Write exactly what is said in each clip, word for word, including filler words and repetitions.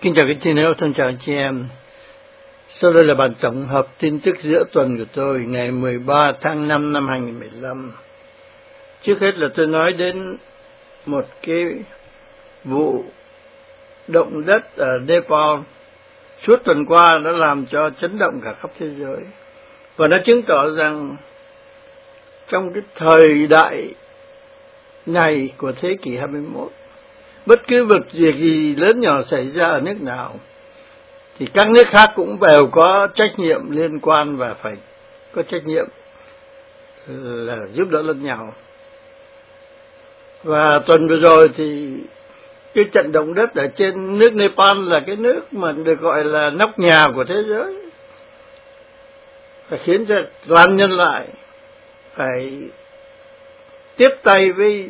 Kính chào quý chị nếu thân chào chị em. Sau đây là bản tổng hợp tin tức giữa tuần của tôi ngày mười ba tháng năm năm hai nghìn không trăm mười lăm. Trước hết là tôi nói đến một cái vụ động đất ở Nepal suốt tuần qua đã làm cho chấn động cả khắp thế giới. Và nó chứng tỏ rằng trong cái thời đại này của thế kỷ hai mươi mốt, bất cứ việc gì lớn nhỏ xảy ra ở nước nào thì các nước khác cũng đều có trách nhiệm liên quan và phải có trách nhiệm là giúp đỡ lẫn nhau. Và tuần vừa rồi thì cái trận động đất ở trên nước Nepal là cái nước mà được gọi là nóc nhà của thế giới, và khiến cho toàn nhân loại phải tiếp tay với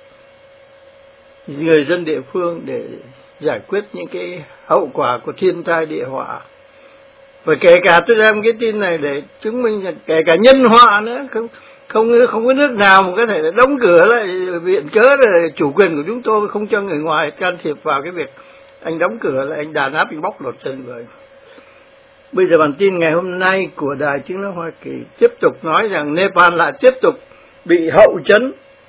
người dân địa phương để giải quyết những cái hậu quả của thiên tai địa họa. Và kể cả tôi đem cái tin này để chứng minh rằng kể cả nhân họa nữa, không không không có nước nào mà có thể đóng cửa lại viện cớ là chủ quyền của chúng tôi không cho người ngoài can thiệp vào cái việc anh đóng cửa lại, anh đàn áp, anh bóc lột chân người. Bây giờ bản tin ngày hôm nay của Đài Tiếng nói Hoa Kỳ tiếp tục nói rằng Nepal lại tiếp tục bị hậu chấn.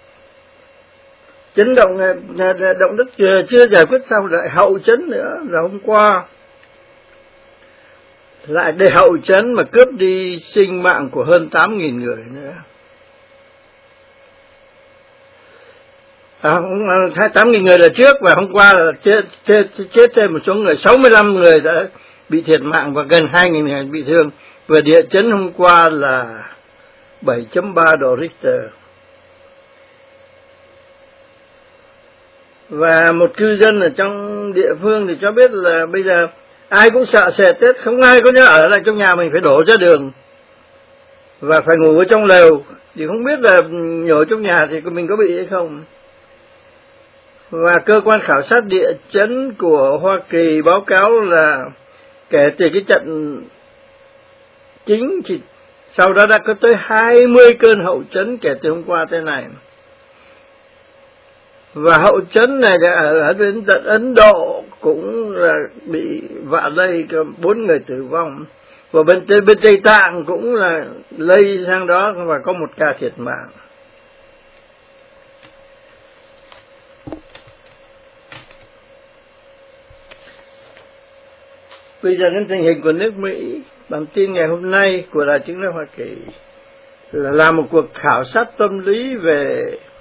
Chấn động động đất chưa giải quyết xong lại hậu chấn nữa. Rồi hôm qua lại để hậu chấn mà cướp đi sinh mạng của hơn tám nghìn người nữa. À, tám nghìn người là trước, và hôm qua là chết, chết, chết thêm một số người, sáu mươi lăm người đã bị thiệt mạng và gần hai nghìn người bị thương. Và địa chấn hôm qua là bảy chấm ba độ Richter. Và một cư dân ở trong địa phương thì cho biết là bây giờ ai cũng sợ sệt Tết, không ai có nhớ ở lại trong nhà mình, phải đổ ra đường và phải ngủ ở trong lều, thì không biết là nhổ trong nhà thì mình có bị hay không. Và cơ quan khảo sát địa chấn của Hoa Kỳ báo cáo là kể từ cái trận chính thì sau đó đã có tới hai mươi cơn hậu chấn kể từ hôm qua tới này. Và hậu chấn này ở đến tận Ấn Độ cũng là bị vạ lây, có bốn người tử vong. Và bên Tây, bên Tây Tạng cũng là lây sang đó và có một ca thiệt mạng. Bây giờ đến tình hình của nước Mỹ, bản tin ngày hôm nay của Đài Tiếng nói Hoa Kỳ là làm một cuộc khảo sát tâm lý về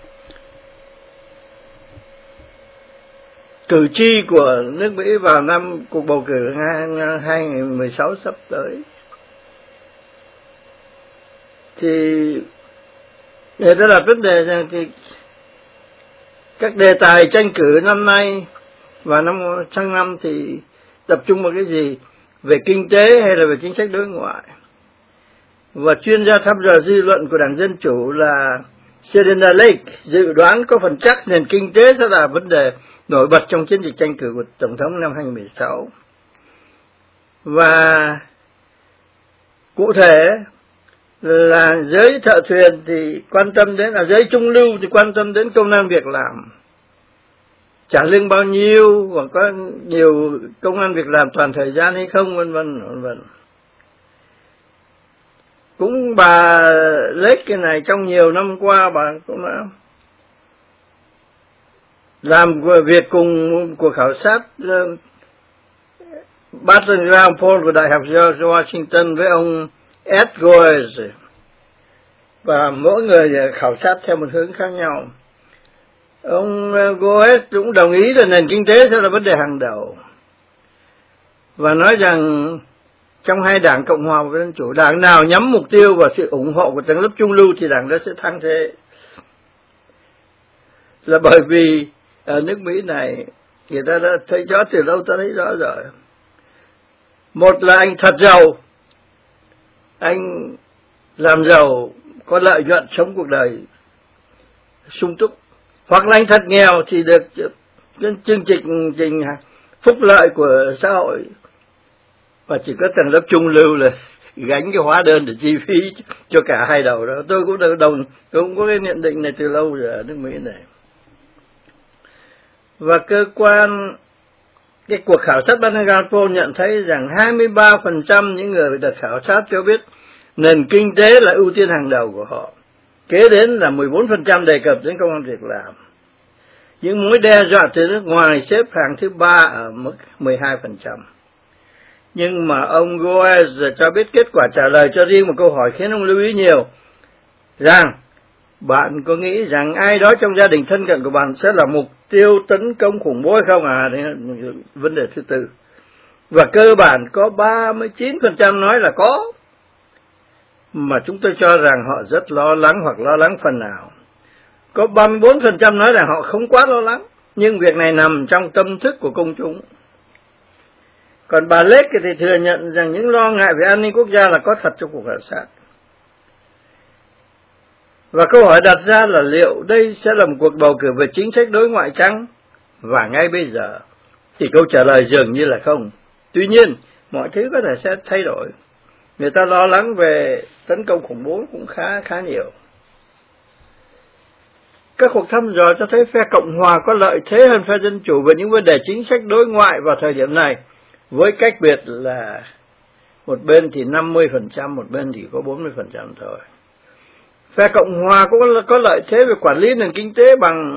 cử tri của nước Mỹ vào năm cuộc bầu cử hai nghìn không trăm mười sáu sắp tới. Thì người ta đặt vấn đề rằng thì các đề tài tranh cử năm nay và năm sang năm thì tập trung vào cái gì, về kinh tế hay là về chính sách đối ngoại. Và chuyên gia thăm dò dư luận của Đảng Dân Chủ là Serena Lake dự đoán có phần chắc nền kinh tế sẽ là vấn đề nổi bật trong chiến dịch tranh cử của Tổng thống năm hai nghìn không trăm mười sáu. Và cụ thể là giới thợ thuyền thì quan tâm đến, là giới trung lưu thì quan tâm đến công ăn việc làm, trả lương bao nhiêu, và có nhiều công ăn việc làm toàn thời gian hay không, vân vân vân vân. Cũng bà Lake cái này trong nhiều năm qua bà cũng đã làm việc cùng cuộc khảo sát uh, Battleground Poll của Đại học George Washington với ông Ed Goes, và mỗi người khảo sát theo một hướng khác nhau. Ông Goes cũng đồng ý là nền kinh tế sẽ là vấn đề hàng đầu, và nói rằng trong hai đảng Cộng hòa và Dân Chủ, đảng nào nhắm mục tiêu vào sự ủng hộ của tầng lớp trung lưu thì đảng đó sẽ thắng thế. Là bởi vì ở nước Mỹ này người ta đã thấy rõ từ lâu, ta thấy rõ rồi. Một là anh thật giàu, anh làm giàu có lợi nhuận, sống cuộc đời sung túc, hoặc là anh thật nghèo thì được cái chương trình trình phúc lợi của xã hội, và chỉ có tầng lớp trung lưu là gánh cái hóa đơn để chi phí cho cả hai đầu đó. Tôi cũng đồng, đồng tôi cũng có cái nhận định này từ lâu rồi ở nước Mỹ này. Và cơ quan cái cuộc khảo sát Barnegat Poll nhận thấy rằng hai mươi ba phần trăm những người được khảo sát cho biết nền kinh tế là ưu tiên hàng đầu của họ. Kế đến là mười bốn phần trăm đề cập đến công ăn việc làm. Những mối đe dọa từ nước ngoài xếp hàng thứ ba ở mức mười hai phần trăm. Nhưng mà ông Goetz cho biết kết quả trả lời cho riêng một câu hỏi khiến ông lưu ý nhiều, rằng bạn có nghĩ rằng ai đó trong gia đình thân cận của bạn sẽ là mục tiêu tấn công khủng bố hay không à? Đấy là vấn đề thứ tư. Và cơ bản có ba mươi chín phần trăm nói là có, mà chúng tôi cho rằng họ rất lo lắng hoặc lo lắng phần nào. Có ba mươi bốn phần trăm nói rằng họ không quá lo lắng, nhưng việc này nằm trong tâm thức của công chúng. Còn bà Lake thì thừa nhận rằng những lo ngại về an ninh quốc gia là có thật trong cuộc khảo sát. Và câu hỏi đặt ra là liệu đây sẽ là một cuộc bầu cử về chính sách đối ngoại chăng? Và ngay bây giờ thì câu trả lời dường như là không. Tuy nhiên, mọi thứ có thể sẽ thay đổi. Người ta lo lắng về tấn công khủng bố cũng khá khá nhiều. Các cuộc thăm dò cho thấy phe Cộng hòa có lợi thế hơn phe Dân chủ về những vấn đề chính sách đối ngoại vào thời điểm này, với cách biệt là một bên thì năm mươi phần trăm, một bên thì có bốn mươi phần trăm thôi. Phe Cộng hòa cũng có lợi thế về quản lý nền kinh tế bằng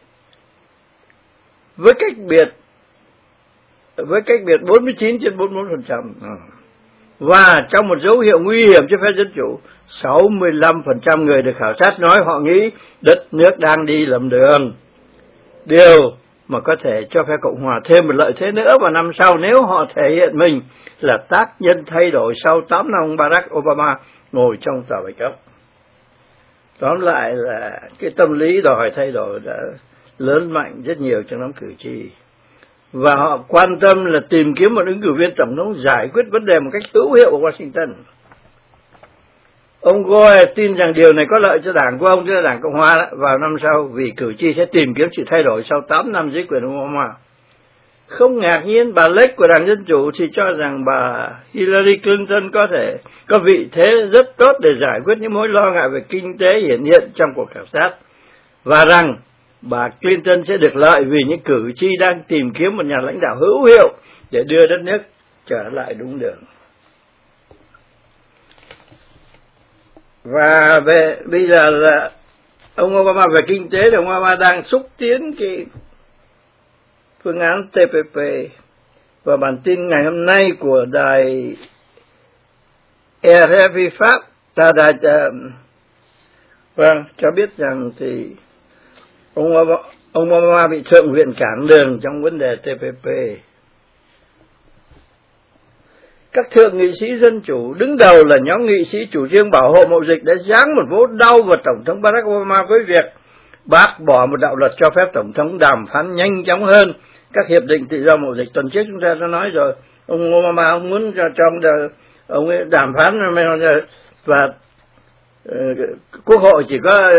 với cách biệt với cách biệt bốn mươi chín trên bốn mươi bốn phần trăm. Và trong một dấu hiệu nguy hiểm cho phe Dân chủ, sáu mươi lăm phần trăm người được khảo sát nói họ nghĩ đất nước đang đi lầm đường. Điều mà có thể cho phe Cộng hòa thêm một lợi thế nữa vào năm sau nếu họ thể hiện mình là tác nhân thay đổi sau tám năm ông Barack Obama ngồi trong tòa Bạch Ốc. Tóm lại là cái tâm lý đòi thay đổi đã lớn mạnh rất nhiều trong đám cử tri. Và họ quan tâm là tìm kiếm một ứng cử viên tổng thống giải quyết vấn đề một cách hữu hiệu ở Washington. Ông Gore tin rằng điều này có lợi cho đảng của ông, tức là đảng Cộng hòa đó, vào năm sau, vì cử tri sẽ tìm kiếm sự thay đổi sau tám năm dưới quyền ông Obama. Không ngạc nhiên, bà Lake của đảng Dân chủ thì cho rằng bà Hillary Clinton có thể có vị thế rất tốt để giải quyết những mối lo ngại về kinh tế hiện hiện trong cuộc khảo sát, và rằng bà Clinton sẽ được lợi vì những cử tri đang tìm kiếm một nhà lãnh đạo hữu hiệu để đưa đất nước trở lại đúng đường. Và về bây giờ là ông Obama về kinh tế thì ông Obama đang xúc tiến cái phương án T P P. Và bản tin ngày hôm nay của đài R F I Pháp, ta đài vâng cho biết rằng thì ông Obama, ông Obama bị thượng viện cản đường trong vấn đề T P P. Các thượng nghị sĩ Dân chủ, đứng đầu là nhóm nghị sĩ chủ trương bảo hộ mậu dịch, đã giáng một vố đau vào Tổng thống Barack Obama với việc bác bỏ một đạo luật cho phép Tổng thống đàm phán nhanh chóng hơn các hiệp định tự do mậu dịch. Tuần trước chúng ta đã nói rồi, ông Obama ông muốn cho trong ông ấy đàm phán và uh, Quốc hội chỉ có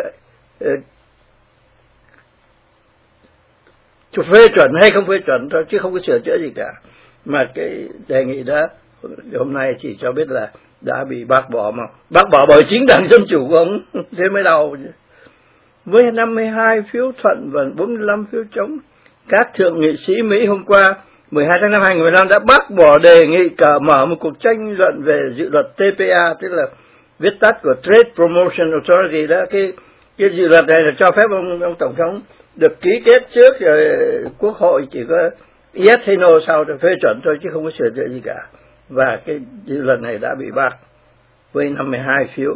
uh, phê chuẩn hay không phê chuẩn thôi, chứ không có sửa chữa gì cả. Mà cái đề nghị đó hôm nay chỉ cho biết là đã bị bác bỏ, mà bác bỏ bởi chính đảng Dân chủ của ông, thế mới đau. Với năm mươi hai phiếu thuận và bốn mươi lăm phiếu chống, các thượng nghị sĩ Mỹ hôm qua mười hai tháng năm hai nghìn mười lăm đã bác bỏ đề nghị cởi mở một cuộc tranh luận về dự luật T P A, tức là viết tắt của Trade Promotion Authority đó. Cái cái dự luật này là cho phép ông, ông tổng thống được ký kết trước, rồi Quốc hội chỉ có yes hay no sau rồi phê chuẩn thôi, chứ không có sửa chữa gì cả. Và cái dự luật này đã bị bác với năm mươi hai phiếu.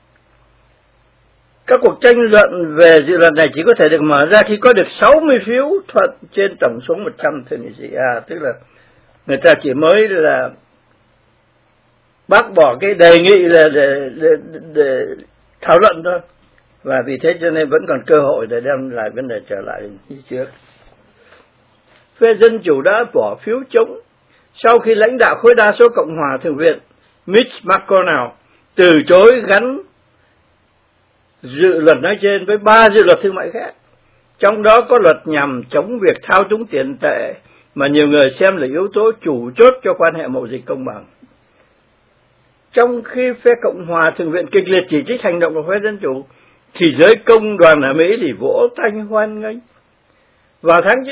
Các cuộc tranh luận về dự luật này chỉ có thể được mở ra khi có được sáu mươi phiếu thuận trên tổng số một trăm thượng nghị sĩ. À, tức là người ta chỉ mới là bác bỏ cái đề nghị là để, để, để, để thảo luận thôi. Và vì thế cho nên vẫn còn cơ hội để đem lại vấn đề trở lại như trước. Phe Dân chủ đã bỏ phiếu chống sau khi lãnh đạo khối đa số Cộng hòa Thượng viện Mitch McConnell từ chối gắn dự luật nói trên với ba dự luật thương mại khác, trong đó có luật nhằm chống việc thao túng tiền tệ mà nhiều người xem là yếu tố chủ chốt cho quan hệ mậu dịch công bằng. Trong khi phe Cộng hòa Thượng viện kịch liệt chỉ trích hành động của phe Dân chủ, thì giới công đoàn ở Mỹ thì vỗ tay hoan nghênh. Vào tháng trước,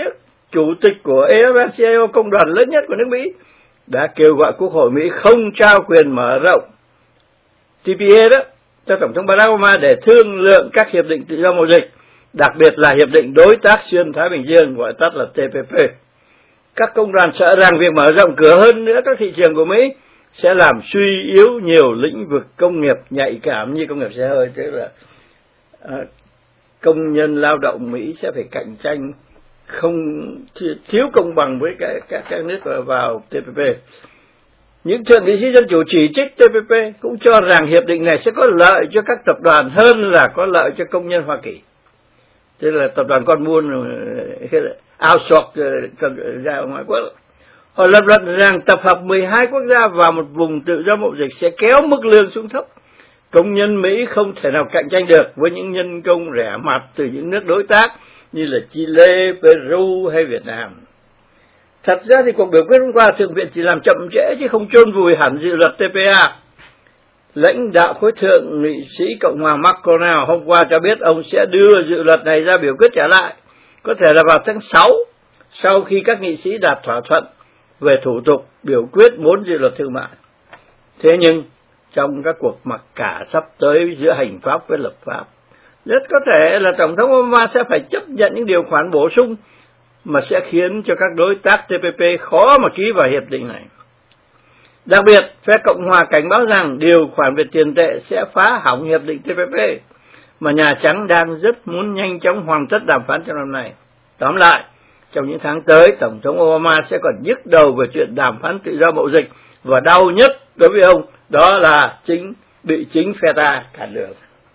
chủ tịch của a ép ét xê i ô, công đoàn lớn nhất của nước Mỹ, đã kêu gọi Quốc hội Mỹ không trao quyền mở rộng tê pê a đó cho Tổng thống Barack Obama để thương lượng các hiệp định tự do mậu dịch, đặc biệt là Hiệp định Đối tác Xuyên Thái Bình Dương, gọi tắt là T P P. Các công đoàn sợ rằng việc mở rộng cửa hơn nữa các thị trường của Mỹ sẽ làm suy yếu nhiều lĩnh vực công nghiệp nhạy cảm như công nghiệp xe hơi, tức là à, công nhân lao động Mỹ sẽ phải cạnh tranh không thiếu công bằng với các các, các nước vào T P P. Những thượng nghị sĩ dân chủ chỉ trích T P P, cũng cho rằng hiệp định này sẽ có lợi cho các tập đoàn hơn là có lợi cho công nhân Hoa Kỳ. Tức là tập đoàn con buôn outsource ra ngoài quốc. Họ lập luận rằng tập hợp mười hai quốc gia vào một vùng tự do mậu dịch sẽ kéo mức lương xuống thấp. Công nhân Mỹ không thể nào cạnh tranh được với những nhân công rẻ mạt từ những nước đối tác như là Chile, Peru hay Việt Nam. Thật ra thì cuộc biểu quyết hôm qua Thượng viện chỉ làm chậm trễ chứ không chôn vùi hẳn dự luật T P A. Lãnh đạo khối thượng nghị sĩ Cộng hòa McConnell hôm qua cho biết ông sẽ đưa dự luật này ra biểu quyết trở lại, có thể là vào tháng sáu, sau khi các nghị sĩ đạt thỏa thuận về thủ tục biểu quyết bốn dự luật thương mại. Thế nhưng, trong các cuộc mặc cả sắp tới giữa hành pháp với lập pháp, rất có thể là Tổng thống Obama sẽ phải chấp nhận những điều khoản bổ sung mà sẽ khiến cho các đối tác T P P khó mà ký vào hiệp định này. Đặc biệt, phe Cộng hòa cảnh báo rằng điều khoản về tiền tệ sẽ phá hỏng hiệp định T P P, mà Nhà Trắng đang rất muốn nhanh chóng hoàn tất đàm phán trong năm nay. Tóm lại, trong những tháng tới, Tổng thống Obama sẽ còn nhức đầu về chuyện đàm phán tự do mậu dịch, và đau nhất đối với ông đó là chính bị chính phe ta cản đường.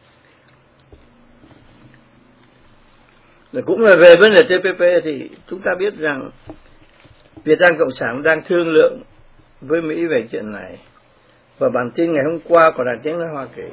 Rồi cũng là về vấn đề T P P thì chúng ta biết rằng Việt Nam Cộng sản đang thương lượng với Mỹ về chuyện này. Và bản tin ngày hôm qua của Đài Tiếng nói Hoa Kỳ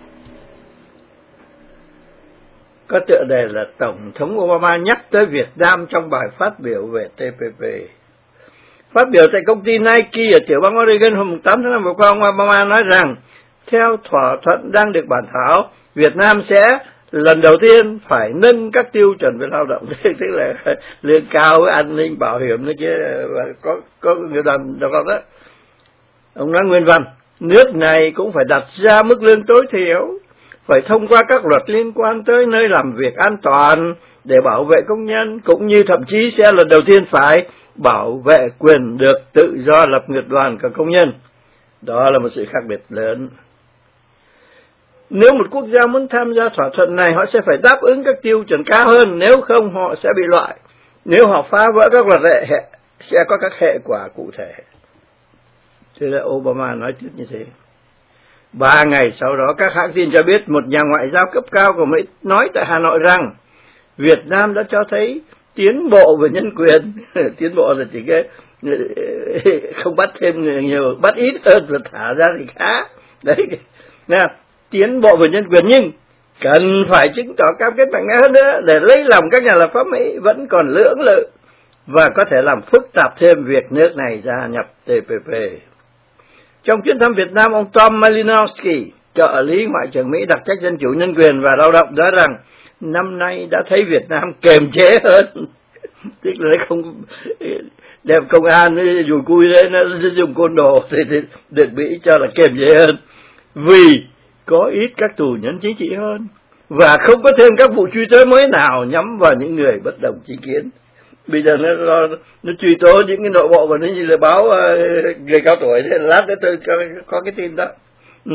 có tựa đề là Tổng thống Obama nhắc tới Việt Nam trong bài phát biểu về T P P. Phát biểu tại công ty Nike ở tiểu bang Oregon hôm tám tháng năm vừa qua, ông Obama nói rằng theo thỏa thuận đang được bàn thảo, Việt Nam sẽ lần đầu tiên phải nâng các tiêu chuẩn về lao động, tức là lương cao với an ninh bảo hiểm nữa chứ, và có có người đoàn đó đó. Ông nói nguyên văn, nước này cũng phải đặt ra mức lương tối thiểu, phải thông qua các luật liên quan tới nơi làm việc an toàn để bảo vệ công nhân, cũng như thậm chí sẽ lần đầu tiên phải bảo vệ quyền được tự do lập nghiệp đoàn của công nhân. Đó là một sự khác biệt lớn. Nếu một quốc gia muốn tham gia thỏa thuận này, họ sẽ phải đáp ứng các tiêu chuẩn cao hơn, nếu không họ sẽ bị loại. Nếu họ phá vỡ các luật lệ, sẽ có các hệ quả cụ thể. Thế là Obama nói tiếp như thế. Ba ngày sau đó, các hãng tin cho biết một nhà ngoại giao cấp cao của Mỹ nói tại Hà Nội rằng Việt Nam đã cho thấy tiến bộ về nhân quyền. Tiến bộ là chỉ cái không bắt thêm người nhiều, bắt ít hơn và thả ra thì khá. Đấy, nè, tiến bộ về nhân quyền, nhưng cần phải chứng tỏ cam kết mạnh mẽ hơn nữa để lấy lòng các nhà lập pháp Mỹ vẫn còn lưỡng lự và có thể làm phức tạp thêm việc nước này gia nhập T P P. Trong chuyến thăm Việt Nam, ông Tom Malinowski, trợ lý Ngoại trưởng Mỹ đặc trách dân chủ, nhân quyền và lao động, nói rằng năm nay đã thấy Việt Nam kiềm chế hơn. Tức là không đem công an dùi cui lên, nó dùng côn đồ thì, thì được Mỹ cho là kiềm chế hơn, vì có ít các tù nhân chính trị hơn và không có thêm các vụ truy tố mới nào nhắm vào những người bất đồng chính kiến. Bây giờ nó nó, nó truy tố những cái nội bộ của nó như là báo uh, người cao tuổi, thế lát nữa tôi có, có cái tin đó. Ừ.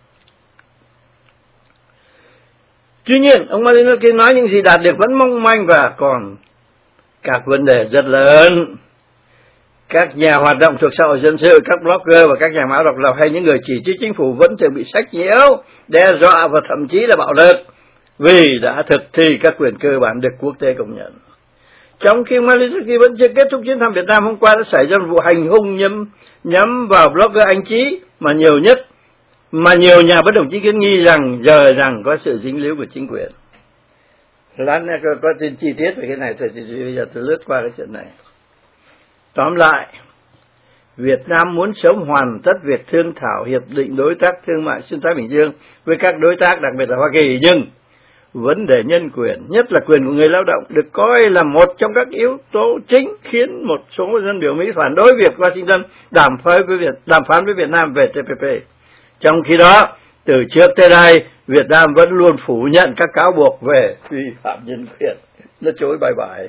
Tuy nhiên, ông Malinowski nói những gì đạt được vẫn mong manh và còn các vấn đề rất lớn. Các nhà hoạt động thuộc xã hội dân sự, các blogger và các nhà báo độc lập hay những người chỉ trích chính phủ vẫn thường bị sách nhiễu, đe dọa và thậm chí là bạo lực vì đã thực thi các quyền cơ bản được quốc tế công nhận. Trong khi Malinowski vẫn chưa kết thúc chuyến thăm Việt Nam, hôm qua đã xảy ra một vụ hành hung nhắm, nhắm vào blogger Anh Trí mà nhiều nhất, mà nhiều nhà bất đồng chính kiến nghi rằng giờ rằng có sự dính líu của chính quyền. Lát nữa có, có tin chi tiết về cái này, thì bây giờ tôi lướt qua cái chuyện này. Tóm lại, Việt Nam muốn sớm hoàn tất việc thương thảo hiệp định đối tác thương mại xuyên Thái Bình Dương với các đối tác, đặc biệt là Hoa Kỳ, nhưng vấn đề nhân quyền, nhất là quyền của người lao động, được coi là một trong các yếu tố chính khiến một số dân biểu Mỹ phản đối việc Washington đàm phán với Việt, đàm phán với Việt Nam về T P P. Trong khi đó, từ trước tới đây, Việt Nam vẫn luôn phủ nhận các cáo buộc về vi phạm nhân quyền. Nó chối bày bại.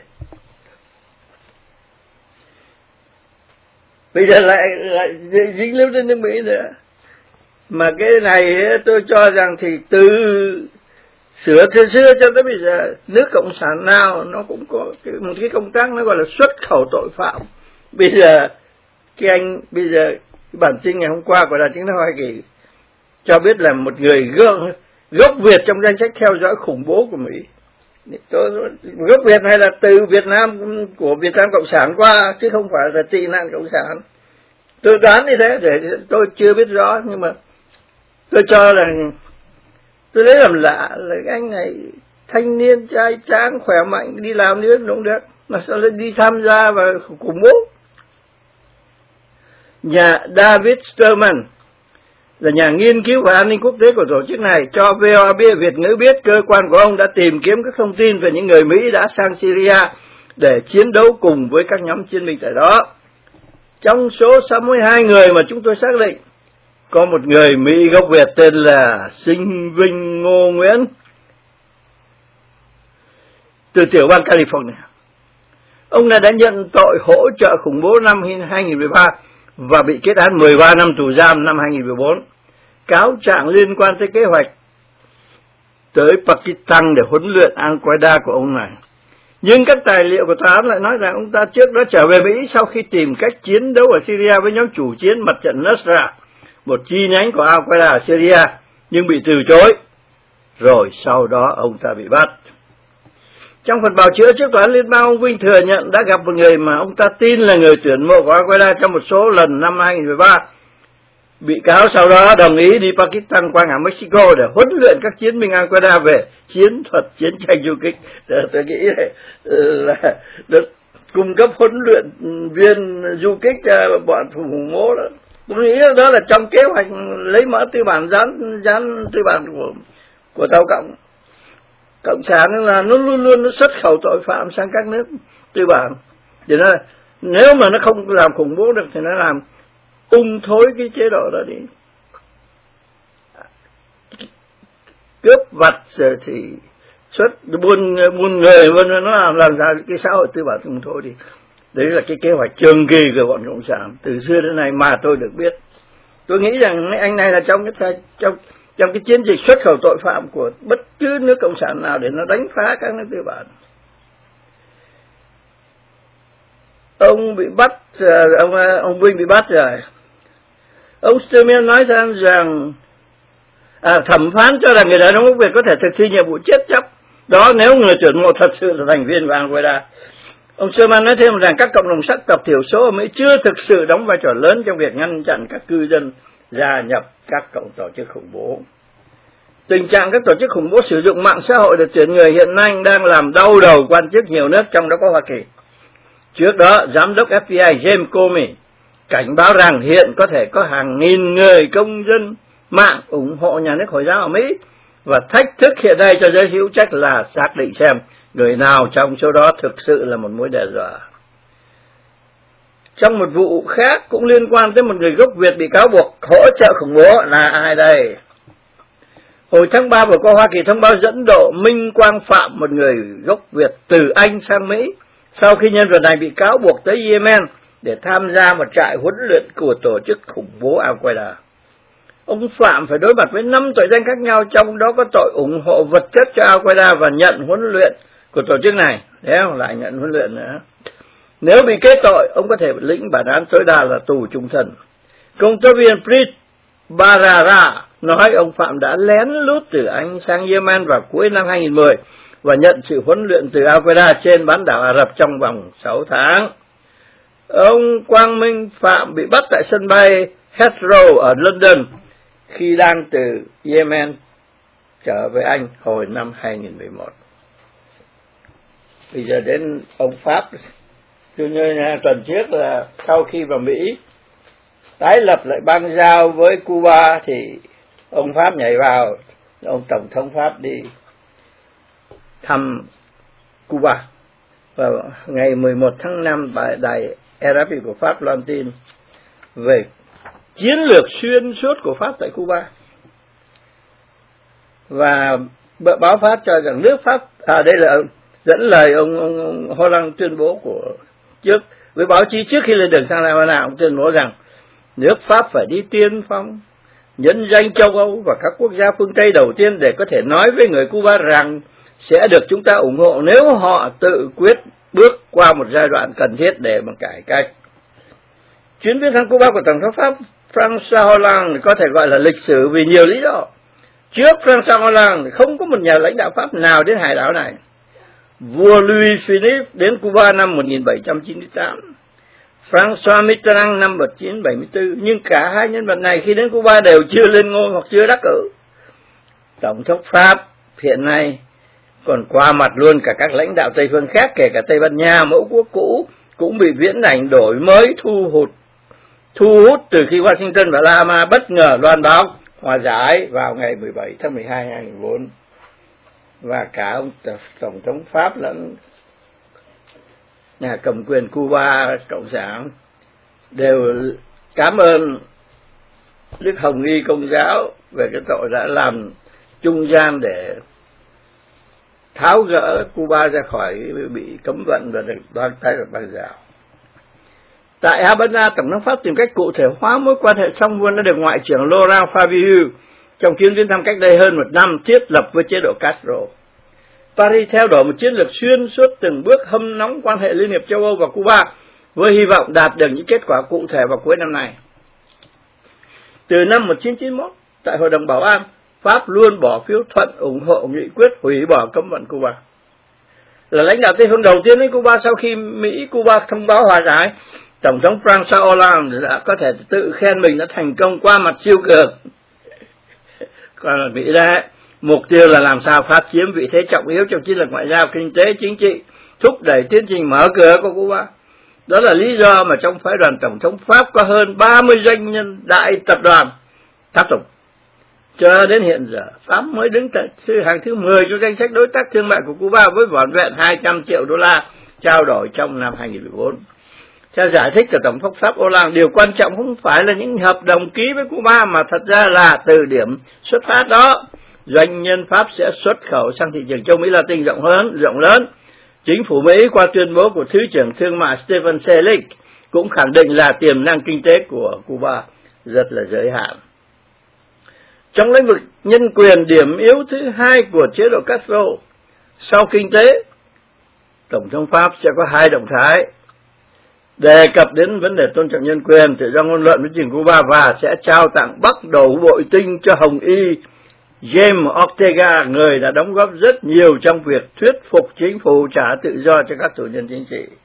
Bây giờ lại, lại dính líu đến nước Mỹ nữa. Mà cái này tôi cho rằng thì từ sửa từ xưa cho tới bây giờ, nước cộng sản nào nó cũng có cái, một cái công tác nó gọi là xuất khẩu tội phạm. Bây giờ cái anh bây giờ cái bản tin ngày hôm qua của Đài Tiếng nói Hoa Kỳ cho biết là một người gốc, gốc Việt trong danh sách theo dõi khủng bố của Mỹ. Tôi, gốc Việt hay là từ Việt Nam của Việt Nam Cộng sản qua, chứ không phải là tị nạn Cộng sản. Tôi đoán như thế, để tôi chưa biết rõ, nhưng mà tôi cho là tôi lấy làm lạ là anh này thanh niên trai tráng khỏe mạnh đi làm nữa cũng được, mà sao lại đi tham gia vào khủng bố. Nhà David Sterman là nhà nghiên cứu về an ninh quốc tế của tổ chức này cho vê o a Việt ngữ biết cơ quan của ông đã tìm kiếm các thông tin về những người Mỹ đã sang Syria để chiến đấu cùng với các nhóm chiến binh tại đó. Trong số sáu mươi hai người mà chúng tôi xác định, có một người Mỹ gốc Việt tên là Sinh Vinh Ngô Nguyễn từ tiểu bang California. Ông này đã nhận tội hỗ trợ khủng bố năm hai nghìn không trăm mười ba và bị kết án mười ba năm tù giam năm hai nghìn không trăm mười bốn. Cáo trạng liên quan tới kế hoạch tới Pakistan để huấn luyện Al-Qaeda của ông này. Nhưng các tài liệu của tòa án lại nói rằng ông ta trước đó trở về Mỹ sau khi tìm cách chiến đấu ở Syria với nhóm chủ chiến mặt trận Nusra, một chi nhánh của Al-Qaeda ở Syria, nhưng bị từ chối. Rồi sau đó ông ta bị bắt. Trong phần bào chữa trước tòa án liên bang, ông Vinh thừa nhận đã gặp một người mà ông ta tin là người tuyển mộ của Al-Qaeda trong một số lần năm hai nghìn không trăm mười ba. Bị cáo sau đó đồng ý đi Pakistan qua ngã Mexico để huấn luyện các chiến binh Al-Qaeda về chiến thuật chiến tranh du kích. Tôi nghĩ là được cung cấp huấn luyện viên du kích cho bọn khủng bố đó. Tôi nghĩ đó là trong kế hoạch lấy mỡ tư bản, dán dán tư bản của của Tàu Cộng. Cộng sản là nó luôn luôn nó xuất khẩu tội phạm sang các nước tư bản. Thì nó nếu mà nó không làm khủng bố được thì nó làm ung thối cái chế độ đó đi. Cướp vặt rồi thì xuất buôn buôn người, vân vân, nó làm làm ra cái xã hội tư bản ung thối đi. Đấy là cái kế hoạch trường kỳ của bọn cộng sản từ xưa đến nay mà tôi được biết. Tôi nghĩ rằng anh này là trong cái trong trong cái chiến dịch xuất khẩu tội phạm của bất cứ nước cộng sản nào để nó đánh phá các nước tư bản. Ông bị bắt, ông ông Vinh bị bắt rồi. Ông Sturman nói rằng rằng à, thẩm phán cho rằng người đàn ông gốc Việt có thể thực thi nhiệm vụ chết chóc đó nếu người tuyển mộ thật sự là thành viên của Al-Qaeda. Ông Sherman nói thêm rằng các cộng đồng sắc tộc thiểu số ở Mỹ chưa thực sự đóng vai trò lớn trong việc ngăn chặn các cư dân gia nhập các cộng tổ chức khủng bố. Tình trạng các tổ chức khủng bố sử dụng mạng xã hội để tuyển người hiện nay đang làm đau đầu quan chức nhiều nước, trong đó có Hoa Kỳ. Trước đó, giám đốc F B I James Comey cảnh báo rằng hiện có thể có hàng nghìn người công dân mạng ủng hộ nhà nước Hồi giáo ở Mỹ, và thách thức hiện nay cho giới hữu trách là xác định xem người nào trong số đó thực sự là một mối đe dọa. Trong một vụ khác cũng liên quan tới một người gốc Việt bị cáo buộc hỗ trợ khủng bố là ai đây? Hồi tháng ba vừa qua, Hoa Kỳ thông báo dẫn độ Minh Quang Phạm, một người gốc Việt từ Anh sang Mỹ, sau khi nhân vật này bị cáo buộc tới Yemen để tham gia một trại huấn luyện của tổ chức khủng bố Al-Qaeda. Ông Phạm phải đối mặt với năm tội danh khác nhau, trong đó có tội ủng hộ vật chất cho Al-Qaeda và nhận huấn luyện của tổ chức này. Đấy không? Lại nhận huấn luyện nữa. Nếu bị kết tội, ông có thể lĩnh bản án tối đa là tù chung thân. Công tố viên Preet Bharara nói ông Phạm đã lén lút từ Anh sang Yemen vào cuối năm hai nghìn không trăm mười và nhận sự huấn luyện từ Al-Qaeda trên bán đảo Ả Rập trong vòng sáu tháng. Ông Quang Minh Phạm bị bắt tại sân bay Heathrow ở London khi đang từ Yemen trở về Anh hồi năm hai nghìn không trăm mười một. Bây giờ đến ông Pháp. Tôi nhớ tuần trước là sau khi vào Mỹ tái lập lại bang giao với Cuba thì ông Pháp nhảy vào, ông Tổng thống Pháp đi thăm Cuba. Và ngày mười một tháng năm, đài R F I của Pháp loan tin về chiến lược xuyên suốt của Pháp tại Cuba. Và báo Pháp cho rằng nước Pháp, à đây là dẫn lời ông, ông, ông Hollande tuyên bố của trước với báo chí trước khi lên đường sang La Habana, ông tuyên bố rằng nước Pháp phải đi tiên phong, nhân danh châu Âu và các quốc gia phương Tây đầu tiên để có thể nói với người Cuba rằng sẽ được chúng ta ủng hộ nếu họ tự quyết bước qua một giai đoạn cần thiết để mà cải cách. Chuyến viếng thăm Cuba của Tổng thống Pháp François Hollande có thể gọi là lịch sử vì nhiều lý do. Trước François Hollande không có một nhà lãnh đạo Pháp nào đến hải đảo này. Vua Louis Philippe đến Cuba năm một nghìn bảy trăm chín mươi tám, François Mitterrand năm một nghìn chín trăm bảy mươi tư, nhưng cả hai nhân vật này khi đến Cuba đều chưa lên ngôi hoặc chưa đắc cử. Tổng thống Pháp hiện nay còn qua mặt luôn cả các lãnh đạo Tây phương khác, kể cả Tây Ban Nha, mẫu quốc cũ, cũng bị viễn ảnh đổi mới thu hút thu hút từ khi Washington và La Habana bất ngờ loan báo hòa giải vào ngày mười bảy tháng mười hai năm hai nghìn không trăm lẻ bốn. Và cả ông Tổng thống Pháp lẫn nhà cầm quyền Cuba Cộng sản đều cảm ơn Đức Hồng Y Công giáo về cái tội đã làm trung gian để tháo gỡ Cuba ra khỏi bị cấm vận và được đoan tái được băng giáo. Tại Havana, Tổng thống Pháp tìm cách cụ thể hóa mối quan hệ song phương đã được Ngoại trưởng Laurent Fabius trong chuyến viếng thăm cách đây hơn một năm thiết lập với chế độ Castro. Paris theo đuổi một chiến lược xuyên suốt từng bước hâm nóng quan hệ Liên hiệp châu Âu và Cuba với hy vọng đạt được những kết quả cụ thể vào cuối năm nay. Từ năm một nghìn chín trăm chín mươi mốt, tại Hội đồng Bảo an, Pháp luôn bỏ phiếu thuận ủng hộ nghị quyết hủy bỏ cấm vận Cuba. Là lãnh đạo Tây phương đầu tiên đến Cuba sau khi Mỹ Cuba thông báo hòa giải, Tổng thống François Hollande đã có thể tự khen mình đã thành công qua mặt siêu cường. Còn ở Mỹ đây, mục tiêu là làm sao Pháp chiếm vị thế trọng yếu trong chiến lược ngoại giao, kinh tế, chính trị, thúc đẩy tiến trình mở cửa của Cuba. Đó là lý do mà trong phái đoàn Tổng thống Pháp có hơn ba mươi doanh nhân đại tập đoàn tháp tùng. Cho đến hiện giờ, Pháp mới đứng tại hàng thứ mười trong danh sách đối tác thương mại của Cuba với vỏn vẹn hai trăm triệu đô la trao đổi trong năm hai nghìn không trăm mười bốn. Theo giải thích của Tổng thống Pháp Hollande, điều quan trọng không phải là những hợp đồng ký với Cuba mà thật ra là từ điểm xuất phát đó, doanh nhân Pháp sẽ xuất khẩu sang thị trường châu Mỹ Latin rộng hơn, rộng lớn. Chính phủ Mỹ qua tuyên bố của Thứ trưởng Thương mại Stephen Selig cũng khẳng định là tiềm năng kinh tế của Cuba rất là giới hạn. Trong lĩnh vực nhân quyền, điểm yếu thứ hai của chế độ Castro, sau kinh tế, Tổng thống Pháp sẽ có hai động thái đề cập đến vấn đề tôn trọng nhân quyền, tự do ngôn luận với chính Cuba và sẽ trao tặng Bắc Đầu bội tinh cho Hồng Y James Ortega, người đã đóng góp rất nhiều trong việc thuyết phục chính phủ trả tự do cho các tù nhân chính trị.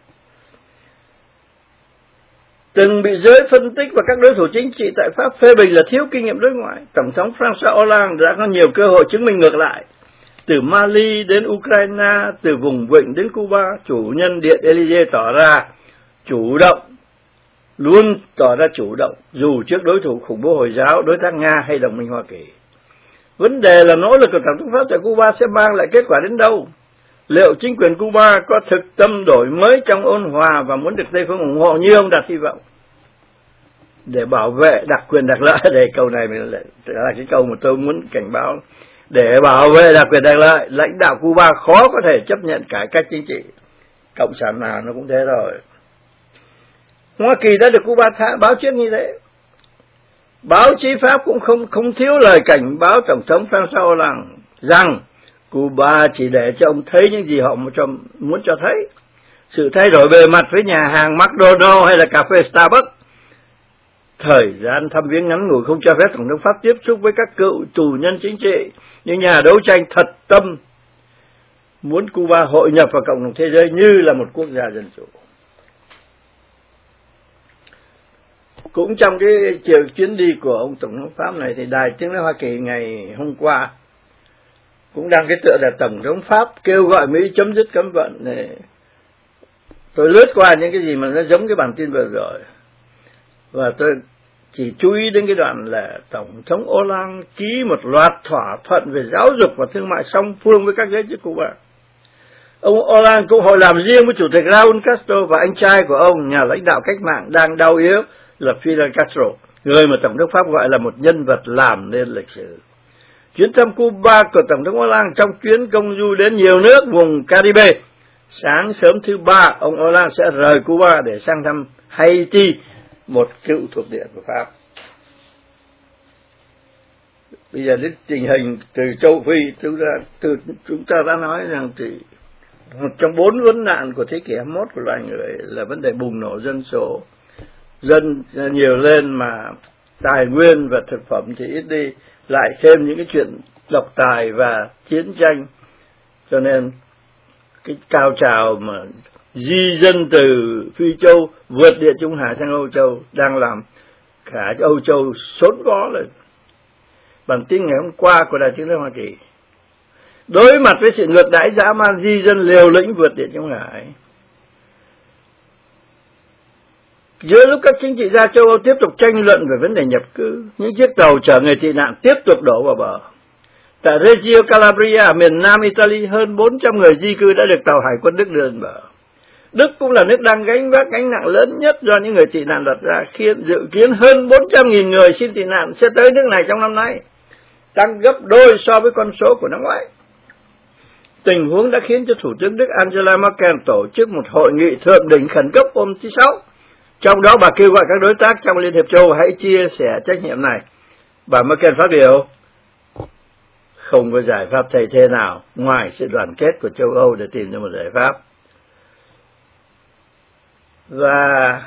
Từng bị giới phân tích và các đối thủ chính trị tại Pháp phê bình là thiếu kinh nghiệm đối ngoại, Tổng thống François Hollande đã có nhiều cơ hội chứng minh ngược lại. Từ Mali đến Ukraine, từ vùng vịnh đến Cuba, chủ nhân Điện Élysée tỏ ra chủ động, luôn tỏ ra chủ động, dù trước đối thủ khủng bố Hồi giáo, đối tác Nga hay đồng minh Hoa Kỳ. Vấn đề là nỗ lực của Tổng thống Pháp tại Cuba sẽ mang lại kết quả đến đâu? Liệu chính quyền Cuba có thực tâm đổi mới trong ôn hòa và muốn được Tây phương ủng hộ như ông đặt hy vọng? Để bảo vệ đặc quyền đặc lợi, để câu này là cái câu mà tôi muốn cảnh báo. Để bảo vệ đặc quyền đặc lợi, lãnh đạo Cuba khó có thể chấp nhận cải cách chính trị. Cộng sản nào nó cũng thế rồi. Hoa Kỳ đã được Cuba thả, báo trước như thế. Báo chí Pháp cũng không không thiếu lời cảnh báo Tổng thống François Hollande rằng Cuba chỉ để cho ông thấy những gì họ muốn cho thấy. Sự thay đổi bề mặt với nhà hàng McDonald's hay là cà phê Starbucks. Thời gian thăm viếng ngắn ngủi không cho phép Tổng thống Pháp tiếp xúc với các cựu tù nhân chính trị, những nhà đấu tranh thật tâm muốn Cuba hội nhập vào cộng đồng thế giới như là một quốc gia dân chủ. Cũng trong cái chiều chuyến đi của ông Tổng thống Pháp này thì Đài Tiếng nói Hoa Kỳ ngày hôm qua cũng đăng cái tựa là Tổng thống Pháp kêu gọi Mỹ chấm dứt cấm vận này. Tôi lướt qua những cái gì mà nó giống cái bản tin vừa rồi, và tôi chỉ chú ý đến cái đoạn là Tổng thống Hollande ký một loạt thỏa thuận về giáo dục và thương mại song phương với các giới chức Cuba. Ông Olan cũng hội làm riêng với Chủ tịch Raúl Castro và anh trai của ông, nhà lãnh đạo cách mạng đang đau yếu là Fidel Castro, người mà Tổng thống Pháp gọi là một nhân vật làm nên lịch sử. Chuyến thăm Cuba của Tổng thống Olan trong chuyến công du đến nhiều nước vùng Caribe. Sáng sớm thứ ba, ông Olan sẽ rời Cuba để sang thăm Haiti, một cựu thuộc địa của Pháp. Bây giờ đến tình hình từ châu Phi, chúng ta, từ, chúng ta đã nói rằng thì một trong bốn vấn nạn của thế kỷ hai mươi mốt của loài người là vấn đề bùng nổ dân số. Dân nhiều lên mà tài nguyên và thực phẩm thì ít đi, lại thêm những cái chuyện độc tài và chiến tranh. Cho nên cái cao trào mà di dân từ Phi Châu vượt Địa Trung Hải sang Âu Châu đang làm cả Âu Châu sốt vó lên. Bản tin ngày hôm qua của Đài Tiếng nói Hoa Kỳ, đối mặt với sự ngược đãi dã man di dân liều lĩnh vượt Địa Trung Hải, giữa lúc các chính trị gia châu Âu tiếp tục tranh luận về vấn đề nhập cư, những chiếc tàu chở người tị nạn tiếp tục đổ vào bờ. Tại Reggio Calabria, miền nam Italy, hơn bốn trăm người di cư đã được tàu hải quân Đức đưa lên bờ. Đức cũng là nước đang gánh vác gánh nặng lớn nhất do những người tị nạn đặt ra, khiến dự kiến hơn bốn trăm nghìn người xin tị nạn sẽ tới nước này trong năm nay, tăng gấp đôi so với con số của năm ngoái. Tình huống đã khiến cho Thủ tướng Đức Angela Merkel tổ chức một hội nghị thượng đỉnh khẩn cấp hôm thứ Sáu. Trong đó bà kêu gọi các đối tác trong Liên hiệp châu Âu hãy chia sẻ trách nhiệm này. Bà Merkel phát biểu, không có giải pháp thay thế nào ngoài sự đoàn kết của châu Âu để tìm ra một giải pháp. Và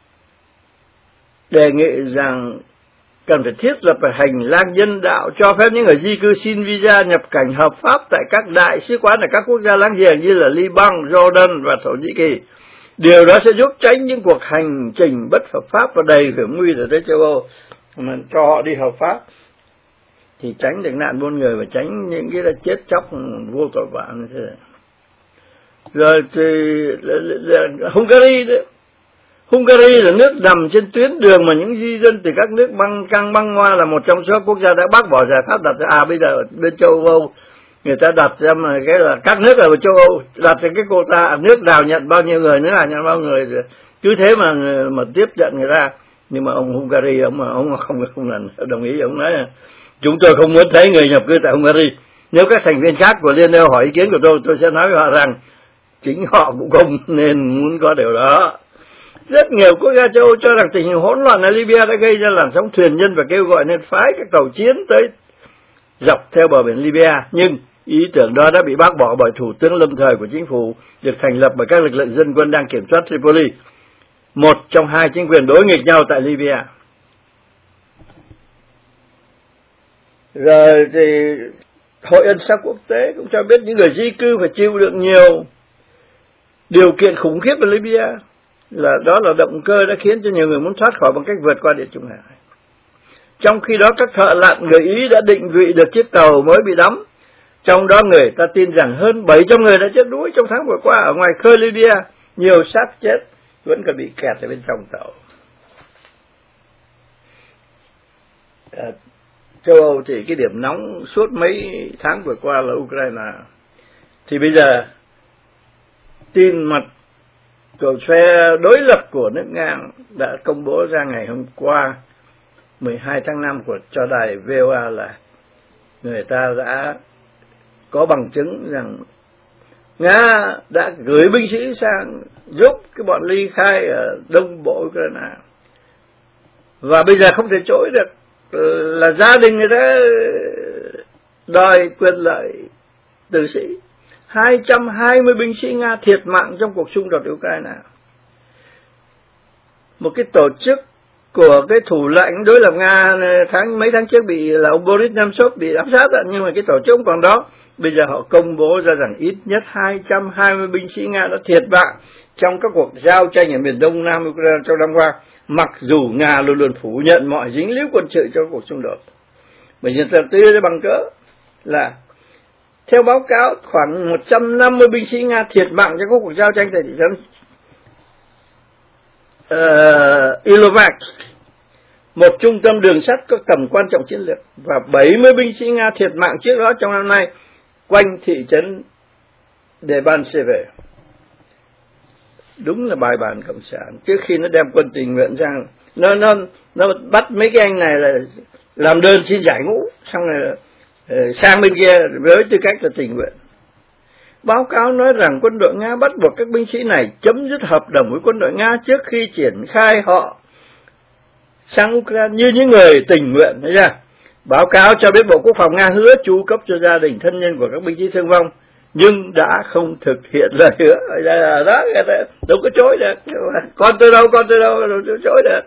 đề nghị rằng cần phải thiết lập một hành lang nhân đạo cho phép những người di cư xin visa nhập cảnh hợp pháp tại các đại sứ quán ở các quốc gia láng giềng như là Liban, Jordan và Thổ Nhĩ Kỳ. Điều đó sẽ giúp tránh những cuộc hành trình bất hợp pháp và đầy hiểm nguy tới châu Âu, mà cho họ đi hợp pháp thì tránh được nạn buôn người và tránh những cái là chết chóc vô tội vạ như thế. Rồi thì Hungary đó. Hungary là nước nằm trên tuyến đường mà những di dân từ các nước băng căng băng hoa, là một trong số quốc gia đã bác bỏ giải pháp đặt ra. À bây giờ bên châu Âu người ta đặt ra mà cái là các nước ở châu Âu đặt ra cái quota nước nào nhận bao nhiêu người, nước nào nhận bao nhiêu người, cứ thế mà mà tiếp nhận người ta. Nhưng mà ông Hungary ông mà ông không không lần đồng ý, ông nói chúng tôi không muốn thấy người nhập cư tại Hungary. Nếu các thành viên khác của Liên Âu hỏi ý kiến của tôi, tôi sẽ nói với họ rằng chính họ cũng không nên muốn có điều đó. Rất nhiều quốc gia châu Âu cho rằng tình hình hỗn loạn ở Libya đã gây ra làn sóng thuyền nhân và kêu gọi nên phái các tàu chiến tới dọc theo bờ biển Libya, nhưng ý tưởng đó đã bị bác bỏ bởi thủ tướng lâm thời của chính phủ được thành lập bởi các lực lượng dân quân đang kiểm soát Tripoli, một trong hai chính quyền đối nghịch nhau tại Libya. Rồi thì Hội Ân xá quốc tế cũng cho biết những người di cư phải chịu đựng nhiều điều kiện khủng khiếp ở Libya, là đó là động cơ đã khiến cho nhiều người muốn thoát khỏi bằng cách vượt qua Địa Trung Hải. Trong khi đó các thợ lặn người Ý đã định vị được chiếc tàu mới bị đắm. Trong đó người ta tin rằng hơn bảy trăm người đã chết đuối trong tháng vừa qua ở ngoài khơi Libya, nhiều xác chết vẫn còn bị kẹt ở bên trong tàu. À, châu Âu thì cái điểm nóng suốt mấy tháng vừa qua là Ukraine. Thì bây giờ tin mật của phe đối lập của nước Nga đã công bố ra ngày hôm qua mười hai tháng năm của cho đài vê o a là người ta đã có bằng chứng rằng Nga đã gửi binh sĩ sang giúp cái bọn ly khai ở đông bộ Ukraine. Và bây giờ không thể chối được là gia đình người ta đòi quyền lợi tử sĩ. hai trăm hai mươi binh sĩ Nga thiệt mạng trong cuộc xung đột Ukraine. Một cái tổ chức của cái thủ lĩnh đối lập Nga tháng mấy tháng trước bị là ông Boris Nemtsov bị ám sát, nhưng mà cái tổ chức còn đó bây giờ họ công bố ra rằng ít nhất hai trăm hai mươi binh sĩ Nga đã thiệt mạng trong các cuộc giao tranh ở miền đông nam Ukraine trong năm qua, mặc dù Nga luôn luôn phủ nhận mọi dính líu quân sự trong cuộc xung đột. Bởi vì tôi đưa ra bằng cớ là theo báo cáo khoảng một trăm năm mươi binh sĩ Nga thiệt mạng trong các cuộc giao tranh tại thị trấn uh, Ilovac, một trung tâm đường sắt có tầm quan trọng chiến lược, và bảy mươi binh sĩ Nga thiệt mạng trước đó trong năm nay quanh thị trấn để ban xe về. Đúng là bài bản cộng sản. Trước khi nó đem quân tình nguyện sang, nó nó nó bắt mấy cái anh này là làm đơn xin giải ngũ, xong rồi sang bên kia với tư cách là tình nguyện. Báo cáo nói rằng quân đội Nga bắt buộc các binh sĩ này chấm dứt hợp đồng với quân đội Nga trước khi triển khai họ sang Ukraine như những người tình nguyện. Thấy chưa? Báo cáo cho biết Bộ Quốc phòng Nga hứa chu cấp cho gia đình thân nhân của các binh sĩ thương vong, nhưng đã không thực hiện lời hứa. Đó, đâu có chối được. Con tôi đâu, con tôi đâu, đâu có chối được.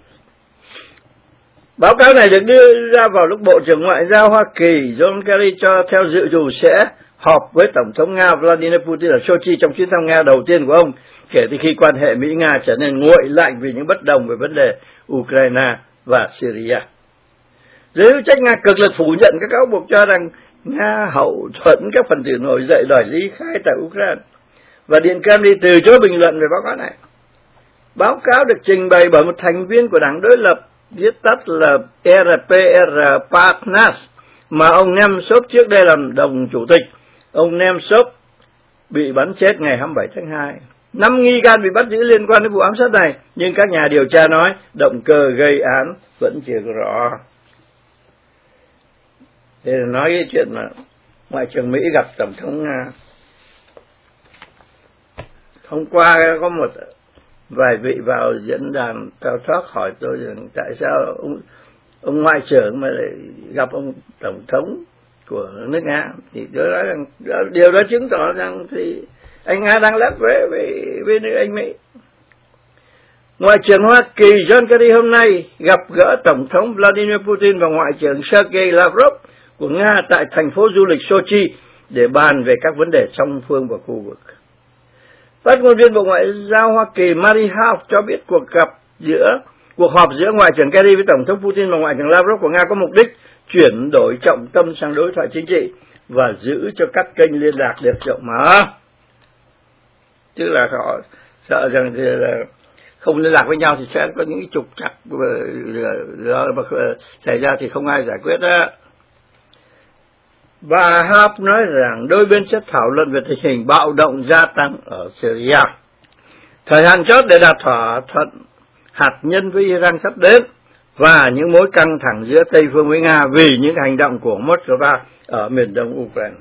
Báo cáo này được đưa ra vào lúc Bộ trưởng Ngoại giao Hoa Kỳ John Kerry cho theo dự trù sẽ họp với Tổng thống Nga Vladimir Putin ở Sochi trong chuyến thăm Nga đầu tiên của ông kể từ khi quan hệ Mỹ-Nga trở nên nguội lạnh vì những bất đồng về vấn đề Ukraine và Syria. Giới hữu trách Nga cực lực phủ nhận các cáo buộc cho rằng Nga hậu thuẫn các phần tử nổi dậy đòi ly khai tại Ukraine, và Điện Kremlin từ chối bình luận về báo cáo này. Báo cáo được trình bày bởi một thành viên của đảng đối lập, viết tắt là rờ pê rờ Partners, mà ông Nemtsov trước đây làm đồng chủ tịch. Ông Nemtsov bị bắn chết ngày hai mươi bảy tháng hai. Năm nghi can bị bắt giữ liên quan đến vụ ám sát này, nhưng các nhà điều tra nói động cơ gây án vẫn chưa rõ. Để nói cái chuyện mà Ngoại trưởng Mỹ gặp Tổng thống Nga. Hôm qua có một vài vị vào diễn đàn cao talk hỏi tôi rằng tại sao ông, ông Ngoại trưởng mà lại gặp ông Tổng thống của nước Nga. Thì tôi nói rằng điều đó chứng tỏ rằng thì anh Nga đang lép vế với, với nước Anh Mỹ. Ngoại trưởng Hoa Kỳ John Kerry hôm nay gặp gỡ Tổng thống Vladimir Putin và Ngoại trưởng Sergei Lavrov của Nga tại thành phố du lịch Sochi để bàn về các vấn đề song phương và khu vực. Phát ngôn viên Bộ Ngoại giao Hoa Kỳ Mary Harf cho biết cuộc gặp giữa cuộc họp giữa Ngoại trưởng Kerry với Tổng thống Putin và Ngoại trưởng Lavrov của Nga có mục đích chuyển đổi trọng tâm sang đối thoại chính trị và giữ cho các kênh liên lạc được rộng mở. Tức là họ sợ rằng thì là không liên lạc với nhau thì sẽ có những trục trặc xảy ra thì không ai giải quyết đó. Bà Harf nói rằng đôi bên sẽ thảo luận về tình hình bạo động gia tăng ở Syria, thời hạn chót để đạt thỏa thuận hạt nhân với Iran sắp đến, và những mối căng thẳng giữa Tây phương với Nga vì những hành động của Moscow ở miền đông Ukraine.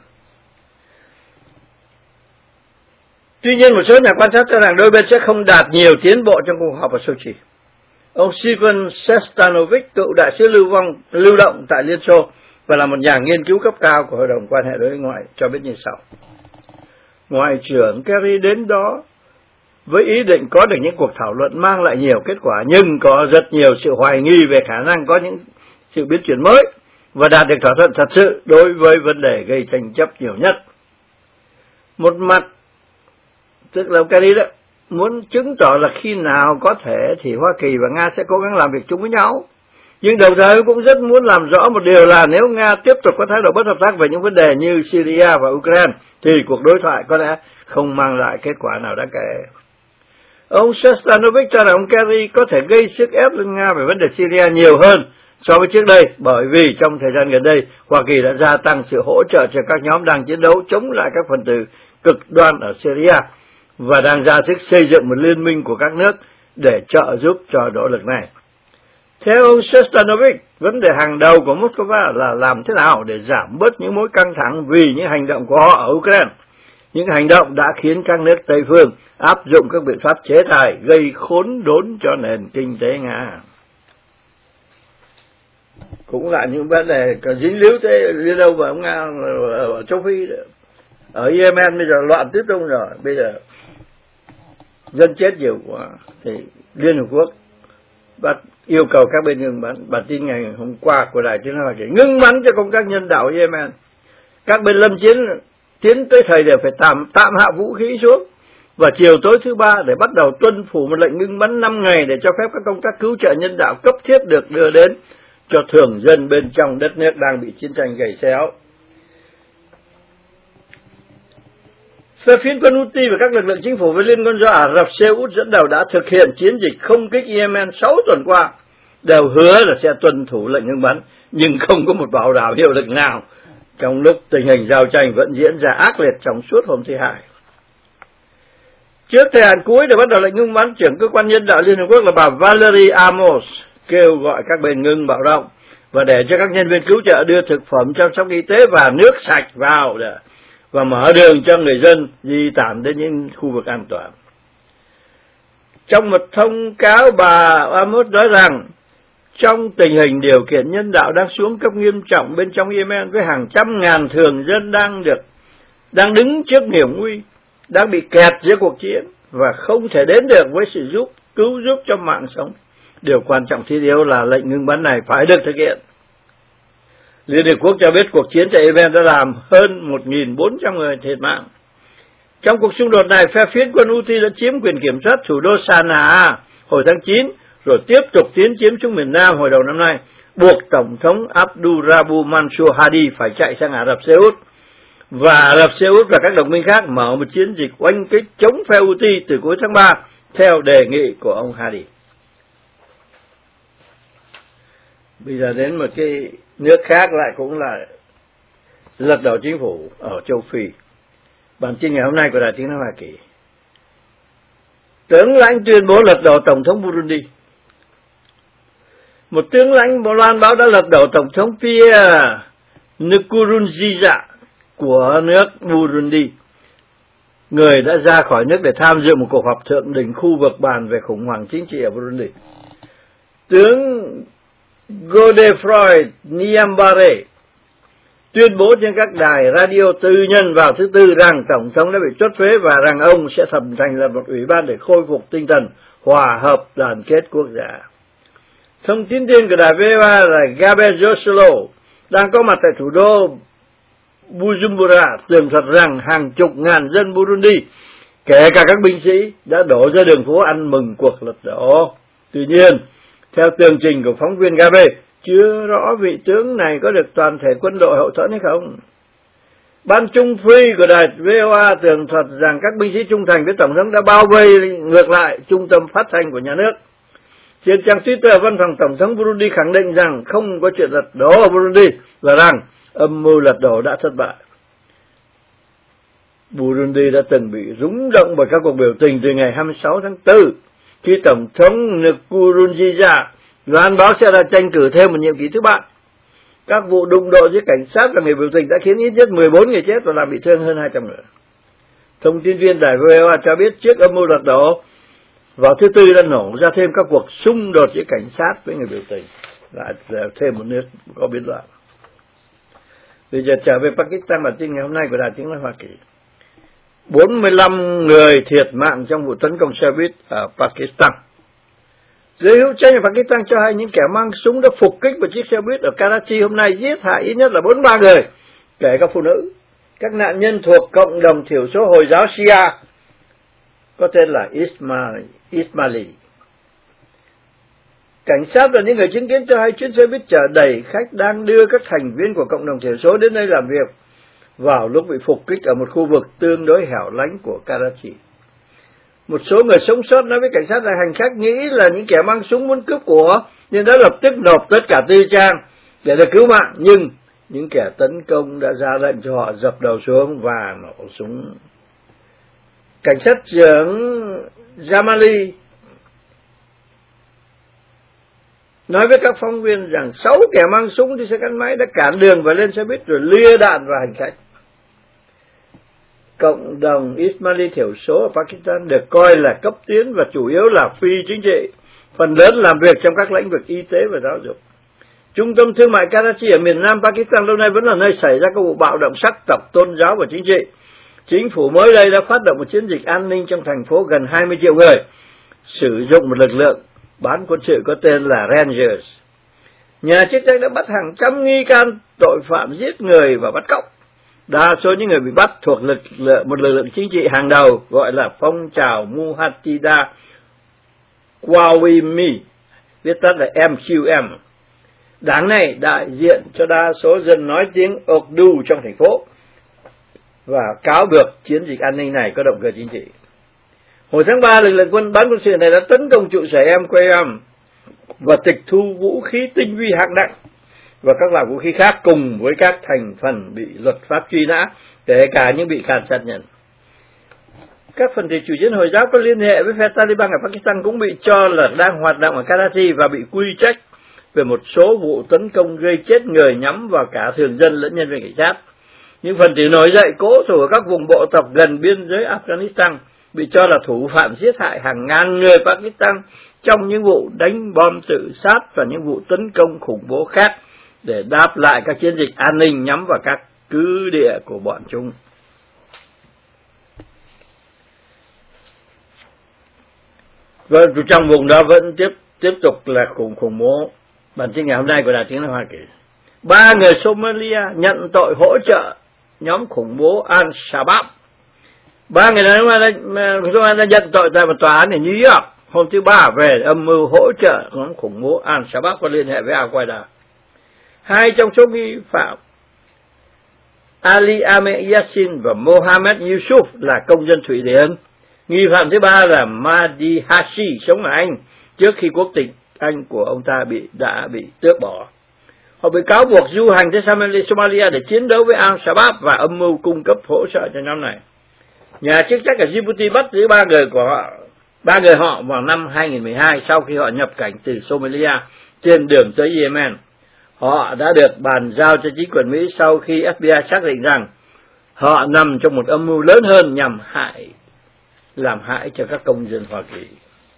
Tuy nhiên, một số nhà quan sát cho rằng đôi bên sẽ không đạt nhiều tiến bộ trong cuộc họp ở Sochi. Ông Steven Sestanovich, cựu đại sứ lưu vong lưu động tại Liên Xô và là một nhà nghiên cứu cấp cao của Hội đồng quan hệ đối ngoại, cho biết như sau. Ngoại trưởng Kerry đến đó với ý định có được những cuộc thảo luận mang lại nhiều kết quả, nhưng có rất nhiều sự hoài nghi về khả năng có những sự biến chuyển mới và đạt được thỏa thuận thật sự đối với vấn đề gây tranh chấp nhiều nhất. Một mặt, tức là ông Kerry đó muốn chứng tỏ là khi nào có thể thì Hoa Kỳ và Nga sẽ cố gắng làm việc chung với nhau, nhưng đồng thời cũng rất muốn làm rõ một điều là nếu Nga tiếp tục có thái độ bất hợp tác về những vấn đề như Syria và Ukraine thì cuộc đối thoại có lẽ không mang lại kết quả nào đáng kể. Ông Sestanovich cho rằng ông Kerry có thể gây sức ép lên Nga về vấn đề Syria nhiều hơn so với trước đây, bởi vì trong thời gian gần đây Hoa Kỳ đã gia tăng sự hỗ trợ cho các nhóm đang chiến đấu chống lại các phần tử cực đoan ở Syria và đang ra sức xây dựng một liên minh của các nước để trợ giúp cho nỗ lực này. Theo ông Sestanovich, vấn đề hàng đầu của Moscow là làm thế nào để giảm bớt những mối căng thẳng vì những hành động của họ ở Ukraine. Những hành động đã khiến các nước Tây phương áp dụng các biện pháp chế tài gây khốn đốn cho nền kinh tế Nga. Cũng là những vấn đề dính líu tới liên đâu vào Nga ở châu Phi đó. Ở Yemen bây giờ loạn tiếp đông rồi, bây giờ dân chết nhiều quá thì Liên Hợp Quốc bắt yêu cầu các bên ngừng bắn. Bản tin ngày hôm qua của Đài Tiếng Nói Hoa Kỳ ngừng bắn cho công tác nhân đạo Yemen. Các bên lâm chiến tiến tới thời điểm phải tạm tạm hạ vũ khí xuống, và chiều tối thứ ba để bắt đầu tuân thủ một lệnh ngừng bắn năm ngày để cho phép các công tác cứu trợ nhân đạo cấp thiết được đưa đến cho thường dân bên trong đất nước đang bị chiến tranh gầy xéo. Phe phiến quân Houthi và các lực lượng chính phủ với Liên quân do Ả Rập Xê Út dẫn đầu đã thực hiện chiến dịch không kích Yemen sáu tuần qua, đều hứa là sẽ tuân thủ lệnh ngừng bắn, nhưng không có một bảo đảm hiệu lực nào trong lúc tình hình giao tranh vẫn diễn ra ác liệt trong suốt hôm thứ Hai. Trước thời hạn cuối để bắt đầu lệnh ngưng bắn, trưởng cơ quan nhân đạo Liên Hợp Quốc là bà Valerie Amos kêu gọi các bên ngưng bạo động và để cho các nhân viên cứu trợ đưa thực phẩm, chăm sóc y tế và nước sạch vào để, và mở đường cho người dân di tản đến những khu vực an toàn. Trong một thông cáo, bà Amos nói rằng trong tình hình điều kiện nhân đạo đang xuống cấp nghiêm trọng bên trong Yemen, với hàng trăm ngàn thường dân đang được đang đứng trước hiểm nguy, đang bị kẹt giữa cuộc chiến và không thể đến được với sự giúp cứu giúp cho mạng sống, điều quan trọng thiết yếu là lệnh ngưng bắn này phải được thực hiện. Liên Hợp Quốc cho biết cuộc chiến tại Yemen đã làm hơn một nghìn bốn trăm người thiệt mạng. Trong cuộc xung đột này, phe phiến quân Houthi đã chiếm quyền kiểm soát thủ đô Sanaa hồi tháng chín, rồi tiếp tục tiến chiếm xuống miền Nam hồi đầu năm nay, buộc Tổng thống Abdurabu Mansur Hadi phải chạy sang Ả Rập Xê Út, và Ả Rập Xê Út và các đồng minh khác mở một chiến dịch oanh kích chống phe Houthi từ cuối tháng ba, theo đề nghị của ông Hadi. Bây giờ đến một cái nước khác lại cũng là lật đổ chính phủ ở châu Phi. Bản tin ngày hôm nay của Đài Tiếng nói Hoa Kỳ. Tướng lãnh tuyên bố lật đổ Tổng thống Burundi. Một tướng lãnh Bộ Loan báo đã lật đổ Tổng thống Pierre Nkurunziza của nước Burundi, người đã ra khỏi nước để tham dự một cuộc họp thượng đỉnh khu vực bàn về khủng hoảng chính trị ở Burundi. Tướng Godefroy Niambare tuyên bố trên các đài radio tư nhân vào thứ Tư rằng Tổng thống đã bị truất phế và rằng ông sẽ thành thành lập một ủy ban để khôi phục tinh thần hòa hợp đoàn kết quốc gia. Thông tin viên của đài vê o a là Gabe Joselo đang có mặt tại thủ đô Bujumbura tường thuật rằng hàng chục ngàn dân Burundi, kể cả các binh sĩ, đã đổ ra đường phố ăn mừng cuộc lật đổ. Tuy nhiên, theo tường trình của phóng viên Gabe, chưa rõ vị tướng này có được toàn thể quân đội hậu thuẫn hay không. Ban Trung Phi của đài vê o a tường thuật rằng các binh sĩ trung thành với Tổng thống đã bao vây ngược lại trung tâm phát thanh của nhà nước. Trên trang Twitter, văn phòng Tổng thống Burundi khẳng định rằng không có chuyện lật đổ ở Burundi và rằng âm mưu lật đổ đã thất bại. Burundi đã từng bị rúng động bởi các cuộc biểu tình từ ngày hai mươi sáu tháng tư, khi Tổng thống Nkurunziza loan báo sẽ ra tranh cử thêm một nhiệm kỳ thứ ba. Các vụ đụng độ giữa cảnh sát và người biểu tình đã khiến ít nhất mười bốn người chết và làm bị thương hơn hai trăm người. Thông tin viên đài vê o a cho biết trước âm mưu lật đổ, vào thứ Tư đã nổ ra thêm các cuộc xung đột giữa cảnh sát với người biểu tình, lại thêm một nước có biến loạn. Bây giờ trở về Pakistan, bản tin ngày hôm nay của Đài Tiếng nói Hoa Kỳ. bốn mươi lăm người thiệt mạng trong vụ tấn công xe buýt ở Pakistan. Giới hữu trách ở Pakistan cho hay những kẻ mang súng đã phục kích một chiếc xe buýt ở Karachi hôm nay, giết hại ít nhất là bốn mươi ba người, kể cả phụ nữ. Các nạn nhân thuộc cộng đồng thiểu số Hồi giáo Shia, có tên là Ismaili. Ismaili. Cảnh sát và những người chứng kiến cho hay chuyến xe buýt chở đầy khách đang đưa các thành viên của cộng đồng thiểu số đến đây làm việc vào lúc bị phục kích ở một khu vực tương đối hẻo lánh của Karachi. Một số người sống sót nói với cảnh sát là hành khách nghĩ là những kẻ mang súng muốn cướp của nên đã lập tức nộp tất cả tư trang để được cứu mạng, nhưng những kẻ tấn công đã ra lệnh cho họ dập đầu xuống và nổ súng. Cảnh sát trưởng Jamali nói với các phóng viên rằng sáu kẻ mang súng đi xe gắn máy đã cản đường và lên xe buýt rồi lia đạn vào hành khách. Cộng đồng Ismaili thiểu số ở Pakistan được coi là cấp tiến và chủ yếu là phi chính trị, phần lớn làm việc trong các lĩnh vực y tế và giáo dục. Trung tâm thương mại Karachi ở miền nam Pakistan lâu nay vẫn là nơi xảy ra các vụ bạo động sắc tộc, tôn giáo và chính trị. Chính phủ mới đây đã phát động một chiến dịch an ninh trong thành phố gần hai mươi triệu người, sử dụng một lực lượng bán quân sự có tên là Rangers. Nhà chức trách đã bắt hàng trăm nghi can tội phạm giết người và bắt cóc. Đa số những người bị bắt thuộc lực lượng, một lực lượng chính trị hàng đầu gọi là phong trào Muhattida Qawmi, viết tắt là em quy em. Đảng này đại diện cho đa số dân nói tiếng Urdu trong thành phố và cáo buộc chiến dịch an ninh này có động cơ chính trị. Hồi tháng ba, lực lượng quân bán quân sự này đã tấn công trụ sở em quy em và tịch thu vũ khí tinh vi hạng nặng và các loại vũ khí khác cùng với các thành phần bị luật pháp truy nã, kể cả những bị can sát nhận. Các phần tử chủ chiến Hồi giáo có liên hệ với phe Taliban ở Pakistan cũng bị cho là đang hoạt động ở Karachi và bị quy trách về một số vụ tấn công gây chết người nhắm vào cả thường dân lẫn nhân viên cảnh sát. Những phần tử nổi dậy cố thủ ở các vùng bộ tộc gần biên giới Afghanistan bị cho là thủ phạm giết hại hàng ngàn người Pakistan trong những vụ đánh bom tự sát và những vụ tấn công khủng bố khác để đáp lại các chiến dịch an ninh nhắm vào các cứ địa của bọn chúng. Và trong vùng đó vẫn tiếp tiếp tục là khủng khủng bố. Bản tin ngày hôm nay của Đài Tiếng nói Hoa Kỳ: ba người Somalia nhận tội hỗ trợ nhóm khủng bố Al-Shabaab. Ba người đàn ông đã nhận tội tại một tòa án ở New York hôm thứ Ba về âm mưu hỗ trợ nhóm khủng bố Al-Shabaab có liên hệ với Al-Qaeda. Hai trong số nghi phạm, Ali Ahmed Yassin và Mohammed Yusuf, là công dân Thụy Điển. Nghi phạm thứ ba là Mahdi Hashi, sống ở Anh trước khi quốc tịch Anh của ông ta bị đã bị tước bỏ. Họ bị cáo buộc du hành tới Somalia để chiến đấu với Al-Shabaab và âm mưu cung cấp hỗ trợ cho nhóm này. Nhà chức trách ở Djibouti bắt giữ ba người của họ, ba người họ vào năm hai nghìn mười hai sau khi họ nhập cảnh từ Somalia trên đường tới Yemen. Họ đã được bàn giao cho chính quyền Mỹ sau khi ép bê i xác định rằng họ nằm trong một âm mưu lớn hơn nhằm hại làm hại cho các công dân Hoa Kỳ.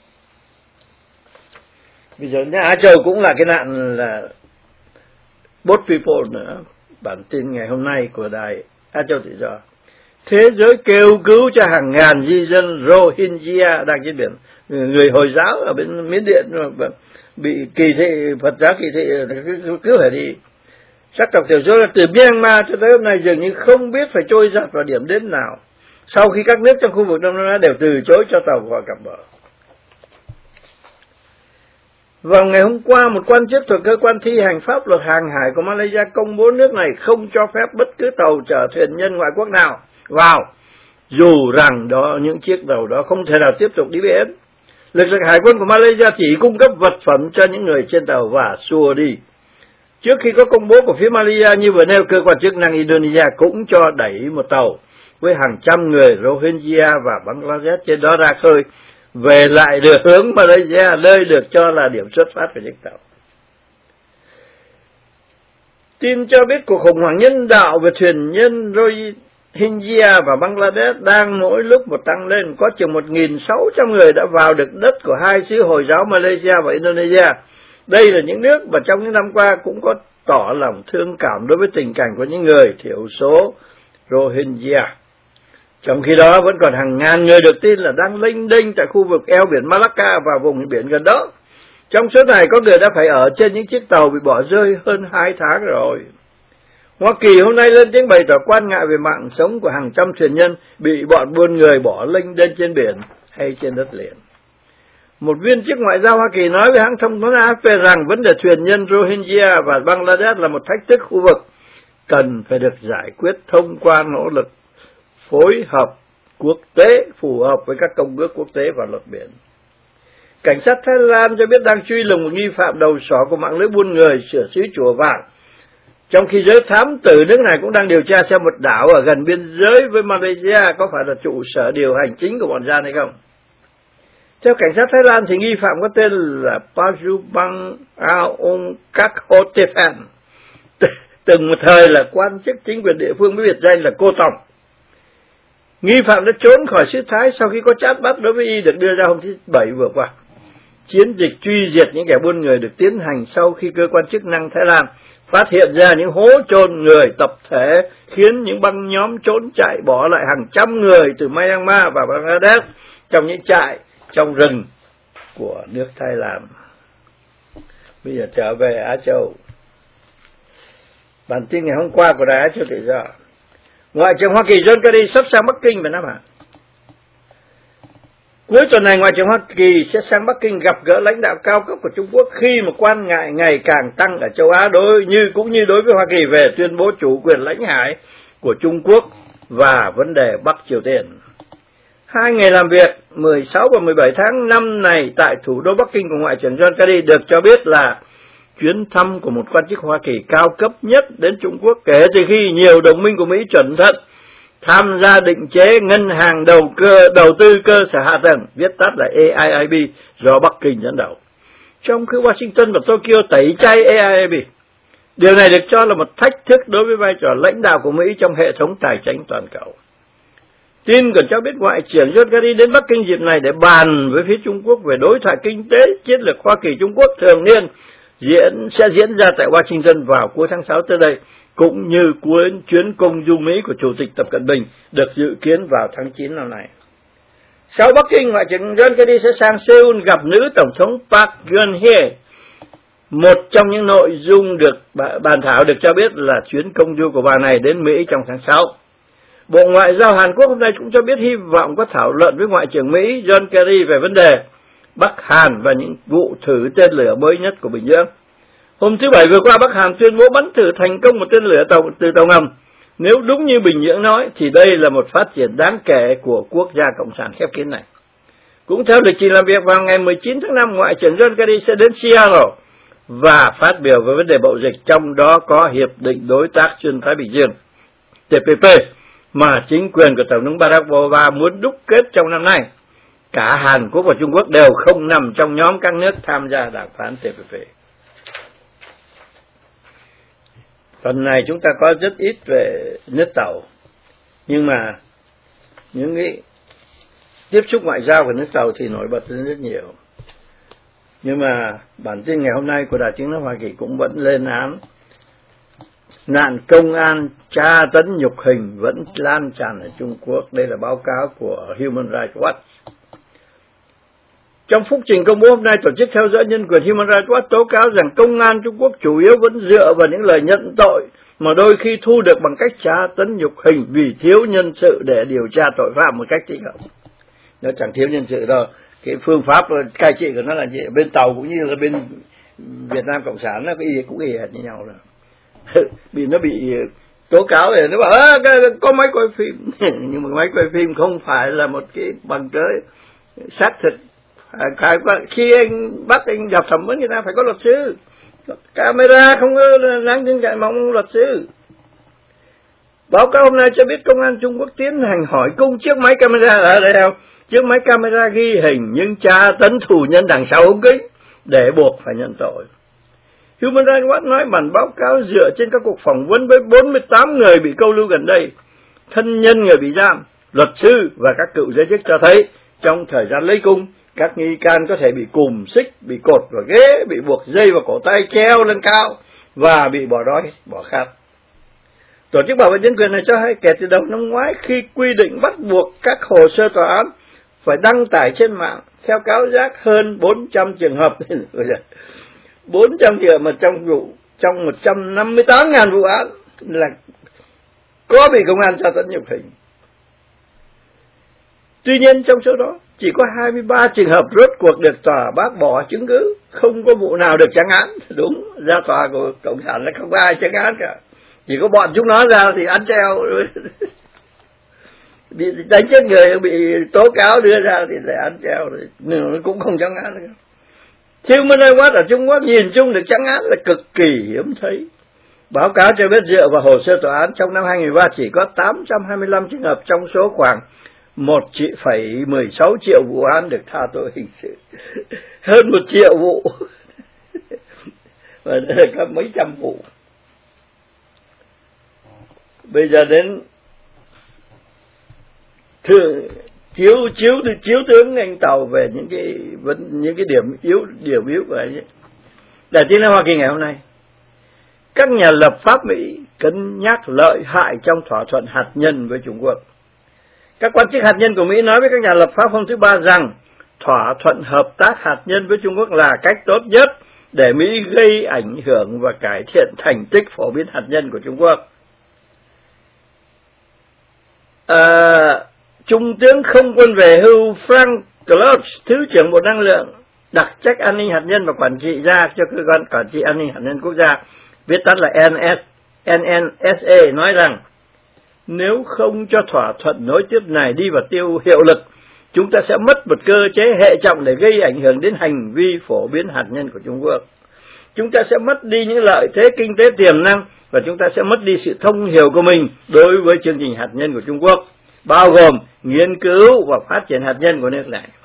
Bây giờ Á Châu cũng là cái nạn là boat people nữa. Bản tin ngày hôm nay của Đài Á Châu Tự Do: thế giới kêu cứu cho hàng ngàn di dân Rohingya đang trên biển. Người Hồi giáo ở bên Miến Điện bị kỳ thị, Phật giáo kỳ thị cứ phải đi. Sắc tộc thiểu số từ Myanmar cho tới hôm nay dường như không biết phải trôi giặt vào điểm đến nào, sau khi các nước trong khu vực Đông Nam Á đều từ chối cho tàu của họ cập bờ. Vào ngày hôm qua, một quan chức thuộc cơ quan thi hành pháp luật hàng hải của Malaysia công bố nước này không cho phép bất cứ tàu chở thuyền nhân ngoại quốc nào vào, dù rằng đó những chiếc tàu đó không thể nào tiếp tục đi biển. Lực lượng hải quân của Malaysia chỉ cung cấp vật phẩm cho những người trên tàu và xua đi. Trước khi có công bố của phía Malaysia như vừa nêu, cơ quan chức năng Indonesia cũng cho đẩy một tàu với hàng trăm người Rohingya và Bangladesh trên đó ra khơi, về lại được hướng Malaysia, nơi được cho là điểm xuất phát của chiếc tàu. Tin cho biết cuộc khủng hoảng nhân đạo về thuyền nhân Rohingya và Bangladesh đang mỗi lúc một tăng lên. Có chừng một nghìn sáu trăm người đã vào được đất của hai xứ Hồi giáo Malaysia và Indonesia. Đây là những nước mà trong những năm qua cũng có tỏ lòng thương cảm đối với tình cảnh của những người thiểu số Rohingya. Trong khi đó vẫn còn hàng ngàn người được tin là đang lênh đênh tại khu vực eo biển Malacca và vùng biển gần đó. Trong số này có người đã phải ở trên những chiếc tàu bị bỏ rơi hơn hai tháng rồi. Hoa Kỳ hôm nay lên tiếng bày tỏ quan ngại về mạng sống của hàng trăm thuyền nhân bị bọn buôn người bỏ lênh đênh trên biển hay trên đất liền. Một viên chức ngoại giao Hoa Kỳ nói với hãng thông tấn a ép pê rằng vấn đề thuyền nhân Rohingya và Bangladesh là một thách thức khu vực, cần phải được giải quyết thông qua nỗ lực phối hợp quốc tế phù hợp với các công ước quốc tế và luật biển. Cảnh sát Thái Lan cho biết đang truy lùng một nghi phạm đầu sỏ của mạng lưới buôn người sửa xứ Chùa Vàng, trong khi giới thám tử nước này cũng đang điều tra xem một đảo ở gần biên giới với Malaysia có phải là trụ sở điều hành chính của bọn gian hay không. Theo cảnh sát Thái Lan thì nghi phạm có tên là Pajubang Aung Kakhotepan, từng một thời là quan chức chính quyền địa phương với biệt danh là Cô Tòng. Nghi phạm đã trốn khỏi xứ Thái sau khi có chát bắt đối với y được đưa ra hôm thứ Bảy vừa qua. Chiến dịch truy diệt những kẻ buôn người được tiến hành sau khi cơ quan chức năng Thái Lan phát hiện ra những hố chôn người tập thể, khiến những băng nhóm trốn chạy bỏ lại hàng trăm người từ Myanmar và Bangladesh trong những trại trong rừng của nước Thái Lan. Bây giờ trở về Á Châu. Bản tin ngày hôm qua của Đài Á Châu Tự Do: Ngoại trưởng Hoa Kỳ John Kerry sắp sang Bắc Kinh vào Nam Hàn. Cuối tuần này, Ngoại trưởng Hoa Kỳ sẽ sang Bắc Kinh gặp gỡ lãnh đạo cao cấp của Trung Quốc khi mà quan ngại ngày càng tăng ở châu Á đối như cũng như đối với Hoa Kỳ về tuyên bố chủ quyền lãnh hải của Trung Quốc và vấn đề Bắc Triều Tiên. Hai ngày làm việc mười sáu và mười bảy tháng năm này tại thủ đô Bắc Kinh của Ngoại trưởng John Kerry được cho biết là chuyến thăm của một quan chức Hoa Kỳ cao cấp nhất đến Trung Quốc kể từ khi nhiều đồng minh của Mỹ chuẩn thận tham gia định chế ngân hàng đầu cơ đầu tư cơ sở hạ tầng, viết tắt là A I I B, do Bắc Kinh dẫn đầu, trong khi Washington và Tokyo tẩy chay A I I B. Điều này được cho là một thách thức đối với vai trò lãnh đạo của Mỹ trong hệ thống tài chính toàn cầu. Tin còn cho biết Ngoại trưởng John Kerry đến Bắc Kinh dịp này để bàn với phía Trung Quốc về đối thoại kinh tế chiến lược Hoa Kỳ Trung Quốc thường niên diễn sẽ diễn ra tại Washington vào cuối tháng sáu tới đây, cũng như cuối chuyến công du Mỹ của Chủ tịch Tập Cận Bình được dự kiến vào tháng chín năm nay. Sau Bắc Kinh, Ngoại trưởng John Kerry sẽ sang Seoul gặp nữ Tổng thống Park Geun-hye. Một trong những nội dung được bàn thảo được cho biết là chuyến công du của bà này đến Mỹ trong tháng sáu. Bộ Ngoại giao Hàn Quốc hôm nay cũng cho biết hy vọng có thảo luận với Ngoại trưởng Mỹ John Kerry về vấn đề Bắc Hàn và những vụ thử tên lửa mới nhất của Bình Dương. Hôm thứ Bảy vừa qua, Bắc Hàn tuyên bố bắn thử thành công một tên lửa tàu, từ tàu ngầm. Nếu đúng như Bình Nhưỡng nói, thì đây là một phát triển đáng kể của quốc gia Cộng sản khép kín này. Cũng theo lịch trình làm việc, vào ngày mười chín tháng năm, Ngoại trưởng John Kerry sẽ đến Seattle và phát biểu về vấn đề mậu dịch, trong đó có Hiệp định Đối tác Xuyên Thái Bình Dương, T P P, mà chính quyền của Tổng thống Barack Obama muốn đúc kết trong năm nay. Cả Hàn Quốc và Trung Quốc đều không nằm trong nhóm các nước tham gia đàm phán T P P. Phần này chúng ta có rất ít về nước Tàu, nhưng mà những cái tiếp xúc ngoại giao của nước Tàu thì nổi bật lên rất nhiều. Nhưng mà bản tin ngày hôm nay của Đài Tiếng nói Hoa Kỳ cũng vẫn lên án nạn công an tra tấn nhục hình vẫn lan tràn ở Trung Quốc. Đây là báo cáo của Human Rights Watch. Trong phúc trình công bố hôm nay, tổ chức theo dõi nhân quyền Human Rights Watch tố cáo rằng công an Trung Quốc chủ yếu vẫn dựa vào những lời nhận tội mà đôi khi thu được bằng cách tra tấn nhục hình vì thiếu nhân sự để điều tra tội phạm một cách thích hợp. Nó chẳng thiếu nhân sự đâu. Cái phương pháp cai trị của nó là gì? Bên Tàu cũng như là bên Việt Nam Cộng sản nó cũng y hệt như nhau rồi. Vì nó bị tố cáo rồi nó bảo à, có máy quay phim nhưng mà máy quay phim không phải là một cái bằng cớ xác thực. À, khi anh bắt anh gặp thẩm vấn người ta phải có luật sư, camera không có đáng tin cậy mong luật sư. Báo cáo hôm nay cho biết công an Trung Quốc tiến hành hỏi cung chiếc máy camera ở đây đâu, chiếc máy camera ghi hình nhưng tra tấn tù nhân đằng sau ống kính để buộc phải nhận tội. Human Rights Watch nói bản báo cáo dựa trên các cuộc phỏng vấn với bốn mươi tám người bị câu lưu gần đây, thân nhân người bị giam, luật sư và các cựu giới chức cho thấy trong thời gian lấy cung, các nghi can có thể bị cùm xích, bị cột vào ghế, bị buộc dây vào cổ tay treo lên cao và bị bỏ đói, bỏ khát. Tổ chức bảo vệ nhân quyền này cho hay kể từ đầu năm ngoái, khi quy định bắt buộc các hồ sơ tòa án phải đăng tải trên mạng, theo cáo giác hơn bốn trăm trường hợp, bốn trăm trường hợp mà trong vụ trong một trăm năm mươi tám nghìn vụ án là có bị công an tra tấn nhục hình. Tuy nhiên trong số đó chỉ có hai mươi ba trường hợp rốt cuộc được tòa bác bỏ chứng cứ, không có vụ nào được trắng án. Đúng, ra tòa của Cộng sản là không có ai trắng án cả, chỉ có bọn chúng nó ra thì án treo, bị đánh chết người bị tố cáo đưa ra thì lại án treo, rồi nó cũng không trắng án nữa. Human Rights Watch ở Trung Quốc nhìn chung được trắng án là cực kỳ hiếm thấy. Báo cáo cho biết dựa vào hồ sơ tòa án trong năm hai nghìn không trăm mười ba chỉ có tám trăm hai mươi lăm trường hợp trong số khoảng một phẩy mười sáu triệu vụ án được tha tội hình sự, hơn một triệu vụ và có mấy trăm vụ. Bây giờ đến thường chiếu chiếu chiếu tướng anh Tàu về những cái vấn những cái điểm yếu điểm yếu của anh ấy. Đài Tiếng nói Hoa Kỳ ngày hôm nay, các nhà lập pháp Mỹ cân nhắc lợi hại trong thỏa thuận hạt nhân với Trung Quốc. Các quan chức hạt nhân của Mỹ nói với các nhà lập pháp hôm thứ Ba rằng thỏa thuận hợp tác hạt nhân với Trung Quốc là cách tốt nhất để Mỹ gây ảnh hưởng và cải thiện thành tích phổ biến hạt nhân của Trung Quốc. À, Trung tướng không quân về hưu Frank Close, Thứ trưởng Bộ Năng lượng, đặc trách an ninh hạt nhân và quản trị ra cho cơ quan quản trị an ninh hạt nhân quốc gia, viết tắt là N N S A, nói rằng nếu không cho thỏa thuận nối tiếp này đi vào tiêu hiệu lực, chúng ta sẽ mất một cơ chế hệ trọng để gây ảnh hưởng đến hành vi phổ biến hạt nhân của Trung Quốc. chúng ta sẽ mất đi những lợi thế kinh tế tiềm năng và chúng ta sẽ mất đi sự thông hiểu của mình đối với chương trình hạt nhân của Trung Quốc, bao gồm nghiên cứu và phát triển hạt nhân của nước này.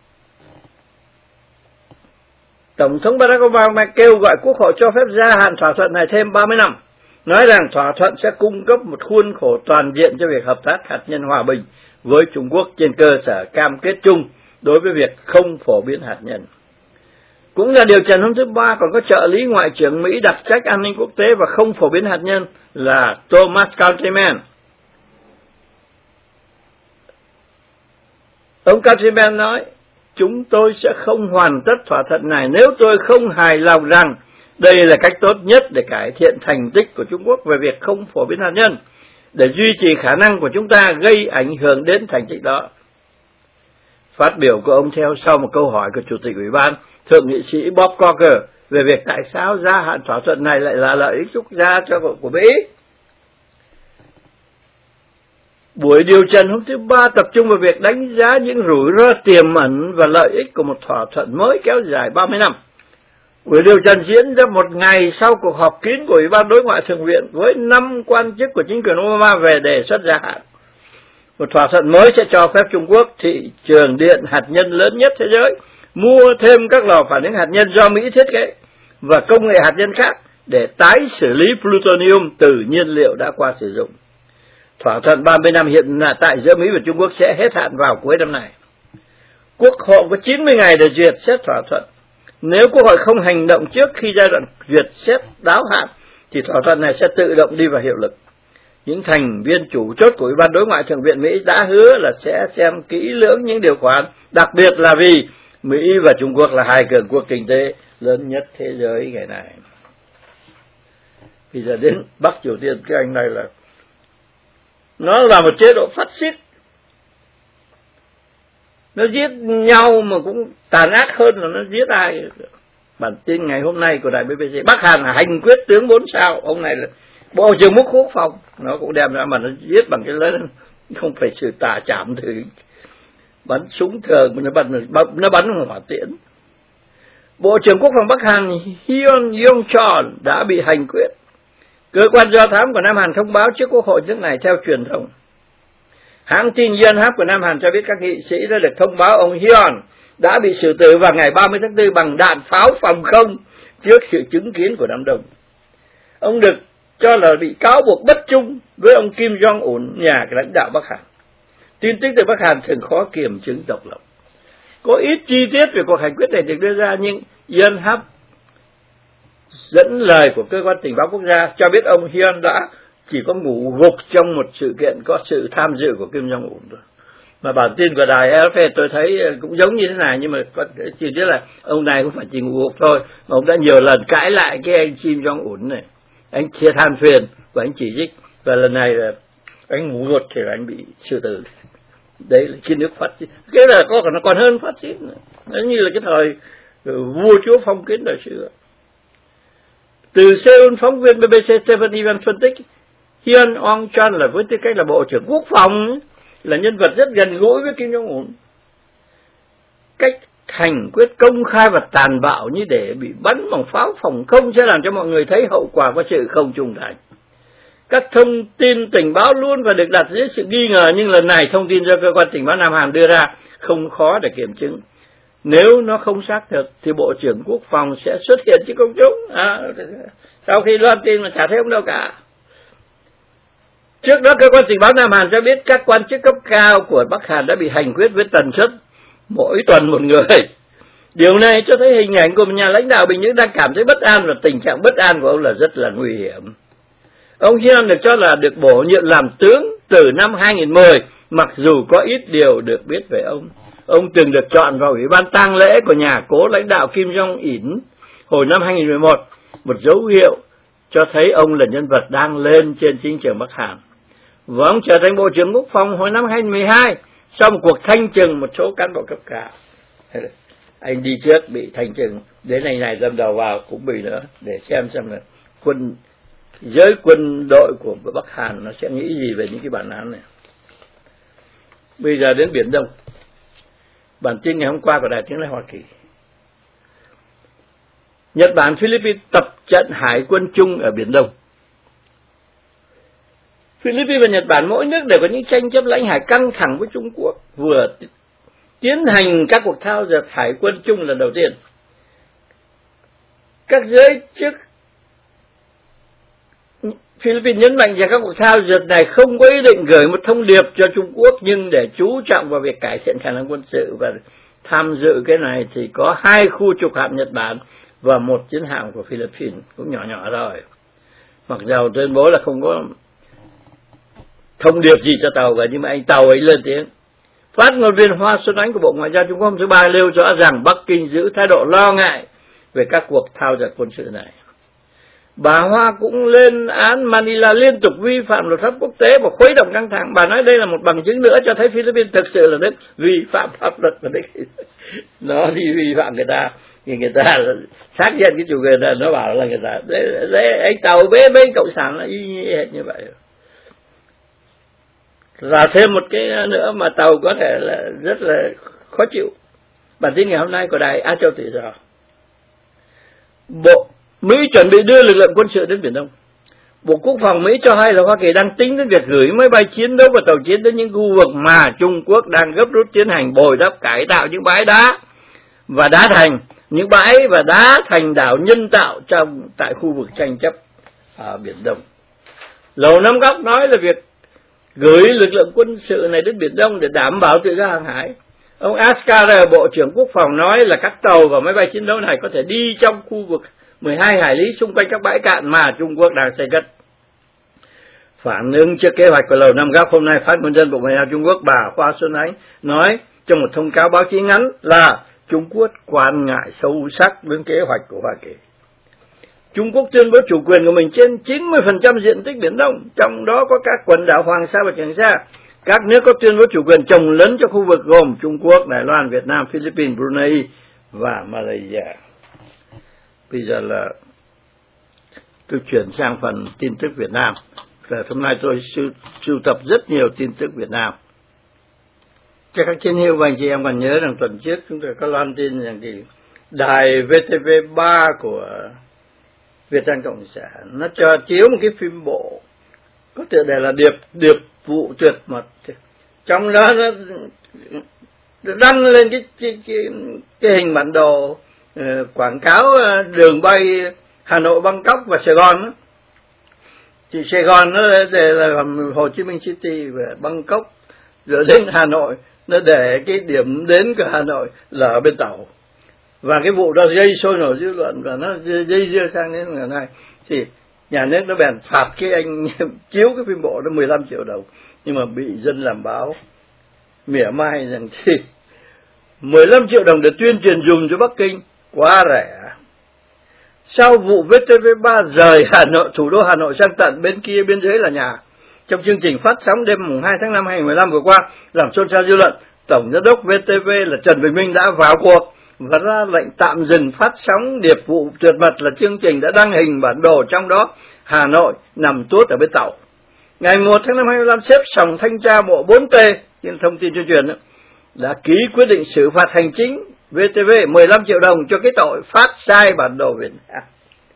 Tổng thống Barack Obama kêu gọi Quốc hội cho phép gia hạn thỏa thuận này thêm ba mươi năm, nói rằng thỏa thuận sẽ cung cấp một khuôn khổ toàn diện cho việc hợp tác hạt nhân hòa bình với Trung Quốc trên cơ sở cam kết chung đối với việc không phổ biến hạt nhân. Cũng là điều trần hôm thứ Ba còn có trợ lý Ngoại trưởng Mỹ đặc trách an ninh quốc tế và không phổ biến hạt nhân là Thomas Countryman. Ông Countryman nói, chúng tôi sẽ không hoàn tất thỏa thuận này nếu tôi không hài lòng rằng đây là cách tốt nhất để cải thiện thành tích của Trung Quốc về việc không phổ biến hạt nhân, để duy trì khả năng của chúng ta gây ảnh hưởng đến thành tích đó. Phát biểu của ông theo sau một câu hỏi của Chủ tịch Ủy ban, Thượng nghị sĩ Bob Corker, về việc tại sao gia hạn thỏa thuận này lại là lợi ích quốc gia cho của Mỹ. Buổi điều trần hôm thứ Ba tập trung vào việc đánh giá những rủi ro tiềm ẩn và lợi ích của một thỏa thuận mới kéo dài ba mươi năm. Buổi điều trần diễn ra một ngày sau cuộc họp kín của Ủy ban Đối ngoại Thượng viện với năm quan chức của chính quyền Obama về đề xuất gia hạn. Một thỏa thuận mới sẽ cho phép Trung Quốc, thị trường điện hạt nhân lớn nhất thế giới, mua thêm các lò phản ứng hạt nhân do Mỹ thiết kế và công nghệ hạt nhân khác để tái xử lý plutonium từ nhiên liệu đã qua sử dụng. Thỏa thuận ba mươi năm hiện là tại giữa Mỹ và Trung Quốc sẽ hết hạn vào cuối năm này. Quốc hội có chín mươi ngày để duyệt xét thỏa thuận. Nếu Quốc hội không hành động trước khi giai đoạn duyệt xét đáo hạn, thì thỏa thuận này sẽ tự động đi vào hiệu lực. Những thành viên chủ chốt của Ủy ban Đối ngoại Thượng viện Mỹ đã hứa là sẽ xem kỹ lưỡng những điều khoản, đặc biệt là vì Mỹ và Trung Quốc là hai cường quốc kinh tế lớn nhất thế giới ngày này. Bây giờ đến Bắc Triều Tiên, cái anh này là nó là một chế độ phát xít. Nó giết nhau mà cũng tàn ác hơn là nó giết ai. Bản tin ngày hôm nay của đài bê bê xê, Bắc Hàn là hành quyết tướng bốn sao, ông này là Bộ trưởng Quốc quốc phòng, nó cũng đem ra mà nó giết bằng cái lớn, không phải sự tà chạm thử bắn súng thường mà nó bắn nó bắn hỏa tiễn. Bộ trưởng Quốc phòng Bắc Hàn Hyun Yong Chol đã bị hành quyết. Cơ quan do thám của Nam Hàn thông báo trước Quốc hội nước này theo truyền thông. Hãng tin Yonhap của Nam Hàn cho biết các nghị sĩ đã được thông báo ông Hyun đã bị xử tử vào ngày ba mươi tháng tư bằng đạn pháo phòng không trước sự chứng kiến của đám đông. Ông được cho là bị cáo buộc bất trung với ông Kim Jong-un, nhà lãnh đạo Bắc Hàn. Tin tức từ Bắc Hàn thường khó kiểm chứng độc lập. Có ít chi tiết về cuộc hành quyết này được đưa ra, nhưng Yonhap dẫn lời của cơ quan tình báo quốc gia cho biết ông Hyun đã chỉ có ngủ gục trong một sự kiện có sự tham dự của Kim Jong-un thôi. Mà bản tin của đài rờ ép pê tôi thấy cũng giống như thế này, nhưng mà chỉ biết là ông này không phải chỉ ngủ gục thôi, mà ông đã nhiều lần cãi lại cái anh Kim Jong-un này. Anh chia than phiền và anh chỉ trích, và lần này là anh ngủ gục thì là anh bị xử tử. Đấy là cái nước phát xít. Cái là có nó còn hơn phát xít nữa. Nó như là cái thời vua chúa phong kiến đời xưa. Từ Seoul, phóng viên bê bê xê Stephen Evans phân tích, Hyun Ong Chol là với tư cách là Bộ trưởng Quốc phòng, là nhân vật rất gần gũi với Kim Jong-un. Cách hành quyết công khai và tàn bạo như để bị bắn bằng pháo phòng không sẽ làm cho mọi người thấy hậu quả của sự không trung thành. Các thông tin tình báo luôn và được đặt dưới sự nghi ngờ, nhưng lần này thông tin do cơ quan tình báo Nam Hàn đưa ra không khó để kiểm chứng. Nếu nó không xác thực thì Bộ trưởng Quốc phòng sẽ xuất hiện trước công chúng. À, sau khi loan tin mà chả thấy ông đâu cả. Trước đó, cơ quan tình báo Nam Hàn cho biết các quan chức cấp cao của Bắc Hàn đã bị hành quyết với tần suất mỗi tuần một người. Điều này cho thấy hình ảnh của một nhà lãnh đạo Bình Nhưỡng đang cảm thấy bất an, và tình trạng bất an của ông là rất là nguy hiểm. Ông Hyun được cho là được bổ nhiệm làm tướng từ năm hai nghìn mười, mặc dù có ít điều được biết về ông. Ông từng được chọn vào Ủy ban tang lễ của nhà cố lãnh đạo Kim Jong-un hồi năm hai nghìn mười một, một dấu hiệu cho thấy ông là nhân vật đang lên trên chính trường Bắc Hàn. Và ông trở thành Bộ trưởng Quốc phòng hồi năm hai nghìn mười hai, sau một cuộc thanh trừng một số cán bộ cấp cao. Anh đi trước bị thanh trừng, đến này này dâm đầu vào cũng bị nữa, để xem xem là quân giới quân đội của Bắc Hàn nó sẽ nghĩ gì về những cái bản án này. Bây giờ đến Biển Đông. Bản tin ngày hôm qua của Đài Tiếng nói Hoa Kỳ. Nhật Bản, Philippines tập trận hải quân chung ở Biển Đông. Philippines và Nhật Bản mỗi nước đều có những tranh chấp lãnh hải căng thẳng với Trung Quốc, vừa tiến hành các cuộc thao dượt hải quân chung lần đầu tiên. Các giới chức Philippines nhấn mạnh rằng các cuộc thao dượt này không có ý định gửi một thông điệp cho Trung Quốc, nhưng để chú trọng vào việc cải thiện khả năng quân sự, và tham dự cái này thì có hai khu trục hạm Nhật Bản và một chiến hạm của Philippines, cũng nhỏ nhỏ rồi. Mặc dầu tuyên bố là không có thông điệp gì cho tàu cả, nhưng mà anh tàu ấy lên tiếng. Phát ngôn viên Hoa Xuân Ánh của Bộ Ngoại giao Trung Quốc hôm thứ Ba nêu rõ rằng Bắc Kinh giữ thái độ lo ngại về các cuộc thao dượt quân sự này. Bà Hoa cũng lên án Manila liên tục vi phạm luật pháp quốc tế và khuấy động căng thẳng. Bà nói đây là một bằng chứng nữa cho thấy Philippines thực sự là nước vi phạm pháp luật, và nó đi vi phạm người ta, thì người ta xác nhận cái chủ quyền là nó bảo là người ta đấy, đấy, anh tàu bế bên cộng sản là y như hệt như vậy. Và thêm một cái nữa mà tàu có thể là rất là khó chịu. Bản tin ngày hôm nay của đài Á Châu Tự Do. Bộ Mỹ chuẩn bị đưa lực lượng quân sự đến Biển Đông. Bộ Quốc phòng Mỹ cho hay là Hoa Kỳ đang tính đến việc gửi máy bay chiến đấu và tàu chiến đến những khu vực mà Trung Quốc đang gấp rút tiến hành bồi đắp, cải tạo những bãi đá và đá thành, những bãi và đá thành đảo nhân tạo trong tại khu vực tranh chấp ở Biển Đông. Lầu Năm Góc nói là việc gửi lực lượng quân sự này đến Biển Đông để đảm bảo tự do hàng hải. Ông Askar, Bộ trưởng Quốc phòng, nói là các tàu và máy bay chiến đấu này có thể đi trong khu vực mười hai hải lý xung quanh các bãi cạn mà Trung Quốc đang xây cất. Phản ứng trước kế hoạch của Lầu Năm Góc, hôm nay phát ngôn nhân Bộ Ngoại giao Trung Quốc bà Hoa Xuân Ánh nói trong một thông cáo báo chí ngắn là Trung Quốc quan ngại sâu sắc đến kế hoạch của Hoa Kỳ. Trung Quốc tuyên bố chủ quyền của mình trên chín mươi phần trăm diện tích Biển Đông, trong đó có các quần đảo Hoàng Sa và Trường Sa. Các nước có tuyên bố chủ quyền chồng lớn cho khu vực gồm Trung Quốc, Đài Loan, Việt Nam, Philippines, Brunei và Malaysia. Bây giờ là tôi chuyển sang phần tin tức Việt Nam. Và hôm nay tôi sưu, sưu tập rất nhiều tin tức Việt Nam. Chắc các chiến hữu và anh chị em còn nhớ rằng tuần trước chúng tôi có loan tin rằng thì đài vê tê vê ba của Việt Nam Cộng sản nó cho chiếu một cái phim bộ có tựa đề là điệp điệp vụ tuyệt mật. Trong đó nó đăng lên cái cái, cái, cái hình bản đồ uh, quảng cáo uh, đường bay Hà Nội, Bangkok và Sài Gòn đó. Thì Sài Gòn nó để là Hồ Chí Minh City, và Bangkok rồi đến Hà Nội nó để cái điểm đến của Hà Nội là ở bên tàu. Và cái vụ đó gây sôi nổi dư luận và nó dây dưa sang đến ngày nay, thì nhà nước nó bèn phạt cái anh chiếu cái phim bộ đó mười lăm triệu đồng, nhưng mà bị dân làm báo mỉa mai rằng thì mười lăm triệu đồng để tuyên truyền dùng cho Bắc Kinh quá rẻ. Sau vụ vê tê vê ba rời Hà Nội, thủ đô Hà Nội sang tận bên kia biên giới là nhà, trong chương trình phát sóng đêm mùng hai tháng năm hai nghìn không trăm mười lăm vừa qua làm xôn xao dư luận, tổng giám đốc vê tê vê là Trần Bình Minh đã vào cuộc và ra lệnh tạm dừng phát sóng điệp vụ tuyệt mật, là chương trình đã đăng hình bản đồ trong đó Hà Nội nằm tuốt ở bên tàu. Ngày một tháng năm hai nghìn không trăm mười lăm, xếp sòng thanh tra bộ bốn T, trên thông tin tuyên truyền đó, đã ký quyết định xử phạt hành chính vê tê vê mười lăm triệu đồng cho cái tội phát sai bản đồ Việt Nam.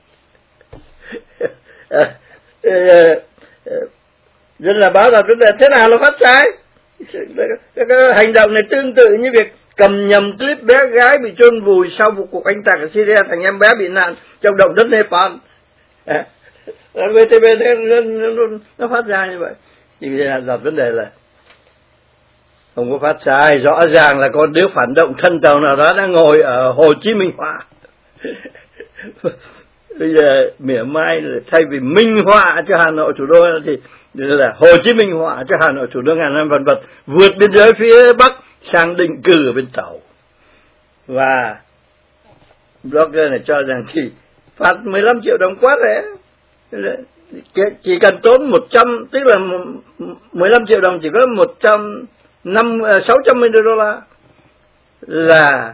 Dân là báo đạo vấn đề thế nào là phát sai. Cái hành động này tương tự như việc cầm nhầm clip bé gái bị chôn vùi sau một cuộc oanh tạc ở Syria thành em bé bị nạn trong động đất Nepal. vê tê vê nó, nó, nó phát ra như vậy. Thì bây giờ đặt vấn đề là không có phát sai, rõ ràng là có đứa phản động thân tàu nào đó đang ngồi ở Hồ Chí Minh Họa. Bây giờ mỉa mai là thay vì minh họa cho Hà Nội thủ đô thì là Hồ Chí Minh họa cho Hà Nội thủ đô ngàn năm vân vân, vượt biên giới phía Bắc sang định cư ở bên tàu. Và blogger này cho rằng thì phạt mười lăm triệu đồng quá rẻ, chỉ cần tốn một trăm, tức là mười lăm triệu đồng chỉ có một trăm năm sáu trăm mươi đô la, là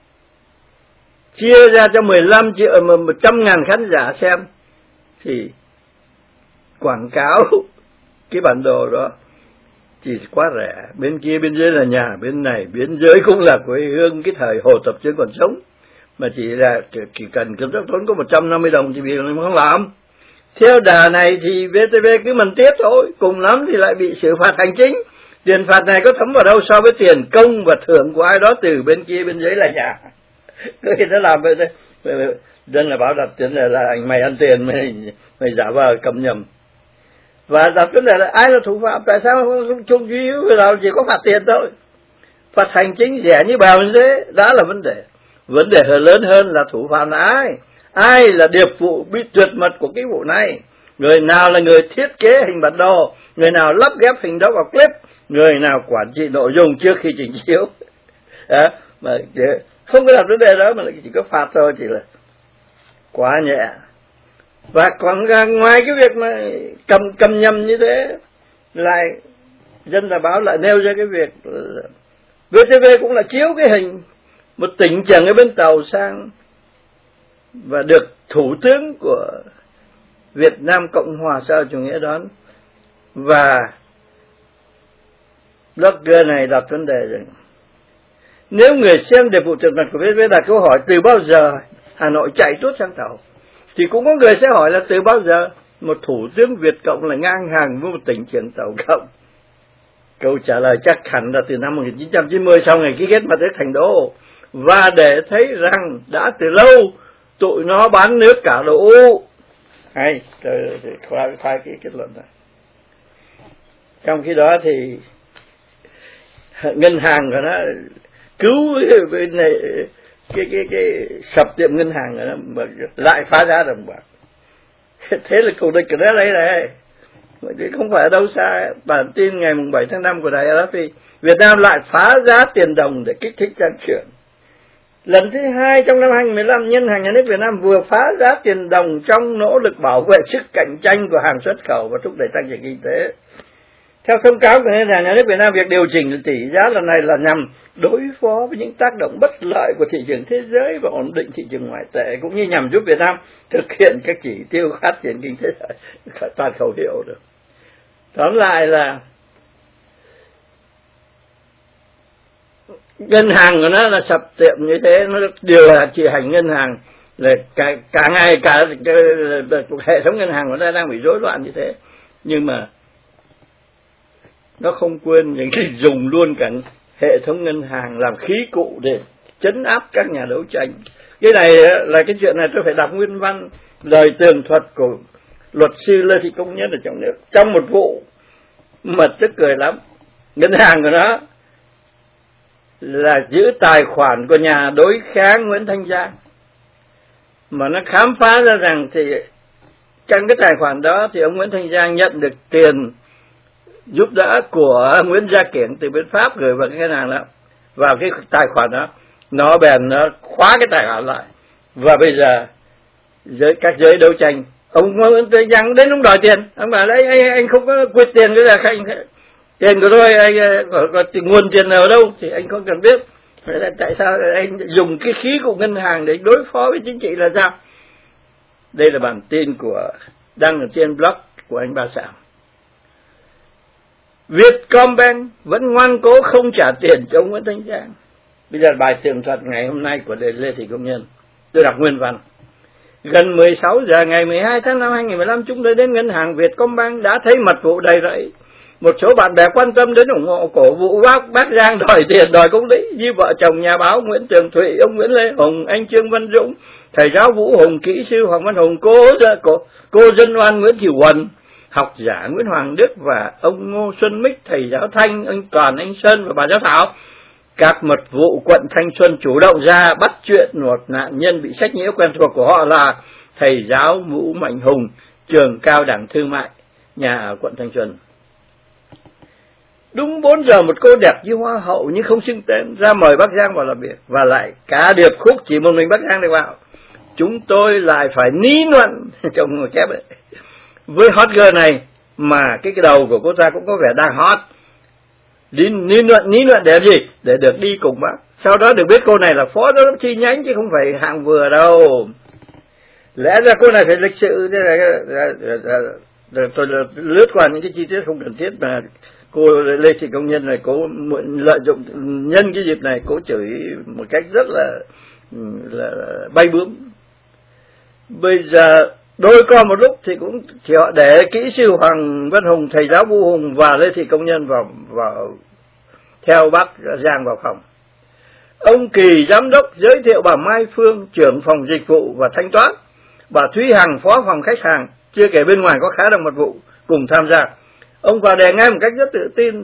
chia ra cho mười lăm triệu mà một trăm ngàn khán giả xem, thì quảng cáo cái bản đồ đó chỉ quá rẻ. Bên kia biên giới là nhà, bên này biên giới cũng là quê hương cái thời Hồ Tập Trương còn sống. mà chỉ là chỉ cần kiểm soát tốn có một trăm năm mươi đồng thì vì không làm. Theo đà này thì vê tê vê cứ mần tiếp thôi, cùng lắm thì lại bị xử phạt hành chính. Tiền phạt này có thấm vào đâu so với tiền công và thưởng của ai đó từ bên kia bên dưới là nhà. Cái nó làm vậy đấy. Dân là báo đặt tiền là, là anh mày ăn tiền, mày, mày giả vờ cầm nhầm. Và đặt vấn đề là ai là thủ phạm, tại sao không chung duy nào chỉ có phạt tiền thôi. Phạt hành chính rẻ như bèo như thế, đó là vấn đề. Vấn đề lớn hơn là thủ phạm là ai? Ai là điệp vụ bị tuyệt mật của cái vụ này? Người nào là người thiết kế hình bản đồ? Người nào lắp ghép hình đó vào clip? Người nào quản trị nội dung trước khi trình chiếu? À, mà không có đặt vấn đề đó mà chỉ có phạt thôi, chỉ là quá nhẹ. Và còn ngoài cái việc mà cầm cầm nhầm như thế, lại Dân Thời Báo lại nêu ra cái việc vê tê vê cũng là chiếu cái hình một tỉnh chở ở bên Tàu sang và được thủ tướng của Việt Nam Cộng hòa xã hội chủ nghĩa đón. Và blogger này đặt vấn đề rằng nếu người xem điệp vụ tuyệt mật của vê tê vê đặt câu hỏi từ bao giờ Hà Nội chạy tuốt sang Tàu, thì cũng có người sẽ hỏi là từ bao giờ một thủ tướng Việt Cộng là ngang hàng với một tỉnh trưởng Tàu Cộng. Câu trả lời chắc hẳn là từ năm một nghìn chín trăm chín mươi sau ngày ký kết Mặt Đất Thành Đô. Và để thấy rằng đã từ lâu tụi nó bán nước cả đồ U. Hay, khoai, khoai cái kết luận này. Trong khi đó thì ngân hàng của nó cứu bên này cái cái cái sập tiệm ngân hàng của nó lại phá giá đồng bạc. Thế là cục địch của nó lấy này. Không phải ở đâu xa. Bản tin ngày bảy tháng năm của đài rờ ép pê, Việt Nam lại phá giá tiền đồng để kích thích tăng trưởng. Lần thứ hai trong năm hai nghìn không trăm mười lăm, Ngân hàng Nhà nước Việt Nam vừa phá giá tiền đồng trong nỗ lực bảo vệ sức cạnh tranh của hàng xuất khẩu và thúc đẩy tăng trưởng kinh tế. Theo thông cáo của Ngân hàng Nhà nước Việt Nam, việc điều chỉnh tỷ giá lần này là nhằm đối phó với những tác động bất lợi của thị trường thế giới và ổn định thị trường ngoại tệ, cũng như nhằm giúp Việt Nam thực hiện các chỉ tiêu phát triển kinh tế toàn khẩu hiệu được. Tóm lại là ngân hàng của nó là sập tiệm như thế, nó điều là chỉ hành ngân hàng là cả, cả ngày cả cái, hệ thống ngân hàng của nó đang bị rối loạn như thế, nhưng mà nó không quên những cái dùng luôn cả hệ thống ngân hàng làm khí cụ để trấn áp các nhà đấu tranh. Cái này là cái chuyện này tôi phải đọc nguyên văn lời tường thuật của luật sư Lê Thị Công Nhất ở trong nước trong một vụ mà tức cười lắm. Ngân hàng của nó là giữ tài khoản của nhà đối kháng Nguyễn Thanh Giang, mà nó khám phá ra rằng thì trong cái tài khoản đó thì ông Nguyễn Thanh Giang nhận được tiền giúp đỡ của Nguyễn Gia Kiển từ bên Pháp gửi vào cái ngân hàng đó, vào cái tài khoản đó. Nó bèn nó khóa cái tài khoản lại, và bây giờ giới các giới đấu tranh, ông Nguyễn Thanh Giang đến ông đòi tiền, ông bảo đấy anh, anh không có quyết tiền, cái là anh tiền của tôi, anh có, có nguồn tiền nào ở đâu thì anh không cần biết. Tại sao anh dùng cái khí của ngân hàng để đối phó với chính trị là sao? Đây là bản tin của đăng ở trên blog của anh Ba Sảng. Vietcombank vẫn ngoan cố không trả tiền cho ông Nguyễn Thanh Giang. Bây giờ bài tường thuật ngày hôm nay của Lê Thị Công Nhân, tôi đọc nguyên văn. Gần mười sáu giờ ngày mười hai tháng năm hai nghìn không trăm mười lăm, chúng tôi đến ngân hàng Vietcombank đã thấy mật vụ đầy rẫy. Một số bạn bè quan tâm đến ủng hộ cổ vũ bác bác Giang đòi tiền, đòi công lý, như vợ chồng nhà báo Nguyễn Tường Thụy, ông Nguyễn Lê Hùng, anh Trương Văn Dũng, thầy giáo Vũ Hùng, kỹ sư Hoàng Văn Hùng, cô cô, cô dân oan Nguyễn Thị Huân, học giả Nguyễn Hoàng Đức và ông Ngô Xuân Mích, thầy giáo Thanh, anh Toàn, anh Sơn và bà giáo Thảo. Các mật vụ quận Thanh Xuân chủ động ra bắt chuyện một nạn nhân bị sách nhiễu quen thuộc của họ là thầy giáo Vũ Mạnh Hùng, trường cao đẳng thương mại, nhà ở quận Thanh Xuân. Đúng bốn giờ, một cô đẹp như hoa hậu nhưng không xưng tên ra mời bác Giang vào làm việc, và lại cả điệp khúc chỉ một mình bác Giang được vào. Chúng tôi lại phải ní luận trong một chép ấy. Với hot girl này mà cái cái đầu của cô ta cũng có vẻ đang hot. Ní, ní luận ní luận để gì? Để được đi cùng bác. Sau đó được biết cô này là phó giám đốc chi nhánh chứ không phải hạng vừa đâu. Lẽ ra cô này phải lịch sự. Tôi lướt qua những cái chi tiết không cần thiết mà cô Lê Thị Công Nhân này cố lợi dụng nhân cái dịp này cố chửi một cách rất là là bay bướm. Bây giờ đôi co một lúc thì cũng thì họ để kỹ sư Hoàng Văn Hùng, thầy giáo Vũ Hùng và Lê Thị Công Nhân vào vào theo bác Giang vào phòng. Ông Kỳ giám đốc giới thiệu bà Mai Phương, trưởng phòng dịch vụ và thanh toán, bà Thúy Hằng, phó phòng khách hàng, chưa kể bên ngoài có khá đồng mật vụ cùng tham gia. Ông vào đề ngay một cách rất tự tin.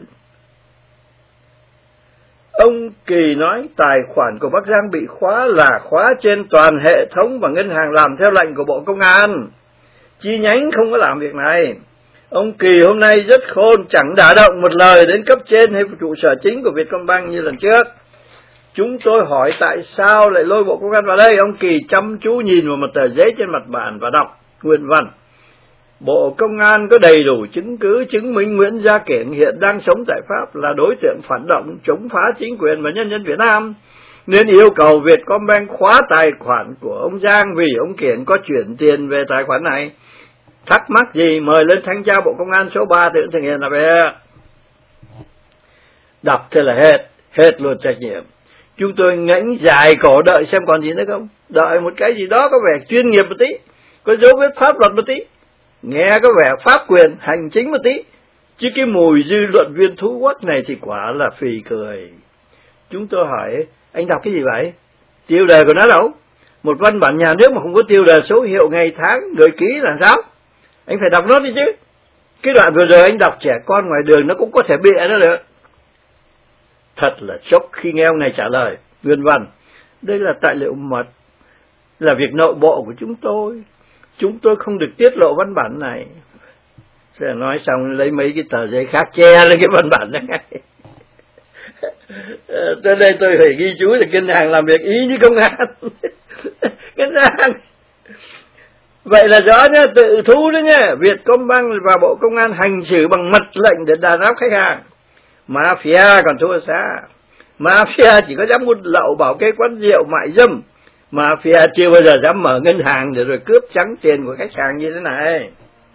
Ông Kỳ nói tài khoản của bác Giang bị khóa là khóa trên toàn hệ thống và ngân hàng làm theo lệnh của Bộ Công an. Chi nhánh không có làm việc này. Ông Kỳ hôm nay rất khôn, chẳng đả động một lời đến cấp trên hay trụ sở chính của Vietcombank như lần trước. Chúng tôi hỏi tại sao lại lôi Bộ Công an vào đây. Ông Kỳ chăm chú nhìn vào một tờ giấy trên mặt bàn và đọc nguyên văn. Bộ Công an có đầy đủ chứng cứ chứng minh Nguyễn Gia Kiển hiện đang sống tại Pháp, là đối tượng phản động chống phá chính quyền và nhân dân Việt Nam, nên yêu cầu Vietcombank khóa tài khoản của ông Giang vì ông Kiển có chuyển tiền về tài khoản này. Thắc mắc gì mời lên thanh tra Bộ Công an số ba tự thực hiện là về. Đọc thế là hết, hết luôn trách nhiệm. Chúng tôi ngẫnh dài cổ đợi xem còn gì nữa không. Đợi một cái gì đó có vẻ chuyên nghiệp một tí, có dấu vết pháp luật một tí, nghe có vẻ pháp quyền hành chính một tí, chứ cái mùi dư luận viên thú quắc này thì quả là phì cười. Chúng tôi hỏi, anh đọc cái gì vậy? Tiêu đề của nó đâu? Một văn bản nhà nước mà không có tiêu đề, số hiệu, ngày tháng, gửi ký là sao? Anh phải đọc nó đi chứ. Cái đoạn vừa rồi anh đọc trẻ con ngoài đường nó cũng có thể bịa nó được. Thật là sốc khi nghe ông này trả lời nguyên văn. Đây là tài liệu mật, là việc nội bộ của chúng tôi. Chúng tôi không được tiết lộ văn bản này. Sẽ nói xong lấy mấy cái tờ giấy khác che lên cái văn bản này. Tới đây tôi phải ghi chú là ngân hàng làm việc ý như công an. Ngân hàng. Vậy là rõ nhá, tự thú đó nhá. Vietcombank và Bộ Công an hành xử bằng mật lệnh để đàn áp khách hàng. Mafia còn thua xa. Mafia chỉ có dám buôn lậu, bảo kê quán rượu, mại dâm. Mafia chưa bao giờ dám mở ngân hàng để rồi cướp trắng tiền của khách hàng như thế này.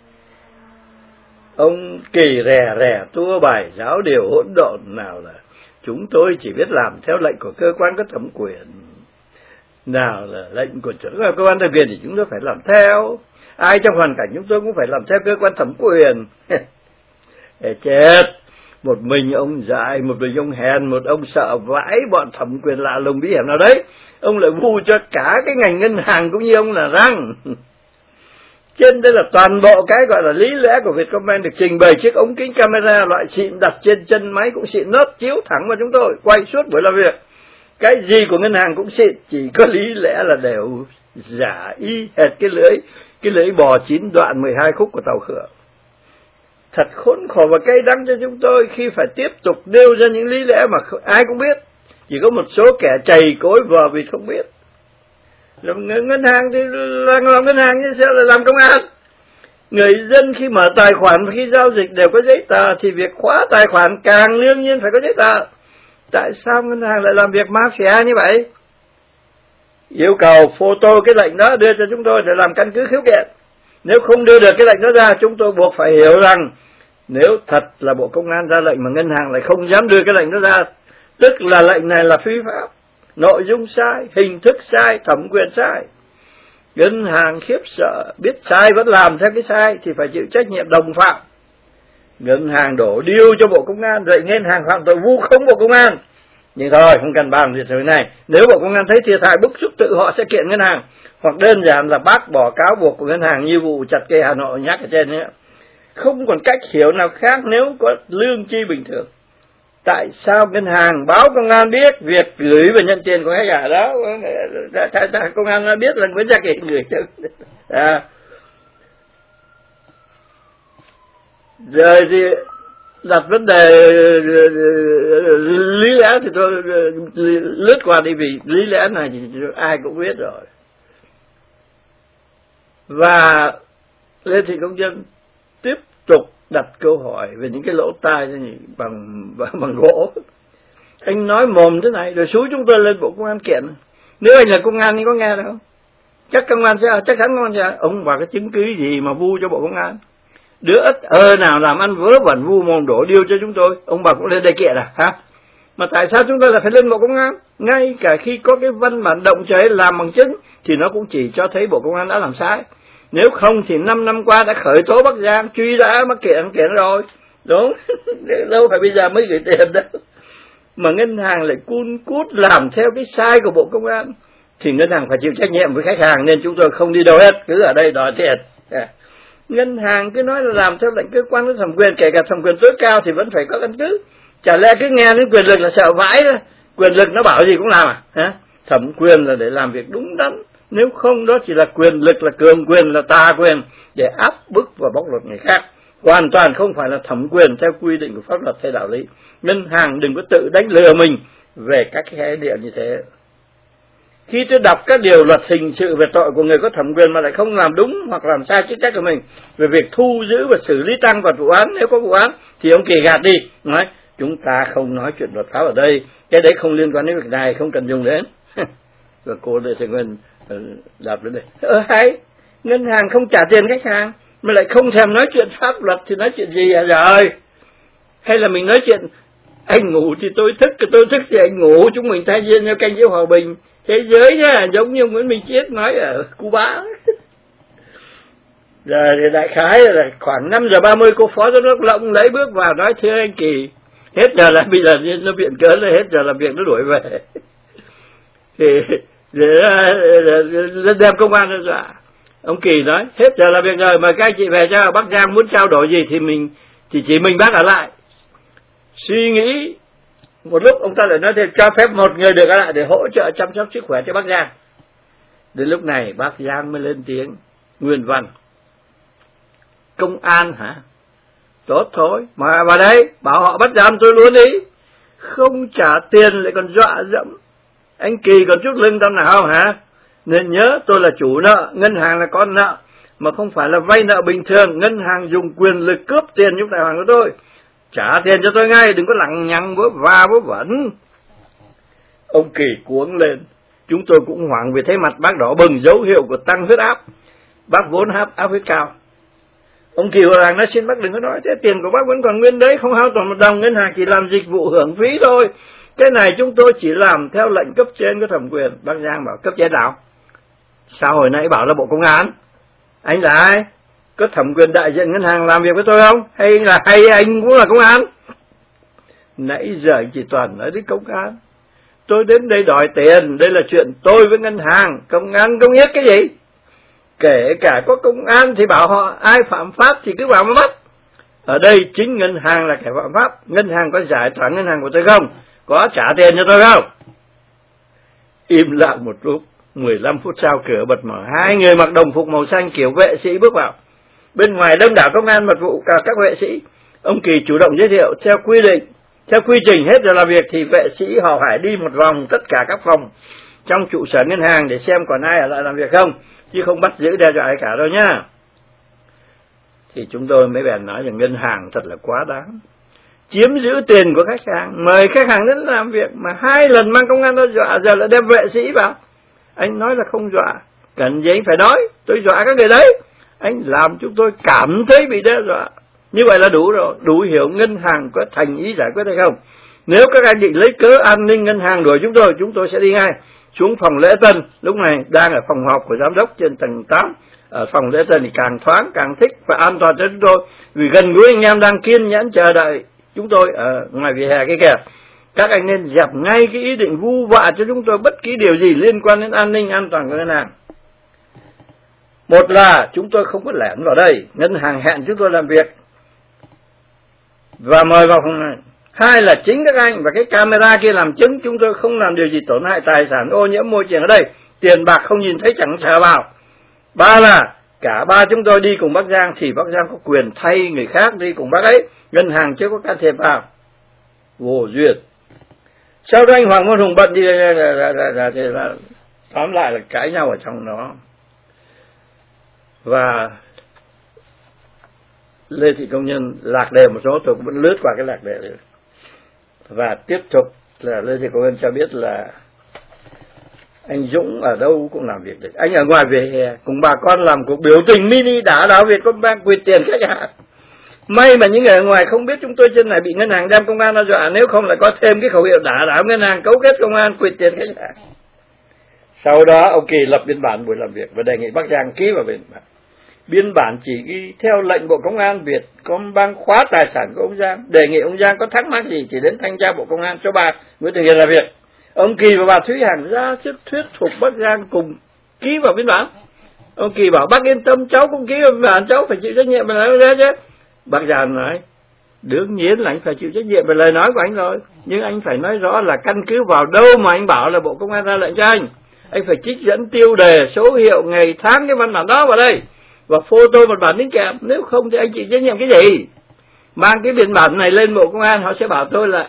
Ông Kỳ rè rè tua bài giáo điều hỗn độn nào là chúng tôi chỉ biết làm theo lệnh của cơ quan có thẩm quyền. Nào là lệnh của trưởng cơ quan thẩm quyền thì chúng tôi phải làm theo. Ai trong hoàn cảnh chúng tôi cũng phải làm theo cơ quan thẩm quyền. Để chết. Một mình ông dại, một mình ông hèn, một ông sợ vãi bọn thẩm quyền lạ lùng bí hiểm nào đấy. Ông lại vu cho cả cái ngành ngân hàng cũng như ông là răng. Trên đây là toàn bộ cái gọi là lý lẽ của Vietcombank được trình bày chiếc ống kính camera loại xịn đặt trên chân máy cũng xịn nốt, chiếu thẳng vào chúng tôi, quay suốt buổi làm việc. Cái gì của ngân hàng cũng xịn, chỉ có lý lẽ là đều giả y hệt cái lưỡi, cái lưỡi bò chín đoạn mười hai khúc của tàu Khựa. Thật khốn khổ và cay đắng cho chúng tôi khi phải tiếp tục nêu ra những lý lẽ mà ai cũng biết, chỉ có một số kẻ chày cối vờ vịt không biết. Làm ngân hàng thì làm, làm ngân hàng như sao lại làm công an? Người dân khi mở tài khoản và khi giao dịch đều có giấy tờ, thì việc khóa tài khoản càng đương nhiên phải có giấy tờ. Tại sao ngân hàng lại làm việc mafia như vậy? Yêu cầu photo cái lệnh đó đưa cho chúng tôi để làm căn cứ khiếu kiện. Nếu không đưa được cái lệnh đó ra, chúng tôi buộc phải hiểu rằng nếu thật là Bộ Công an ra lệnh mà ngân hàng lại không dám đưa cái lệnh đó ra, tức là lệnh này là phi pháp, nội dung sai, hình thức sai, thẩm quyền sai. Ngân hàng khiếp sợ, biết sai vẫn làm theo cái sai thì phải chịu trách nhiệm đồng phạm. Ngân hàng đổ điêu cho Bộ Công an, vậy ngân hàng phạm tội vu khống Bộ Công an. Nhưng thôi, không cần bàn việc thứ này. Nếu Bộ Công an thấy thiệt hại bức xúc tự họ sẽ kiện ngân hàng, hoặc đơn giản là bác bỏ cáo buộc của ngân hàng như vụ chặt cây Hà Nội nhắc ở trên nữa. Không còn cách hiểu nào khác nếu có lương tri bình thường. Tại sao ngân hàng báo công an biết việc gửi và nhận tiền của khách hàng đó? Công an đã biết là Nguyễn Gia Kiển gửi cho. À. Rồi thì đặt vấn đề lý lẽ thì tôi lướt qua đi, vì lý lẽ này thì ai cũng biết rồi. Và Lê Thị Công Nhân tiếp tục đặt câu hỏi về những cái lỗ tai bằng, bằng bằng gỗ. Anh nói mồm thế này rồi xúi chúng tôi lên Bộ Công an kiện. Nếu anh là công an thì có nghe đâu? Chắc công an sẽ chắc chắn công an sẽ. Ông bảo cái chứng cứ gì mà vu cho Bộ Công an? Đứa ất ơ nào làm ăn vớ vẩn vu mồm đổ điêu cho chúng tôi, ông bảo cũng lên đây kiện à? Hả? Mà tại sao chúng ta lại phải lên Bộ Công an? Ngay cả khi có cái văn bản động trời làm bằng chứng thì nó cũng chỉ cho thấy Bộ Công an đã làm sai. Nếu không thì năm năm qua đã khởi tố Bắc Giang, truy đã mắc kiện kiện rồi, đúng? Đâu phải bây giờ mới gửi tiền đâu. Mà ngân hàng lại cun cút làm theo cái sai của Bộ Công an thì ngân hàng phải chịu trách nhiệm với khách hàng, nên chúng tôi không đi đâu hết, cứ ở đây đòi tiền. À. Ngân hàng cứ nói là làm theo lệnh cơ quan có thẩm quyền, kể cả thẩm quyền tối cao thì vẫn phải có căn cứ. Chả lẽ cứ nghe đến quyền lực là sợ vãi đó, quyền lực nó bảo gì cũng làm à? Hả? Thẩm quyền là để làm việc đúng đắn, nếu không đó chỉ là quyền lực, là cường quyền, là tà quyền để áp bức và bóc lột người khác, hoàn toàn không phải là thẩm quyền theo quy định của pháp luật hay đạo lý. Ngân hàng đừng có tự đánh lừa mình về các cái khái niệm như thế. Khi tôi đọc các điều luật hình sự về tội của người có thẩm quyền mà lại không làm đúng hoặc làm sai chức trách của mình về việc thu giữ và xử lý tăng vật vụ án, nếu có vụ án thì ông Kỳ gạt đi, nói chúng ta không nói chuyện luật pháp ở đây, cái đấy không liên quan đến việc này, không cần dùng đến. Và cô Lê Thị Nguyên đọc đến đây, ờ hay, ngân hàng không trả tiền khách hàng mà lại không thèm nói chuyện pháp luật thì nói chuyện gì à rồi? Hay là mình nói chuyện anh ngủ thì tôi thức, tôi thức thì anh ngủ, chúng mình thay viên nhau canh giữ hòa bình thế giới nha, giống như Nguyễn Minh Chiết nói ở Cuba. Giờ thì đại khái là khoảng năm giờ ba mươi cô phó giám đốc Lộng lấy bước vào nói thưa anh Kỳ, hết giờ là bây giờ nó viện cớ là hết giờ làm việc nó đuổi về. Thì để đem công an ra dọa. Ông Kỳ nói hết giờ làm việc rồi, mời các anh chị về cho Bắc Giang, muốn trao đổi gì thì mình thì chỉ mình bác ở lại. Suy nghĩ một lúc ông ta lại nói thêm cho phép một người được ở lại để hỗ trợ chăm sóc sức khỏe cho Bắc Giang. Đến lúc này Bắc Giang mới lên tiếng nguyên văn: công an hả? Tốt thôi, mà vào đây bảo họ bắt giam tôi luôn đi, không trả tiền lại còn dọa dẫm. Anh Kỳ còn chút lưng tao nào hả? Nên nhớ tôi là chủ nợ, ngân hàng là con nợ, mà không phải là vay nợ bình thường. Ngân hàng dùng quyền lực cướp tiền trong tài khoản của tôi, trả tiền cho tôi ngay, đừng có lằng nhằng vớ va vớ vẩn. Ông Kỳ cuống lên, chúng tôi cũng hoảng vì thấy mặt bác đỏ bừng, dấu hiệu của tăng huyết áp. Bác vốn áp áp huyết cao. Ông Kỳ vào hàng nói xin bác đừng có nói thế, tiền của bác vẫn còn nguyên đấy, không hao tổn một đồng, ngân hàng chỉ làm dịch vụ hưởng phí thôi. Cái này chúng tôi chỉ làm theo lệnh cấp trên có thẩm quyền. Bác Giang bảo cấp trên nào? Sao hồi nãy bảo là Bộ Công an? Anh là ai? Có thẩm quyền đại diện ngân hàng làm việc với tôi không? Hay là hay anh cũng là công an? Nãy giờ anh chỉ toàn nói đến công an. Tôi đến đây đòi tiền, đây là chuyện tôi với ngân hàng. Công an công nhất cái gì? Kể cả có công an thì bảo họ ai phạm pháp thì cứ vào mà bắt. Ở đây chính ngân hàng là kẻ phạm pháp. Ngân hàng có giải tỏa ngân hàng của tôi không? Có trả tiền cho tôi không? Im lặng một lúc, mười lăm phút sau cửa bật mở, hai người mặc đồng phục màu xanh kiểu vệ sĩ bước vào. Bên ngoài đông đảo công an mật vụ cả các vệ sĩ. Ông Kỳ chủ động giới thiệu theo quy định, theo quy trình hết giờ làm việc thì vệ sĩ họ phải đi một vòng tất cả các phòng trong trụ sở ngân hàng để xem còn ai ở lại làm việc không, chứ không bắt giữ đe dọa ai cả đâu nhá. Thì chúng tôi mới bèn nói rằng ngân hàng thật là quá đáng, chiếm giữ tiền của khách hàng, mời khách hàng đến làm việc mà hai lần mang công an ra dọa, giờ lại đem vệ sĩ vào. Anh nói là không dọa, cần gì anh phải nói tôi dọa các người đấy. Anh làm chúng tôi cảm thấy bị đe dọa, như vậy là đủ rồi, đủ hiểu ngân hàng có thành ý giải quyết hay không. Nếu các anh định lấy cớ an ninh ngân hàng đuổi chúng tôi, chúng tôi sẽ đi ngay xuống phòng lễ tân. Lúc này đang ở phòng họp của giám đốc trên tầng tám. Ở phòng lễ tân thì càng thoáng càng thích và an toàn cho chúng tôi, vì gần gũi anh em đang kiên nhẫn chờ đợi chúng tôi ở ngoài vỉa hè kia kìa. Các anh nên dẹp ngay cái ý định vu vạ cho chúng tôi bất kỳ điều gì liên quan đến an ninh an toàn của ngân hàng. Một là chúng tôi không có lẻn vào đây, ngân hàng hẹn chúng tôi làm việc và mời vào phòng này. Hai là chính các anh và cái camera kia làm chứng chúng tôi không làm điều gì tổn hại tài sản, ô nhiễm môi trường ở đây, tiền bạc không nhìn thấy chẳng sờ vào. Ba là cả ba chúng tôi đi cùng bác Giang thì bác Giang có quyền thay người khác đi cùng bác ấy, ngân hàng chưa có can thiệp vào. Vô duyên. Sau đó anh Hoàng Văn Hùng bận đi là tóm lại là cãi nhau ở trong đó. Và Lê Thị Công Nhân lạc đề một số, tôi cũng vẫn lướt qua cái lạc đề này. Và tiếp tục là Lê Thị Công Nhân cho biết là anh Dũng ở đâu cũng làm việc được. Anh ở ngoài vỉa hè cùng bà con làm cuộc biểu tình mini đã đảo Việt Công Bang quyệt tiền khách hàng. May mà những người ở ngoài không biết chúng tôi trên này bị ngân hàng đem công an đe dọa, nếu không lại có thêm cái khẩu hiệu đả đảo ngân hàng, cấu kết công an quyệt tiền khách hàng. Sau đó ông Kỳ lập biên bản buổi làm việc và đề nghị Bắc Giang ký vào biên bản. Biên bản chỉ ghi theo lệnh Bộ Công an Vietcombank khóa tài sản của ông Giang, đề nghị ông Giang có thắc mắc gì chỉ đến thanh tra Bộ Công an cho bà Nguyễn Thị Hiền làm việc. Ông Kỳ và bà Thúy Hằng ra sức thuyết phục Bắc Giang cùng ký vào biên bản. Ông Kỳ bảo bác yên tâm, cháu cũng ký vào biên bản, cháu phải chịu trách nhiệm về lời nói chứ. Bác Giang nói đương nhiên là anh phải chịu trách nhiệm về lời nói của anh rồi, nhưng anh phải nói rõ là căn cứ vào đâu mà anh bảo là Bộ Công an ra lệnh cho anh. Anh phải trích dẫn tiêu đề, số hiệu, ngày tháng cái văn bản đó vào đây và photo một bản đính kèm, nếu không thì anh chịu trách nhiệm cái gì? Mang cái biên bản này lên Bộ Công an, họ sẽ bảo tôi là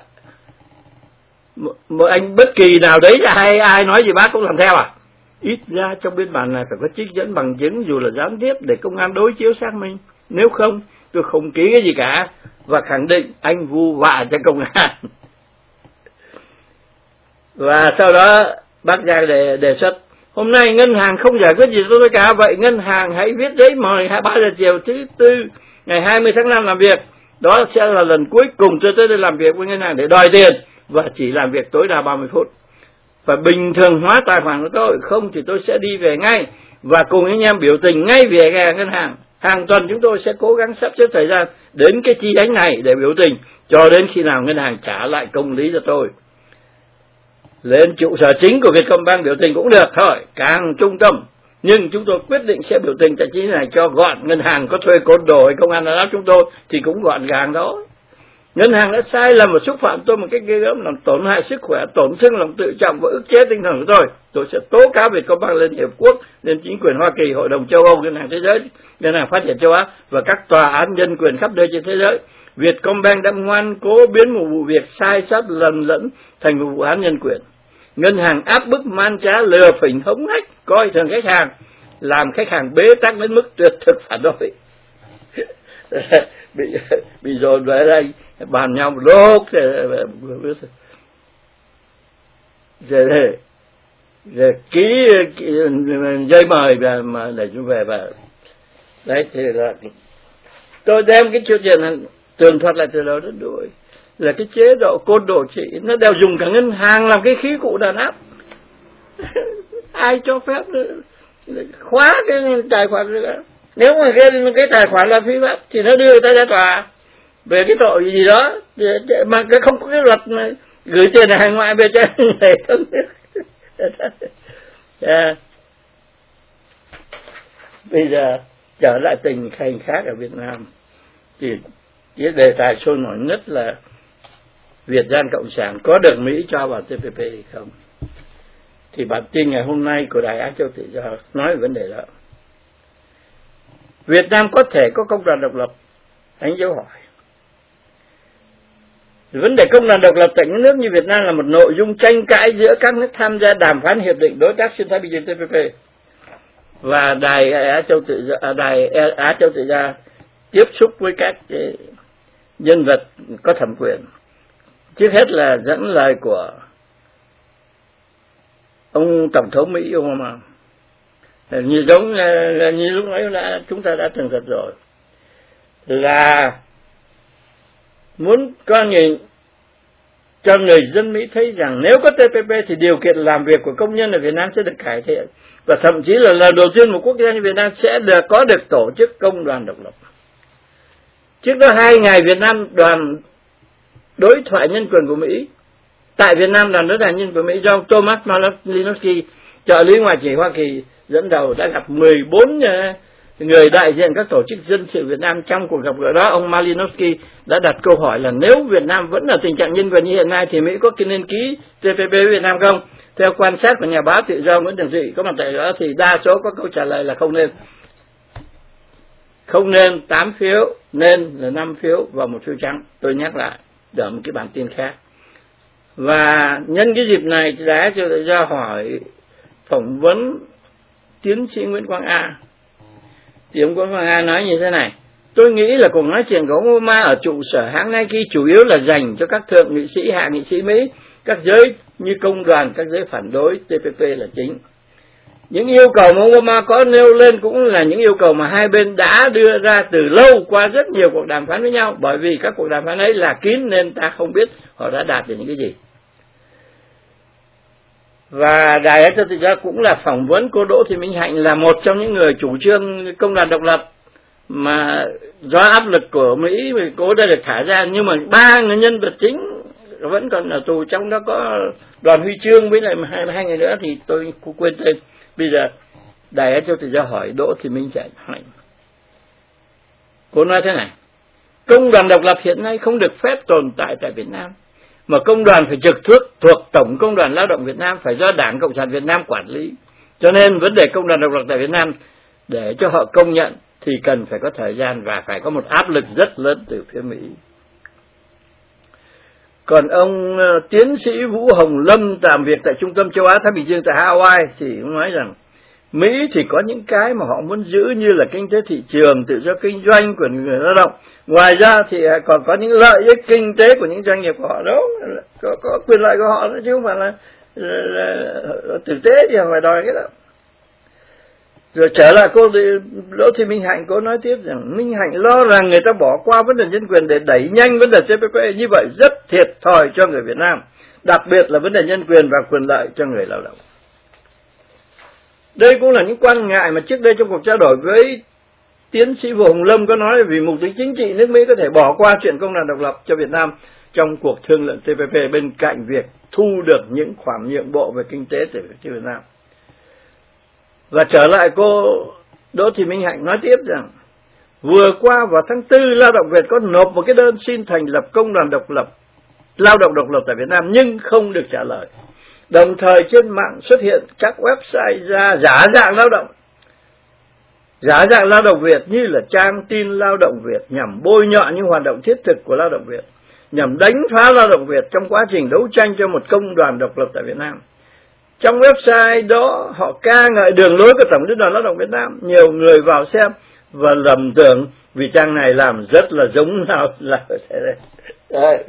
một anh bất kỳ nào đấy là hay ai nói gì bác cũng làm theo à? Ít ra trong biên bản này phải có trích dẫn bằng chứng dù là gián tiếp để công an đối chiếu xác minh, nếu không tôi không ký cái gì cả và khẳng định anh vu vạ cho công an. Và sau đó bác Giang đề, đề xuất hôm nay ngân hàng không giải quyết gì cho tôi cả, vậy ngân hàng hãy viết giấy mời ba giờ chiều thứ tư ngày hai mươi tháng năm làm việc, đó sẽ là lần cuối cùng tôi tới đây làm việc với ngân hàng để đòi tiền và chỉ làm việc tối đa ba mươi phút. Phải bình thường hóa tài khoản của tôi, không thì tôi sẽ đi về ngay và cùng anh em biểu tình ngay về ngân hàng. Hàng tuần chúng tôi sẽ cố gắng sắp xếp thời gian đến cái chi nhánh này để biểu tình cho đến khi nào ngân hàng trả lại công lý cho tôi. Lên trụ sở chính của Vietcombank biểu tình cũng được thôi, càng trung tâm. Nhưng chúng tôi quyết định sẽ biểu tình tại chi này cho gọn. Ngân hàng có thuê côn đồ hay công an đã chúng tôi thì cũng gọn gàng đó. Ngân hàng đã sai lầm và xúc phạm tôi một cách ghê gớm, làm tổn hại sức khỏe, tổn thương lòng tự trọng và ức chế tinh thần của tôi. Tôi sẽ tố cáo Vietcombank lên Hiệp Quốc, lên chính quyền Hoa Kỳ, Hội đồng châu Âu, Ngân hàng Thế giới, Ngân hàng Phát triển châu Á và các tòa án nhân quyền khắp nơi trên thế giới. Vietcombank đã ngoan cố biến một vụ việc sai sót lầm lẫn thành một vụ án nhân quyền. Ngân hàng áp bức man trá, lừa phỉnh, hống hách, coi thường khách hàng, làm khách hàng bế tắc đến mức tuyệt thực phản đối. bị bị dồn về đây bàn nhau một lúc rồi rồi, rồi ký, ký giấy mời và mà để chúng về và đấy thì là tôi đem cái chuyện này tường thuật lại từ đầu đến đuôi là cái chế độ côn đồ trị nó đều dùng cả ngân hàng làm cái khí cụ đàn áp. Ai cho phép khóa cái tài khoản nữa? Nếu mà cái, cái tài khoản là phi pháp thì nó đưa người ta ra tòa về cái tội gì đó, mà cái không có cái luật mà gửi tiền hải ngoại về cho người không biết. Yeah. Bây giờ trở lại tình hình khác ở Việt Nam thì cái đề tài sôi nổi nhất là Việt Gian Cộng sản có được Mỹ cho vào tê pê pê hay không. Thì bản tin ngày hôm nay của Đài Á Châu Tự Do nói về vấn đề đó. Việt Nam có thể có công đoàn độc lập? Anh dấu hỏi. Vấn đề công đoàn độc lập tại những nước như Việt Nam là một nội dung tranh cãi giữa các nước tham gia đàm phán hiệp định đối tác xuyên Thái Bình Dương tê pê pê. Và Đài Á Châu Tự Do, Đài Á Châu Tự Do tiếp xúc với các nhân vật có thẩm quyền. Trước hết là dẫn lời của ông Tổng thống Mỹ Obama. Như giống như lúc nãy đã chúng ta đã từng thật rồi, là muốn con người cho người dân Mỹ thấy rằng nếu có tê pê pê thì điều kiện làm việc của công nhân ở Việt Nam sẽ được cải thiện và thậm chí là lần đầu tiên một quốc gia như Việt Nam sẽ được có được tổ chức công đoàn độc lập. Trước đó hai ngày Việt Nam đoàn đối thoại nhân quyền của Mỹ tại Việt Nam, đoàn đối thoại nhân quyền của Mỹ do Thomas Malinowski, trợ lý ngoại trưởng Hoa Kỳ dẫn đầu, đã gặp mười bốn người đại diện các tổ chức dân sự Việt Nam. Trong cuộc gặp gỡ đó, ông Malinowski đã đặt câu hỏi là nếu Việt Nam vẫn ở tình trạng nhân quyền như hiện nay thì Mỹ có nên ký tê pê pê với Việt Nam không? Theo quan sát của nhà báo tự do Nguyễn Trường Thụy có mặt tại đó thì đa số có câu trả lời là không nên. Không nên tám phiếu, nên là năm phiếu và một phiếu trắng. Tôi nhắc lại ở một cái bản tin khác. Và nhân cái dịp này thì đã cho tự do hỏi phỏng vấn tiến sĩ Nguyễn Quang A. Thì ông Nguyễn Quang A nói như thế này: tôi nghĩ là cuộc nói chuyện của ông Obama ở trụ sở hãng Nike chủ yếu là dành cho các thượng nghị sĩ, hạ nghị sĩ Mỹ, các giới như công đoàn, các giới phản đối tê pê pê là chính. Những yêu cầu mà ông Obama có nêu lên cũng là những yêu cầu mà hai bên đã đưa ra từ lâu qua rất nhiều cuộc đàm phán với nhau, bởi vì các cuộc đàm phán ấy là kín nên ta không biết họ đã đạt được những cái gì. Và Đài Á Châu Tự Do cũng là phỏng vấn cô Đỗ Thị Minh Hạnh, là một trong những người chủ trương công đoàn độc lập mà do áp lực của Mỹ cô đã được thả ra, nhưng mà ba người nhân vật chính vẫn còn ở tù, trong đó có Đoàn Huy Chương với lại hai, hai người nữa thì tôi quên tên. Bây giờ Đài Á Châu Tự Do hỏi Đỗ Thị Minh Hạnh, cô nói thế này: công đoàn độc lập hiện nay không được phép tồn tại tại Việt Nam, mà công đoàn phải trực thuộc thuộc Tổng Công đoàn Lao động Việt Nam, phải do Đảng Cộng sản Việt Nam quản lý. Cho nên vấn đề công đoàn độc lập tại Việt Nam để cho họ công nhận thì cần phải có thời gian và phải có một áp lực rất lớn từ phía Mỹ. Còn ông uh, tiến sĩ Vũ Hồng Lâm làm việc tại Trung tâm Châu Á Thái Bình Dương tại Hawaii thì ông nói rằng Mỹ thì có những cái mà họ muốn giữ như là kinh tế thị trường, tự do kinh doanh của người lao động. Ngoài ra thì còn có những lợi ích kinh tế của những doanh nghiệp của họ đó, có, có quyền lợi của họ đó, chứ không phải là, là, là, là tử tế thì phải đòi cái đó. Rồi trở lại cô Đỗ Thị Minh Hạnh, cô nói tiếp rằng Minh Hạnh lo rằng người ta bỏ qua vấn đề nhân quyền để đẩy nhanh vấn đề tê pê pê, như vậy rất thiệt thòi cho người Việt Nam, đặc biệt là vấn đề nhân quyền và quyền lợi cho người lao động. Đây cũng là những quan ngại mà trước đây trong cuộc trao đổi với tiến sĩ Vũ Hồng Lâm có nói, vì mục đích chính trị nước Mỹ có thể bỏ qua chuyện công đoàn độc lập cho Việt Nam trong cuộc thương lượng tê pê pê bên cạnh việc thu được những khoản nhượng bộ về kinh tế từ Việt Nam. Và trở lại cô Đỗ Thị Minh Hạnh nói tiếp rằng vừa qua vào tháng tư, Lao động Việt có nộp một cái đơn xin thành lập công đoàn độc lập, lao động độc lập tại Việt Nam nhưng không được trả lời. Đồng thời trên mạng xuất hiện các website ra giả dạng lao động, giả dạng lao động Việt như là trang tin lao động Việt nhằm bôi nhọ những hoạt động thiết thực của lao động Việt, nhằm đánh phá lao động Việt trong quá trình đấu tranh cho một công đoàn độc lập tại Việt Nam. Trong website đó họ ca ngợi đường lối của Tổng Liên đoàn Lao động Việt Nam. Nhiều người vào xem và lầm tưởng vì trang này làm rất là giống nào là đấy,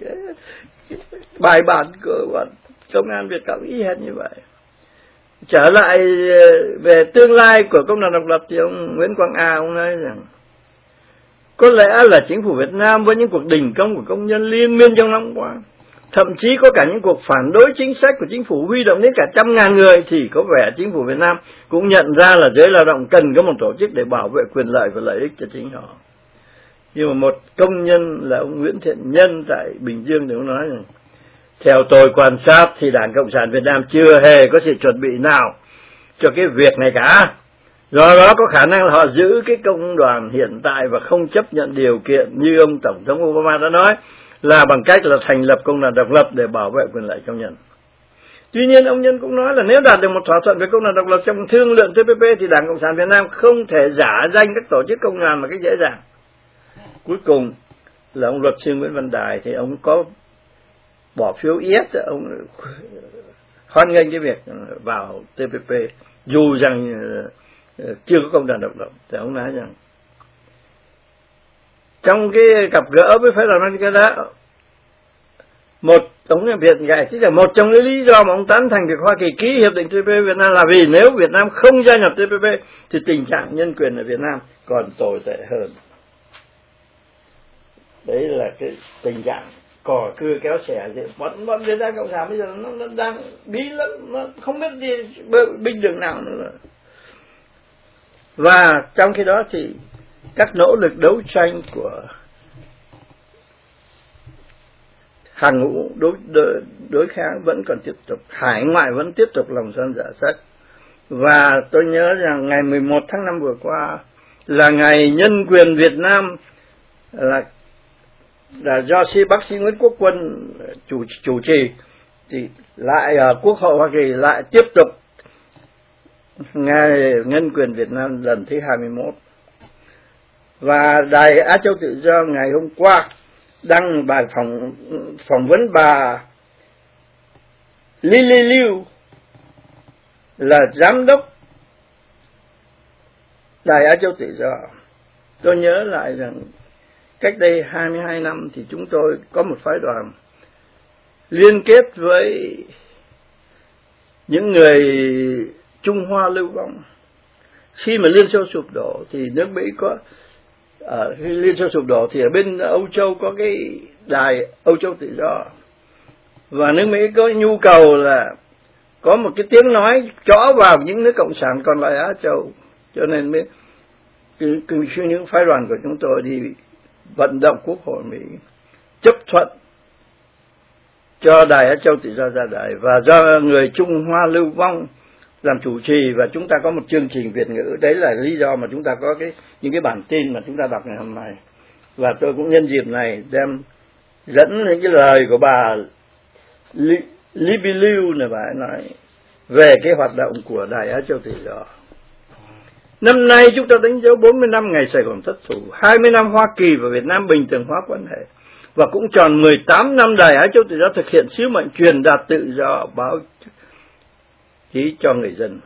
bài bản của bọn công an Việt Cộng y hệt như vậy. Trở lại về tương lai của công đoàn độc lập thì ông Nguyễn Quang A ông nói rằng có lẽ là chính phủ Việt Nam với những cuộc đình công của công nhân liên miên trong năm qua, thậm chí có cả những cuộc phản đối chính sách của chính phủ huy động đến cả trăm ngàn người, thì có vẻ chính phủ Việt Nam cũng nhận ra là giới lao động cần có một tổ chức để bảo vệ quyền lợi và lợi ích cho chính họ. Nhưng mà một công nhân là ông Nguyễn Thiện Nhân tại Bình Dương thì ông nói rằng theo tôi quan sát thì Đảng Cộng sản Việt Nam chưa hề có sự chuẩn bị nào cho cái việc này cả. Do đó có khả năng là họ giữ cái công đoàn hiện tại và không chấp nhận điều kiện như ông Tổng thống Obama đã nói là bằng cách là thành lập công đoàn độc lập để bảo vệ quyền lợi công nhân. Tuy nhiên ông Nhân cũng nói là nếu đạt được một thỏa thuận về công đoàn độc lập trong thương lượng tê pê pê thì Đảng Cộng sản Việt Nam không thể giả danh các tổ chức công đoàn một cách dễ dàng. Cuối cùng là ông luật sư Nguyễn Văn Đài thì ông có bỏ phiếu yes, ông hoan nghênh cái việc vào tê pê pê dù rằng chưa có công đoàn độc lập. Thì ông nói rằng trong cái gặp gỡ với phái đoàn Canada, một ông Việt giải thích là một trong những lý do mà ông tán thành việc Hoa Kỳ ký hiệp định tê pê pê Việt Nam là vì nếu Việt Nam không gia nhập tê pê pê thì tình trạng nhân quyền ở Việt Nam còn tồi tệ hơn. Đấy là cái tình trạng cò cưa kéo xẻ, bọn bọn Việt Nam Cộng sản bây giờ nó, nó đang bí lắm, nó không biết đi binh đường nào nữa. Và trong khi đó thì các nỗ lực đấu tranh của hàng ngũ đối, đối, đối kháng vẫn còn tiếp tục, hải ngoại vẫn tiếp tục lòng son dạ sắt. Và tôi nhớ rằng ngày mười một tháng năm vừa qua là ngày nhân quyền Việt Nam, là là do sĩ bác sĩ Nguyễn Quốc Quân chủ chủ trì, thì lại ở Quốc hội Hoa Kỳ lại tiếp tục ngày nhân quyền Việt Nam lần thứ hai mươi mốt. Và Đài Á Châu Tự Do ngày hôm qua đăng bài phỏng phỏng vấn bà Lily Liu, là giám đốc Đài Á Châu Tự Do. Tôi nhớ lại rằng cách đây hai mươi hai năm thì chúng tôi có một phái đoàn liên kết với những người Trung Hoa lưu vong. Khi mà Liên Xô sụp đổ thì nước Mỹ có, ở khi Liên Xô sụp đổ thì ở bên Âu Châu có cái đài Âu Châu Tự Do, và nước Mỹ có nhu cầu là có một cái tiếng nói chó vào những nước cộng sản còn lại Á Châu, cho nên mới cứ, cứ những phái đoàn của chúng tôi đi vận động Quốc hội Mỹ chấp thuận cho đài Á Châu Tự Do ra đời, và do người Trung Hoa lưu vong làm chủ trì, và chúng ta có một chương trình Việt ngữ. Đấy là lý do mà chúng ta có cái những cái bản tin mà chúng ta đọc ngày hôm nay. Và tôi cũng nhân dịp này đem dẫn những cái lời của bà Libby Lưu này, bà ấy nói về cái hoạt động của đài Á Châu Tự Do. Năm nay chúng ta đánh dấu bốn mươi năm ngày Sài Gòn thất thủ, hai mươi năm Hoa Kỳ và Việt Nam bình thường hóa quan hệ, và cũng tròn mười tám năm đài Á Châu Tự Do thực hiện sứ mệnh truyền đạt tự do báo chí cho người dân.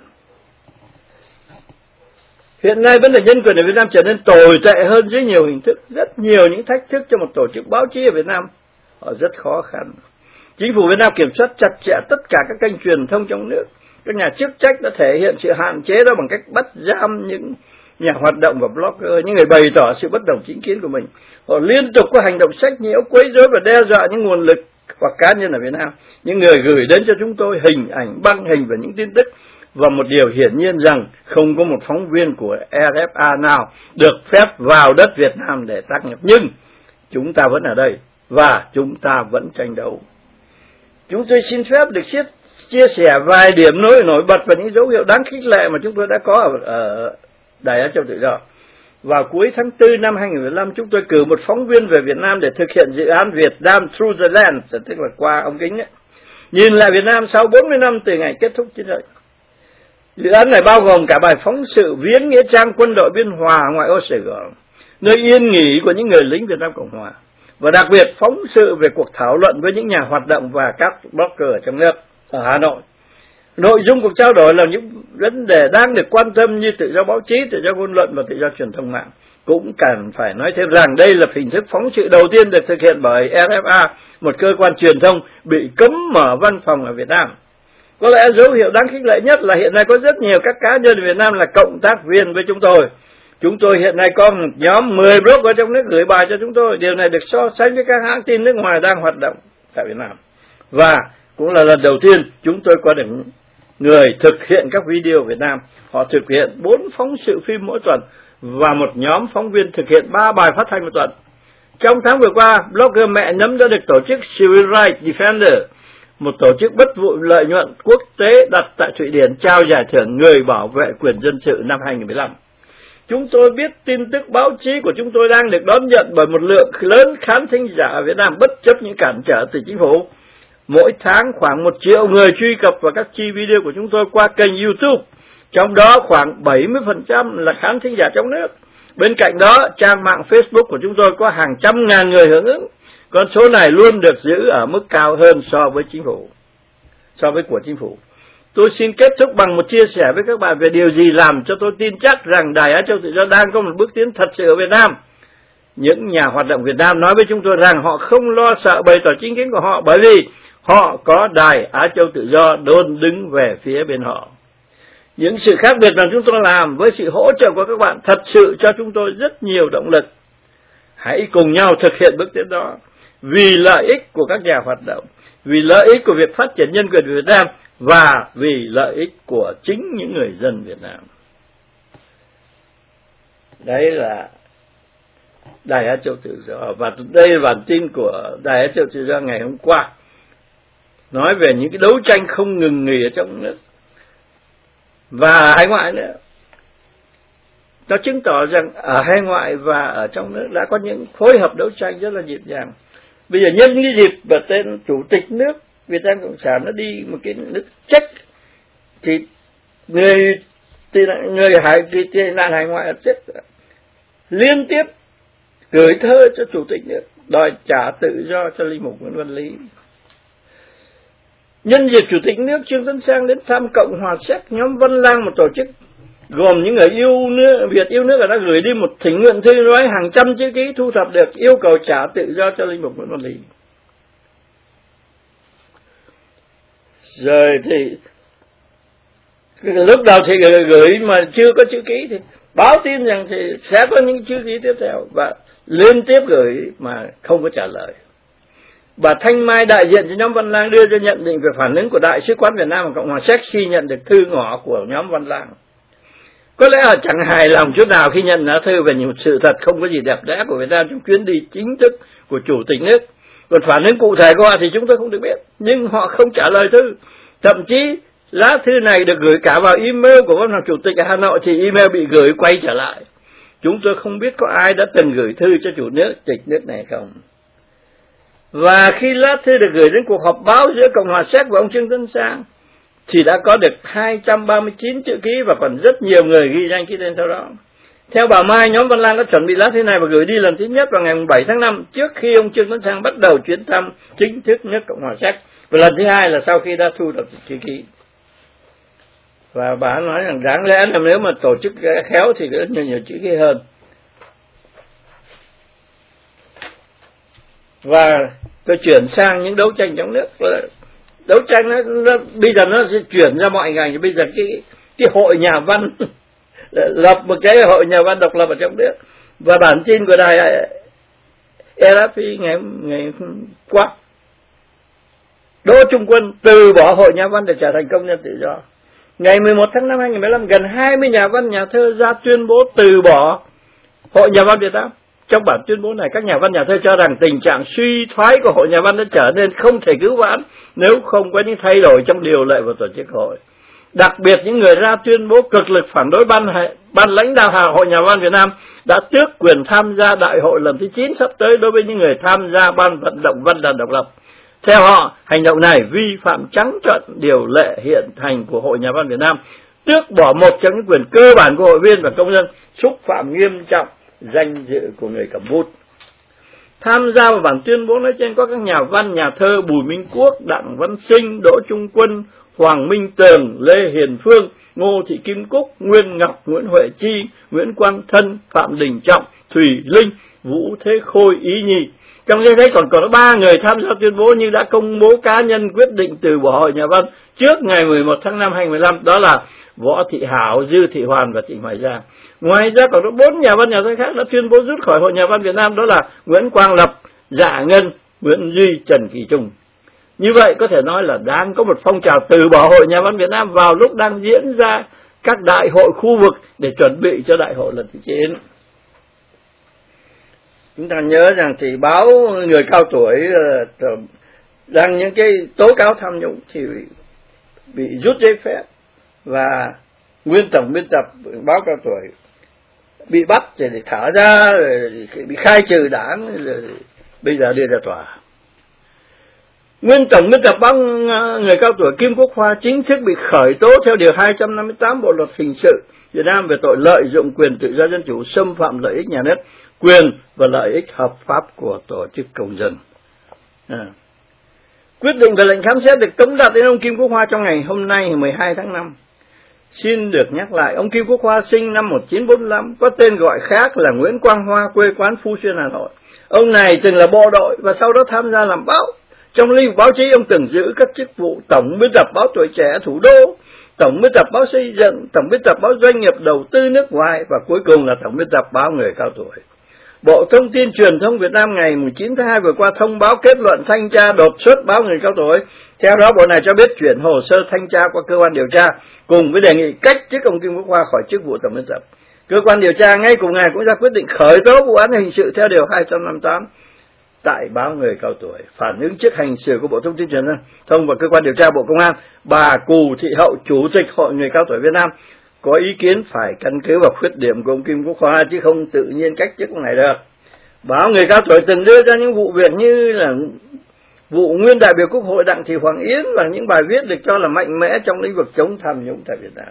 Hiện nay vấn đề nhân quyền ở Việt Nam trở nên tồi tệ hơn dưới nhiều hình thức, rất nhiều những thách thức cho một tổ chức báo chí ở Việt Nam, họ rất khó khăn. Chính phủ Việt Nam kiểm soát chặt chẽ tất cả các kênh truyền thông trong nước. Các nhà chức trách đã thể hiện sự hạn chế đó bằng cách bắt giam những nhà hoạt động và blogger, những người bày tỏ sự bất đồng chính kiến của mình. Họ liên tục có hành động sách nhiễu, quấy rối và đe dọa những nguồn lực hoặc cá nhân ở Việt Nam. Những người gửi đến cho chúng tôi hình ảnh, băng hình và những tin tức. Và một điều hiển nhiên rằng không có một phóng viên của R F A nào được phép vào đất Việt Nam để tác nghiệp. Nhưng chúng ta vẫn ở đây và chúng ta vẫn tranh đấu. Chúng tôi xin phép được chia, chia sẻ vài điểm nổi nổi bật và những dấu hiệu đáng khích lệ mà chúng tôi đã có ở, ở Đài Á Châu Tự Do. Vào cuối tháng tư năm hai nghìn không trăm mười lăm, chúng tôi cử một phóng viên về Việt Nam để thực hiện dự án Việt Nam Through the Lens, tức là qua ống kính ấy. Nhìn lại Việt Nam sau bốn mươi năm từ ngày kết thúc chiến tranh. Dự án này bao gồm cả bài phóng sự viếng nghĩa trang quân đội Biên Hòa ngoại ô Sài Gòn, nơi yên nghỉ của những người lính Việt Nam Cộng Hòa, và đặc biệt phóng sự về cuộc thảo luận với những nhà hoạt động và các blogger ở trong nước ở Hà Nội. Nội dung cuộc trao đổi là những vấn đề đang được quan tâm như tự do báo chí, tự do ngôn luận và tự do truyền thông mạng. Cũng cần phải nói thêm rằng đây là hình thức phóng sự đầu tiên được thực hiện bởi R F A, một cơ quan truyền thông bị cấm mở văn phòng ở Việt Nam. Có lẽ dấu hiệu đáng khích lệ nhất là hiện nay có rất nhiều các cá nhân ở Việt Nam là cộng tác viên với chúng tôi. Chúng tôi hiện nay có một nhóm mười blog ở trong nước gửi bài cho chúng tôi. Điều này được so sánh với các hãng tin nước ngoài đang hoạt động tại Việt Nam. Và cũng là lần đầu tiên chúng tôi có những người thực hiện các video Việt Nam. Họ thực hiện bốn phóng sự phim mỗi tuần và một nhóm phóng viên thực hiện ba bài phát thanh một tuần. Trong tháng vừa qua, blogger Mẹ Nấm đã được tổ chức Civil Rights Defender, một tổ chức bất vụ lợi nhuận quốc tế đặt tại Thụy Điển, trao giải thưởng Người Bảo vệ Quyền Dân sự năm hai nghìn không trăm mười lăm. Chúng tôi biết tin tức báo chí của chúng tôi đang được đón nhận bởi một lượng lớn khán thính giả ở Việt Nam bất chấp những cản trở từ chính phủ. Mỗi tháng khoảng một triệu người truy cập vào các chi video của chúng tôi qua kênh YouTube, trong đó khoảng bảy mươi phần trăm là khán thính giả trong nước. Bên cạnh đó, trang mạng Facebook của chúng tôi có hàng trăm ngàn người hưởng ứng. Con số này luôn được giữ ở mức cao hơn so với chính phủ, so với của chính phủ. Tôi xin kết thúc bằng một chia sẻ với các bạn về điều gì làm cho tôi tin chắc rằng Đài Á Châu Tự Do đang có một bước tiến thật sự ở Việt Nam. Những nhà hoạt động Việt Nam nói với chúng tôi rằng họ không lo sợ bày tỏ chính kiến của họ, bởi vì họ có Đài Á Châu Tự Do đôn đứng về phía bên họ. Những sự khác biệt mà chúng tôi làm với sự hỗ trợ của các bạn thật sự cho chúng tôi rất nhiều động lực. Hãy cùng nhau thực hiện bước tiến đó vì lợi ích của các nhà hoạt động, vì lợi ích của việc phát triển nhân quyền Việt Nam và vì lợi ích của chính những người dân Việt Nam. Đấy là Đài Á Châu Tự Do, và đây là bản tin của Đài Á Châu Tự Do ngày hôm qua, nói về những cái đấu tranh không ngừng nghỉ ở trong nước và hải ngoại nữa. Nó chứng tỏ rằng ở hải ngoại và ở trong nước đã có những phối hợp đấu tranh rất là nhịp nhàng. Bây giờ nhân cái dịp và tên chủ tịch nước Việt Nam Cộng sản nó đi một cái nước Czech, thì người người hải tị nạn hải ngoại ở Czech liên tiếp gửi thơ cho chủ tịch nước đòi trả tự do cho linh mục Nguyễn Văn Lý. Nhân dịp chủ tịch nước Trương Tấn Sang đến thăm Cộng hòa Séc, nhóm Văn Lang, một tổ chức gồm những người yêu nước Việt yêu nước đã gửi đi một thỉnh nguyện thư nói hàng trăm chữ ký thu thập được yêu cầu trả tự do cho linh mục Nguyễn Văn Lý. Rồi thì Lúc đầu thì gửi mà chưa có chữ ký thì báo tin rằng thì sẽ có những chữ ký tiếp theo, và liên tiếp gửi mà không có trả lời. Bà Thanh Mai đại diện cho nhóm Văn Lang đưa ra nhận định về phản ứng của Đại sứ quán Việt Nam ở Cộng hòa Séc khi nhận được thư ngỏ của nhóm Văn Lang. Có lẽ là chẳng hài lòng chút nào khi nhận lá thư về những sự thật không có gì đẹp đẽ của Việt Nam trong chuyến đi chính thức của Chủ tịch nước. Còn phản ứng cụ thể của họ thì chúng tôi không được biết, nhưng họ không trả lời thư. Thậm chí lá thư này được gửi cả vào email của Văn phòng Chủ tịch ở Hà Nội thì email bị gửi quay trở lại. Chúng tôi không biết có ai đã từng gửi thư cho chủ nước tịch nước này không. Và khi lá thư được gửi đến cuộc họp báo giữa Cộng hòa Séc và ông Trương Tấn Sang thì đã có được hai trăm ba mươi chín chữ ký và còn rất nhiều người ghi danh ký tên theo đó. Theo bà Mai, nhóm Văn Lang đã chuẩn bị lá thư này và gửi đi lần thứ nhất vào ngày bảy tháng năm trước khi ông Trương Tấn Sang bắt đầu chuyến thăm chính thức nước Cộng hòa Séc, và lần thứ hai là sau khi đã thu được chữ ký. Và bà nói rằng đáng lẽ là nếu mà tổ chức khéo thì có nhiều nhiều chữ ký hơn. Và tôi chuyển sang những đấu tranh trong nước. Đấu tranh nó, nó bây giờ nó sẽ chuyển ra mọi ngành. Bây giờ cái cái hội nhà văn lập một cái hội nhà văn độc lập ở trong nước. Và bản tin của đài rờ ép pê ngày ngày qua, Đỗ Trung Quân từ bỏ hội nhà văn để trở thành công nhân tự do. Ngày mười một tháng năm hai nghìn không trăm mười lăm, gần hai mươi nhà văn nhà thơ ra tuyên bố từ bỏ hội nhà văn Việt Nam. Trong bản tuyên bố này, các nhà văn nhà thơ cho rằng tình trạng suy thoái của hội nhà văn đã trở nên không thể cứu vãn nếu không có những thay đổi trong điều lệ và tổ chức hội. Đặc biệt, những người ra tuyên bố cực lực phản đối ban, ban lãnh đạo hội nhà văn Việt Nam đã tước quyền tham gia đại hội lần thứ chín sắp tới đối với những người tham gia ban vận động văn đàn độc lập. Theo họ, hành động này vi phạm trắng trợn điều lệ hiện hành của Hội Nhà văn Việt Nam, tước bỏ một trong những quyền cơ bản của hội viên và công dân, xúc phạm nghiêm trọng danh dự của người cầm bút. Tham gia vào bản tuyên bố nói trên có các nhà văn, nhà thơ Bùi Minh Quốc, Đặng Văn Sinh, Đỗ Trung Quân, Hoàng Minh Tường, Lê Hiền Phương, Ngô Thị Kim Cúc, Nguyên Ngọc, Nguyễn Huệ Chi, Nguyễn Quang Thân, Phạm Đình Trọng, Thùy Linh, Vũ Thế Khôi, Ý Nhi. Trong đây thấy còn có ba người tham gia tuyên bố nhưng đã công bố cá nhân quyết định từ bỏ hội nhà văn trước ngày mười một tháng năm hai nghìn không trăm mười lăm, đó là Võ Thị Hảo, Dư Thị Hoàn và Trịnh Hoài Giang. Ngoài ra còn có bốn nhà văn nhà thơ khác đã tuyên bố rút khỏi hội nhà văn Việt Nam, đó là Nguyễn Quang Lập, Dạ Ngân, Nguyễn Duy, Trần Kỳ Trung. Như vậy có thể nói là đang có một phong trào từ bỏ hội nhà văn Việt Nam vào lúc đang diễn ra các đại hội khu vực để chuẩn bị cho đại hội lần thứ chín. Chúng ta nhớ rằng thì báo Người Cao Tuổi đăng những cái tố cáo tham nhũng thì bị rút giấy phép, và nguyên tổng biên tập báo Cao Tuổi bị bắt rồi để thả ra, rồi bị khai trừ đảng, rồi bây giờ đưa ra tòa. Nguyên tổng biên tập báo Người Cao Tuổi Kim Quốc Hoa chính thức bị khởi tố theo điều hai trăm năm mươi tám Bộ luật hình sự Việt Nam về tội lợi dụng quyền tự do dân chủ, xâm phạm lợi ích nhà nước, quyền và lợi ích hợp pháp của tổ chức công dân. À. Quyết định về lệnh khám xét được tống đạt đến ông Kim Quốc Hoa trong ngày hôm nay mười hai tháng năm. Xin được nhắc lại, ông Kim Quốc Hoa sinh năm một nghìn chín trăm bốn mươi lăm, có tên gọi khác là Nguyễn Quang Hoa, quê quán Phú Xuyên, Hà Nội. Ông này từng là bộ đội và sau đó tham gia làm báo. Trong lĩnh vực báo chí, ông từng giữ các chức vụ tổng biên tập báo Tuổi Trẻ Thủ đô, tổng biên tập báo Xây dựng, tổng biên tập báo Doanh nghiệp Đầu tư nước ngoài và cuối cùng là tổng biên tập báo Người Cao Tuổi. Bộ Thông tin Truyền thông Việt Nam ngày mười chín tháng hai vừa qua thông báo kết luận thanh tra đột xuất báo Người Cao Tuổi. Theo đó, bộ này cho biết chuyển hồ sơ thanh tra qua cơ quan điều tra cùng với đề nghị cách chức ông Kim Quốc Hoa khỏi chức vụ tổng biên tập. Cơ quan điều tra ngay cùng ngày cũng ra quyết định khởi tố vụ án hình sự theo điều hai trăm năm mươi tám tại báo Người Cao Tuổi. Phản ứng trước hành xử của Bộ Thông tin Truyền thông và cơ quan điều tra Bộ Công an, bà Cù Thị Hậu, Chủ tịch Hội Người Cao Tuổi Việt Nam, có ý kiến phải căn cứ vào khuyết điểm của ông Kim Quốc Hoa chứ không tự nhiên cách chức ông này được. Báo Người Cao Tuổi từng đưa ra những vụ việc như là vụ nguyên đại biểu Quốc hội Đặng Thị Hoàng Yến và những bài viết được cho là mạnh mẽ trong lĩnh vực chống tham nhũng tại Việt Nam.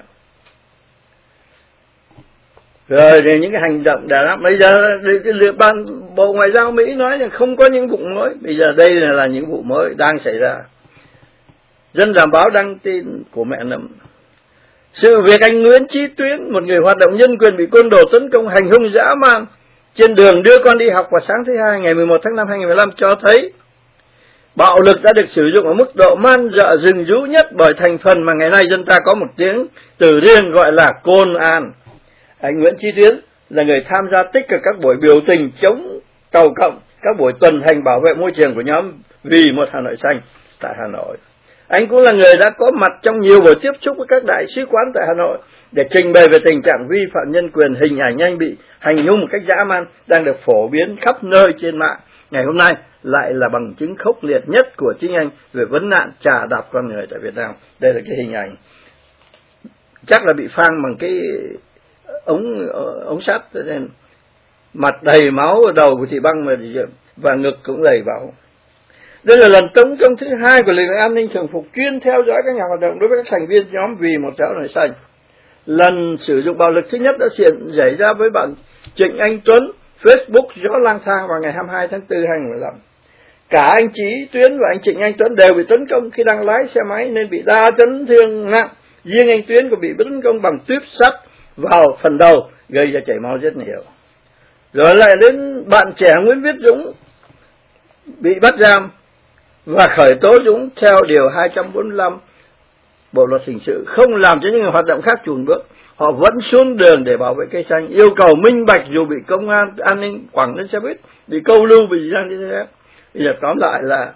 Rồi thì những cái hành động đã lắm. Bây giờ ban Bộ Ngoại giao Mỹ nói là không có những vụ mới. Bây giờ đây là, là những vụ mới đang xảy ra. Dân Làm Báo đăng tin của mẹ Nấm. Sự việc anh Nguyễn Chí Tuyến, một người hoạt động nhân quyền bị côn đồ tấn công hành hung dã man trên đường đưa con đi học vào sáng thứ hai ngày mười một tháng năm hai nghìn không trăm mười lăm cho thấy Bạo lực đã được sử dụng ở mức độ man dợ rừng rú nhất bởi thành phần mà ngày nay dân ta có một tiếng từ riêng gọi là côn an. Anh Nguyễn Chí Tuyến là người tham gia tích cực các buổi biểu tình chống tàu cộng, các buổi tuần hành bảo vệ môi trường của nhóm Vì một Hà Nội Xanh tại Hà Nội. Anh cũng là người đã có mặt trong nhiều buổi tiếp xúc với các đại sứ quán tại Hà Nội để trình bày về tình trạng vi phạm nhân quyền, hình ảnh anh bị hành hung một cách dã man đang được phổ biến khắp nơi trên mạng. Ngày hôm nay lại là bằng chứng khốc liệt nhất của chính anh về vấn nạn chà đạp con người tại Việt Nam. Đây là cái hình ảnh chắc là bị phang bằng cái ống ống sắt, nên mặt đầy máu, đầu của chị Băng mà và ngực cũng đầy máu. Đây là lần tấn công thứ hai của lực lượng an ninh thường phục chuyên theo dõi các nhà hoạt động đối với các thành viên nhóm Vì một Hà Nội Xanh. Lần sử dụng bạo lực thứ nhất đã xảy ra với bạn Trịnh Anh Tuấn, Facebook gió lang thang vào ngày hai mươi hai tháng tư năm hai nghìn không trăm mười lăm. Cả anh Chí Tuyến và anh Trịnh Anh Tuấn đều bị tấn công khi đang lái xe máy nên bị đa chấn thương nặng. Riêng anh Tuyến cũng bị tấn công bằng tuyếp sắt vào phần đầu, gây ra chảy máu rất nhiều. Rồi lại đến bạn trẻ Nguyễn Viết Dũng bị bắt giam và khởi tố Dũng theo điều hai trăm bốn mươi lăm Bộ luật hình sự, không làm cho những người hoạt động khác chùn bước. Họ vẫn xuống đường để bảo vệ cây xanh, yêu cầu minh bạch dù bị công an an ninh quẳng lên xe buýt, bị câu lưu, bị giam đi xe. Bây giờ tóm lại là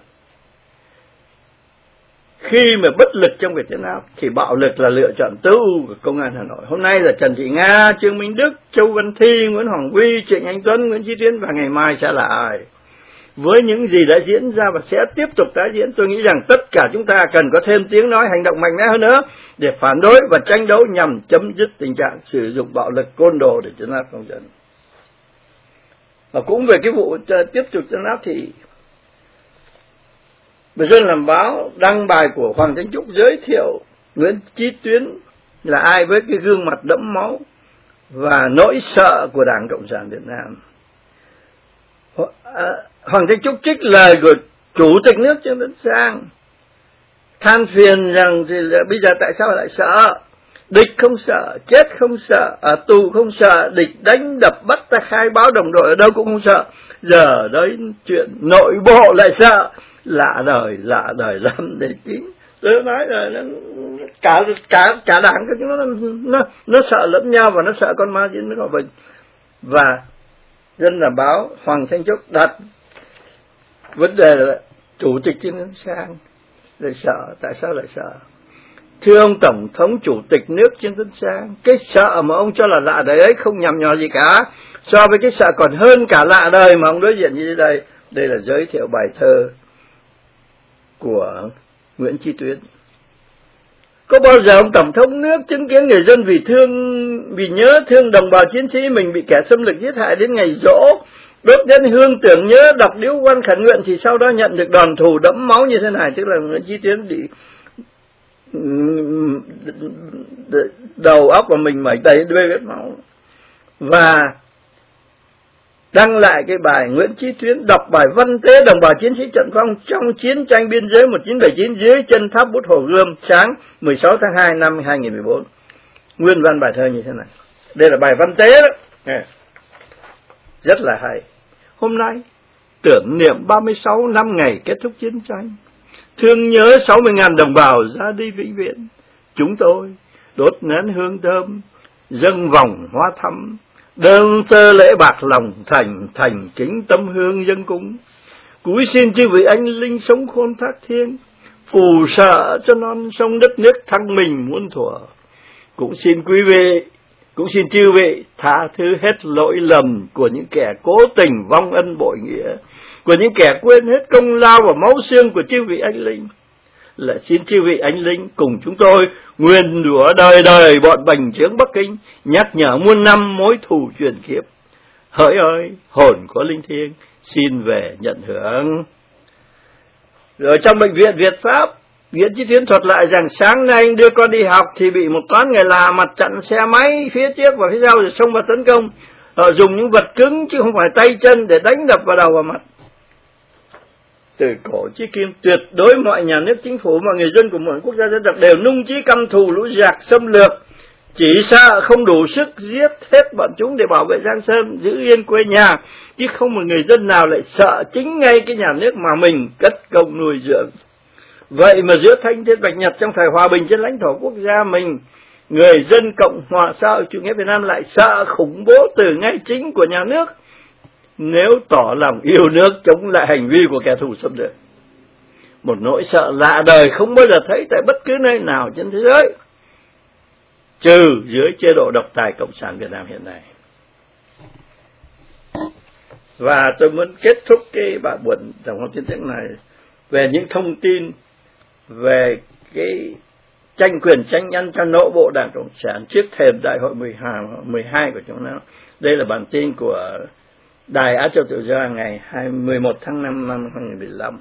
khi mà bất lực trong việc chấn áp thì bạo lực là lựa chọn tối ưu của công an Hà Nội. Hôm nay là Trần Thị Nga, Trương Minh Đức, Châu Văn Thi, Nguyễn Hoàng Huy, Trịnh Anh Tuấn, Nguyễn Chí Tuyến và ngày mai sẽ là ai? Với những gì đã diễn ra và sẽ tiếp tục tái diễn, tôi nghĩ rằng tất cả chúng ta cần có thêm tiếng nói, hành động mạnh mẽ hơn nữa để phản đối và tranh đấu nhằm chấm dứt tình trạng sử dụng bạo lực côn đồ để trấn áp công dân. Và cũng về cái vụ tiếp tục trấn áp thì Bây giờ làm báo đăng bài của Hoàng Thanh Trúc giới thiệu Nguyễn Chí Tuyến là ai với cái gương mặt đẫm máu và nỗi sợ của Đảng Cộng sản Việt Nam. Hoàng Thanh Trúc trích lời của Chủ tịch nước Trương Tấn Sang, than phiền rằng thì là bây giờ tại sao lại sợ? Địch không sợ, chết không sợ, ở tù không sợ, địch đánh đập bắt ta khai báo đồng đội ở đâu cũng không sợ. Giờ đấy chuyện nội bộ lại sợ, lạ đời, lạ đời lắm để chính. Tôi nói là nó, cả cả cả đảng cái nó nó nó sợ lẫn nhau và nó sợ con ma diễn với hòa bình. Và dân làm báo Hoàng Thanh Trúc đặt vấn đề là Chủ tịch Trương Tấn Sang lại sợ, tại sao lại sợ? Thưa ông Tổng thống Chủ tịch nước Trương Tấn Sang, cái sợ mà ông cho là lạ đời ấy không nhằm nhò gì cả, so với cái sợ còn hơn cả lạ đời mà ông đối diện như thế đây. Đây là giới thiệu bài thơ của Nguyễn Chí Tuyến. Có bao giờ ông Tổng thống nước chứng kiến người dân vì thương, vì nhớ thương đồng bào chiến sĩ mình bị kẻ xâm lược giết hại đến ngày giỗ, đốt nhân hương tưởng nhớ, đọc điếu văn khẩn nguyện thì sau đó nhận được đòn thù đẫm máu như thế này? Tức là Nguyễn Chí Tuyến bị đầu óc của mình mẩy đầy đuôi vết máu. Và đăng lại cái bài Nguyễn Chí Tuyến đọc bài văn tế đồng bào chiến sĩ trận phong trong chiến tranh biên giới một nghìn chín trăm bảy mươi chín dưới chân tháp bút Hồ Gươm sáng mười sáu tháng hai năm hai nghìn không trăm mười bốn. Nguyên văn bài thơ như thế này. Đây là bài văn tế đó. Rất là hay. Hôm nay tưởng niệm ba mươi sáu năm ngày kết thúc chiến tranh, thương nhớ sáu mươi nghìn đồng bào ra đi vĩnh viễn, chúng tôi đốt nén hương thơm, dâng vòng hoa thắm, đơn sơ lễ bạc lòng thành, thành kính tâm hương dâng cúng. Cúi xin chư vị anh linh sống khôn thác thiên, phù trợ cho non sông đất nước thăng mình muôn thuở. Cũng xin quý vị, cũng xin chư vị tha thứ hết lỗi lầm của những kẻ cố tình vong ân bội nghĩa, của những kẻ quên hết công lao và máu xương của chư vị anh linh. Là xin chư vị anh linh cùng chúng tôi nguyền rủa đời đời bọn bành trướng Bắc Kinh, nhắc nhở muôn năm mối thù truyền kiếp. Hỡi ơi, hồn có linh thiêng, xin về nhận hưởng. Rồi trong bệnh viện Việt Pháp, Nguyễn Chí Tuyến thuật lại rằng sáng nay anh đưa con đi học thì bị một toán người lạ mặt chặn xe máy phía trước và phía sau rồi xông vào tấn công. Họ dùng những vật cứng chứ không phải tay chân để đánh đập vào đầu và mặt. Từ cổ chí kim, tuyệt đối mọi nhà nước, chính phủ và người dân của mọi quốc gia dân tộc đều nung chí căm thù lũ giặc xâm lược, chỉ sợ không đủ sức giết hết bọn chúng để bảo vệ Giang Sơn, giữ yên quê nhà, chứ không một người dân nào lại sợ chính ngay cái nhà nước mà mình cất công nuôi dưỡng. Vậy mà giữa thanh thiên bạch nhật trong thời hòa bình trên lãnh thổ quốc gia mình, người dân Cộng hòa xã hội chủ nghĩa Việt Nam lại sợ khủng bố từ ngay chính của nhà nước, nếu tỏ lòng yêu nước chống lại hành vi của kẻ thù xâm lược. Một nỗi sợ lạ đời không bao giờ thấy tại bất cứ nơi nào trên thế giới, trừ dưới chế độ độc tài Cộng sản Việt Nam hiện nay. Và tôi muốn kết thúc cái bài buổi tổng hợp tin tức này về những thông tin về cái tranh quyền tranh nhân trong nội bộ Đảng Cộng sản trước thềm đại hội mười hai của chúng nó. Đây là bản tin của Đài Á Châu Tự Do ngày mười một tháng năm năm hai nghìn mười lăm.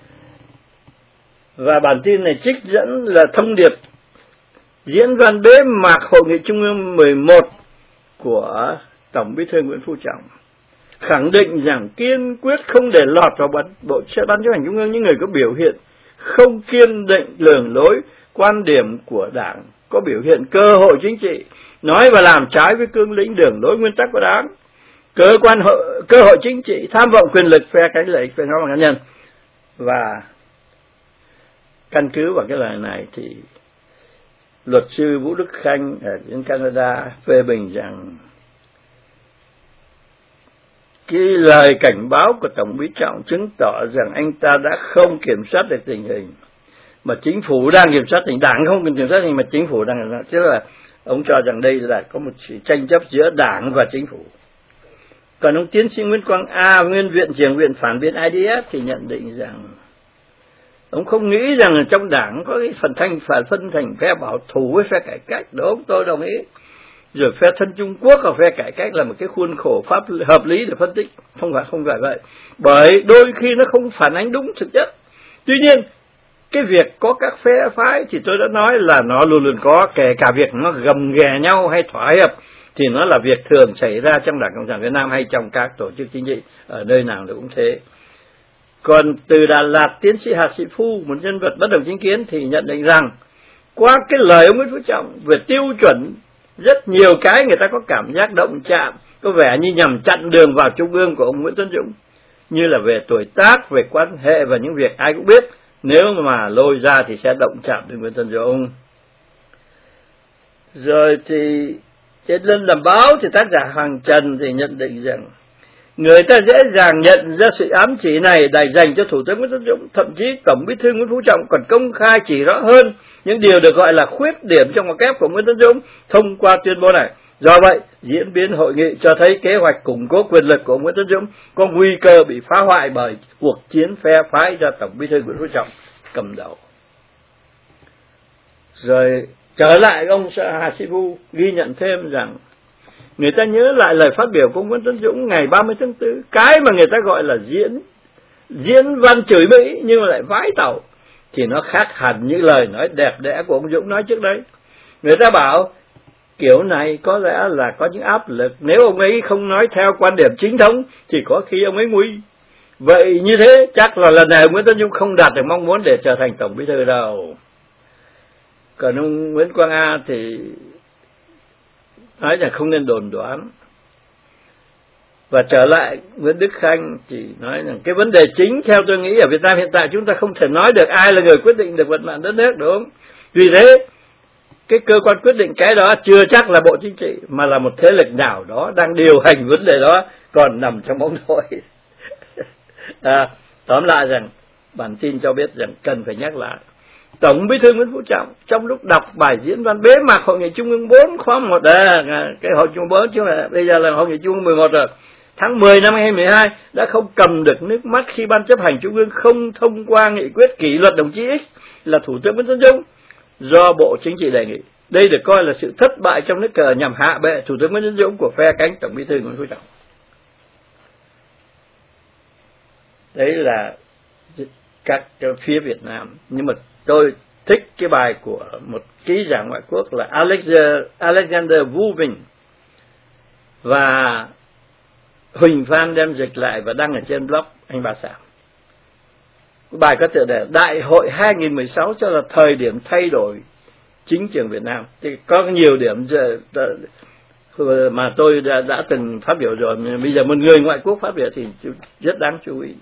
Và bản tin này trích dẫn là thông điệp diễn văn bế mạc Hội nghị Trung ương mười một của Tổng Bí thư Nguyễn Phú Trọng, khẳng định rằng kiên quyết không để lọt vào bộ ban chấp hành Trung ương những người có biểu hiện không kiên định đường lối quan điểm của Đảng, có biểu hiện cơ hội chính trị, nói và làm trái với cương lĩnh đường lối nguyên tắc của Đảng, cơ quan hội, cơ hội chính trị, tham vọng quyền lực, phe cánh lợi ích phe nhóm cá nhân. Và căn cứ vào cái lời này thì luật sư Vũ Đức Khanh ở bên Canada phê bình rằng cái lời cảnh báo của Tổng Bí Trọng chứng tỏ rằng anh ta đã không kiểm soát được tình hình, mà chính phủ đang kiểm soát tình, Đảng không kiểm soát tình mà chính phủ đang kiểm soát. Tức là ông cho rằng đây là có một sự tranh chấp giữa Đảng và chính phủ. Còn ông tiến sĩ Nguyễn Quang A, nguyên viện trưởng viện phản biện I D F thì nhận định rằng ông không nghĩ rằng trong Đảng có cái phần thành phải phân thành phe bảo thủ với phe cải cách. Đúng, tôi đồng ý. Rồi phe thân Trung Quốc và phe cải cách là một cái khuôn khổ pháp hợp lý để phân tích. Không phải không phải vậy. Bởi đôi khi nó không phản ánh đúng thực chất. Tuy nhiên, cái việc có các phe phái thì tôi đã nói là nó luôn luôn có, kể cả việc nó gầm ghè nhau hay thỏa hiệp thì nó là việc thường xảy ra trong Đảng Cộng sản Việt Nam hay trong các tổ chức chính trị ở nơi nào cũng thế. Còn từ Đà Lạt, tiến sĩ Hà Sĩ Phu, một nhân vật bất đồng chính kiến, thì nhận định rằng qua cái lời ông Nguyễn Phú Trọng về tiêu chuẩn, rất nhiều cái người ta có cảm giác động chạm, có vẻ như nhằm chặn đường vào Trung ương của ông Nguyễn Tấn Dũng, như là về tuổi tác, về quan hệ và những việc ai cũng biết, nếu mà lôi ra thì sẽ động chạm đến Nguyễn Tấn Dũng. Rồi thì trên Lân Làm Báo thì tác giả Hoàng Trần thì nhận định rằng người ta dễ dàng nhận ra sự ám chỉ này đại dành cho Thủ tướng Nguyễn Tấn Dũng, thậm chí Tổng Bí thư Nguyễn Phú Trọng còn công khai chỉ rõ hơn những điều được gọi là khuyết điểm trong ngoặc kép của Nguyễn Tấn Dũng thông qua tuyên bố này. Do vậy, diễn biến hội nghị cho thấy kế hoạch củng cố quyền lực của Nguyễn Tấn Dũng có nguy cơ bị phá hoại bởi cuộc chiến phe phái do Tổng Bí thư Nguyễn Phú Trọng cầm đầu. Rồi trở lại, ông Hà Sĩ Phu ghi nhận thêm rằng người ta nhớ lại lời phát biểu của Nguyễn Tấn Dũng ngày ba mươi tháng tư, cái mà người ta gọi là diễn diễn văn chửi Mỹ nhưng mà lại vãi tàu, thì nó khác hẳn những lời nói đẹp đẽ của ông Dũng nói trước đấy. Người ta bảo kiểu này có lẽ là có những áp lực, nếu ông ấy không nói theo quan điểm chính thống thì có khi ông ấy nguy. Vậy như thế chắc là lần này Nguyễn Tấn Dũng không đạt được mong muốn để trở thành Tổng Bí thư đâu. Còn ông Nguyễn Quang A thì nói rằng không nên đồn đoán. Và trở lại Nguyễn Đức Khanh thì nói rằng cái vấn đề chính theo tôi nghĩ ở Việt Nam hiện tại chúng ta không thể nói được ai là người quyết định được vận mệnh đất nước, đúng không? Vì thế cái cơ quan quyết định cái đó chưa chắc là Bộ Chính trị, mà là một thế lực nào đó đang điều hành vấn đề đó, còn nằm trong bóng tối. à, tóm lại rằng bản tin cho biết rằng cần phải nhắc lại, Tổng Bí thư Nguyễn Phú Trọng trong lúc đọc bài diễn văn bế mạc Hội nghị Trung ương bốn khóa một, à, cái Hội Trung ương bốn chứ là bây giờ là Hội nghị Trung ương mười một rồi, tháng mười năm hai nghìn mười hai đã không cầm được nước mắt khi Ban chấp hành Trung ương không thông qua nghị quyết kỷ luật đồng chí X là Thủ tướng Nguyễn Tấn Dũng do Bộ Chính trị đề nghị. Đây được coi là sự thất bại trong nước cờ nhằm hạ bệ Thủ tướng Nguyễn Tấn Dũng của phe cánh Tổng Bí thư Nguyễn Phú Trọng. Đấy là các phía Việt Nam. Nhưng mà tôi thích cái bài của một ký giả ngoại quốc là Alexander, Alexander Vu Bình, và Huỳnh Phan đem dịch lại và đăng ở trên blog anh Bà Sảo. Bài có tựa đề Đại hội hai nghìn mười sáu cho là thời điểm thay đổi chính trường Việt Nam. Thì có nhiều điểm mà tôi đã, đã từng phát biểu rồi, bây giờ một người ngoại quốc phát biểu thì rất đáng chú ý.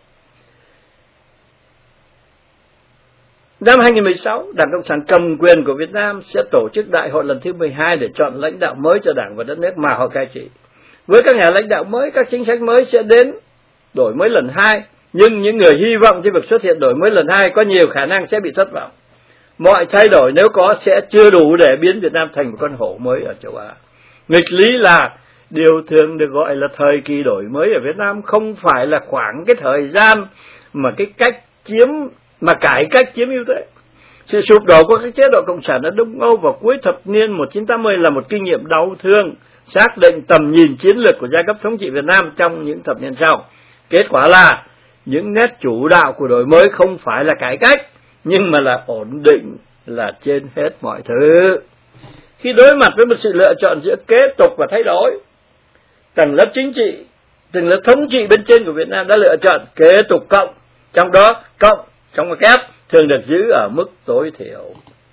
Năm hai nghìn không trăm mười sáu, Đảng Cộng sản cầm quyền của Việt Nam sẽ tổ chức đại hội lần thứ mười hai để chọn lãnh đạo mới cho Đảng và đất nước mà họ cai trị. Với các nhà lãnh đạo mới, các chính sách mới sẽ đến đổi mới lần hai, nhưng những người hy vọng trên việc xuất hiện đổi mới lần hai có nhiều khả năng sẽ bị thất vọng. Mọi thay đổi nếu có sẽ chưa đủ để biến Việt Nam thành một con hổ mới ở châu Á. Nghịch lý là điều thường được gọi là thời kỳ đổi mới ở Việt Nam không phải là khoảng cái thời gian mà cái cách chiếm mà cải cách chiếm ưu thế. Sự sụp đổ của các chế độ cộng sản ở Đông Âu vào cuối thập niên một nghìn chín trăm tám mươi là một kinh nghiệm đau thương, xác định tầm nhìn chiến lược của giai cấp thống trị Việt Nam trong những thập niên sau. Kết quả là những nét chủ đạo của đổi mới không phải là cải cách, nhưng mà là ổn định là trên hết mọi thứ. Khi đối mặt với một sự lựa chọn giữa kế tục và thay đổi, tầng lớp chính trị, tầng lớp thống trị bên trên của Việt Nam đã lựa chọn kế tục cộng, trong đó cộng trong một kép thường được giữ ở mức tối thiểu.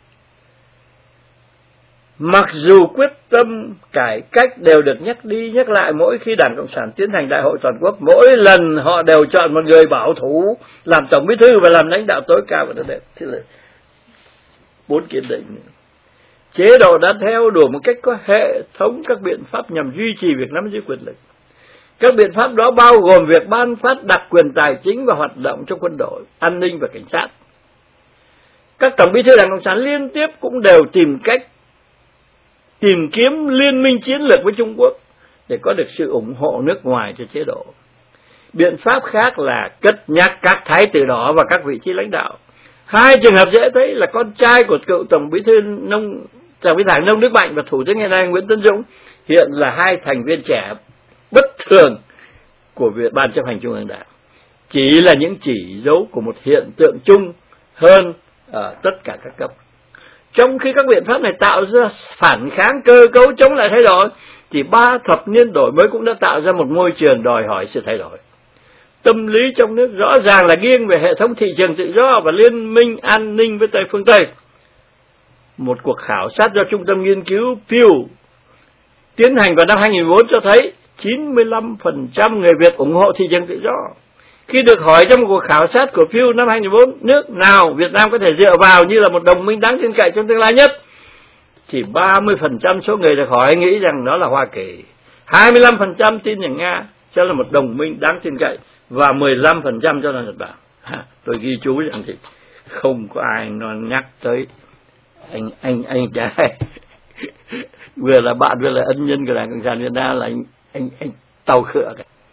Mặc dù quyết tâm cải cách đều được nhắc đi nhắc lại mỗi khi Đảng Cộng sản tiến hành đại hội toàn quốc, mỗi lần họ đều chọn một người bảo thủ làm tổng bí thư và làm lãnh đạo tối cao của đất nước. Thế là bốn kiên định. Chế độ đã theo đuổi một cách có hệ thống các biện pháp nhằm duy trì việc nắm giữ quyền lực. Các biện pháp đó bao gồm việc ban phát đặc quyền tài chính và hoạt động trong quân đội, an ninh và cảnh sát. Các tổng bí thư Đảng Cộng sản liên tiếp cũng đều tìm cách tìm kiếm liên minh chiến lược với Trung Quốc để có được sự ủng hộ nước ngoài cho chế độ. Biện pháp khác là cất nhắc các thái tử đỏ và các vị trí lãnh đạo. Hai trường hợp dễ thấy là con trai của cựu tổng bí thư nông tổng bí thư Nông Đức Mạnh và thủ tướng hiện nay Nguyễn Tấn Dũng hiện là hai thành viên trẻ bất thường của Viện Ban chấp hành Trung ương Đảng, chỉ là những chỉ dấu của một hiện tượng chung hơn ở tất cả các cấp. Trong khi các biện pháp này tạo ra phản kháng cơ cấu chống lại thay đổi, thì ba thập niên đổi mới cũng đã tạo ra một môi trường đòi hỏi sự thay đổi. Tâm lý trong nước rõ ràng là nghiêng về hệ thống thị trường tự do và liên minh an ninh với Tây phương Tây. Một cuộc khảo sát do Trung tâm Nghiên cứu Pew tiến hành vào năm hai nghìn không trăm mười bốn cho thấy chín mươi lăm phần trăm người Việt ủng hộ thị trường tự do. Khi được hỏi trong một cuộc khảo sát của Pew năm hai nghìn không trăm mười bốn, nước nào Việt Nam có thể dựa vào như là một đồng minh đáng tin cậy trong tương lai nhất, chỉ ba mươi phần trăm số người được hỏi nghĩ rằng đó là Hoa Kỳ, hai mươi lăm phần trăm tin rằng Nga sẽ là một đồng minh đáng tin cậy và mười lăm phần trăm cho là Nhật Bản. Ha, tôi ghi chú rằng thì không có ai nó nhắc tới anh anh anh trai vừa là bạn vừa là ân nhân của Đảng Cộng sản Việt Nam là anh anh anh Tàu Khựa.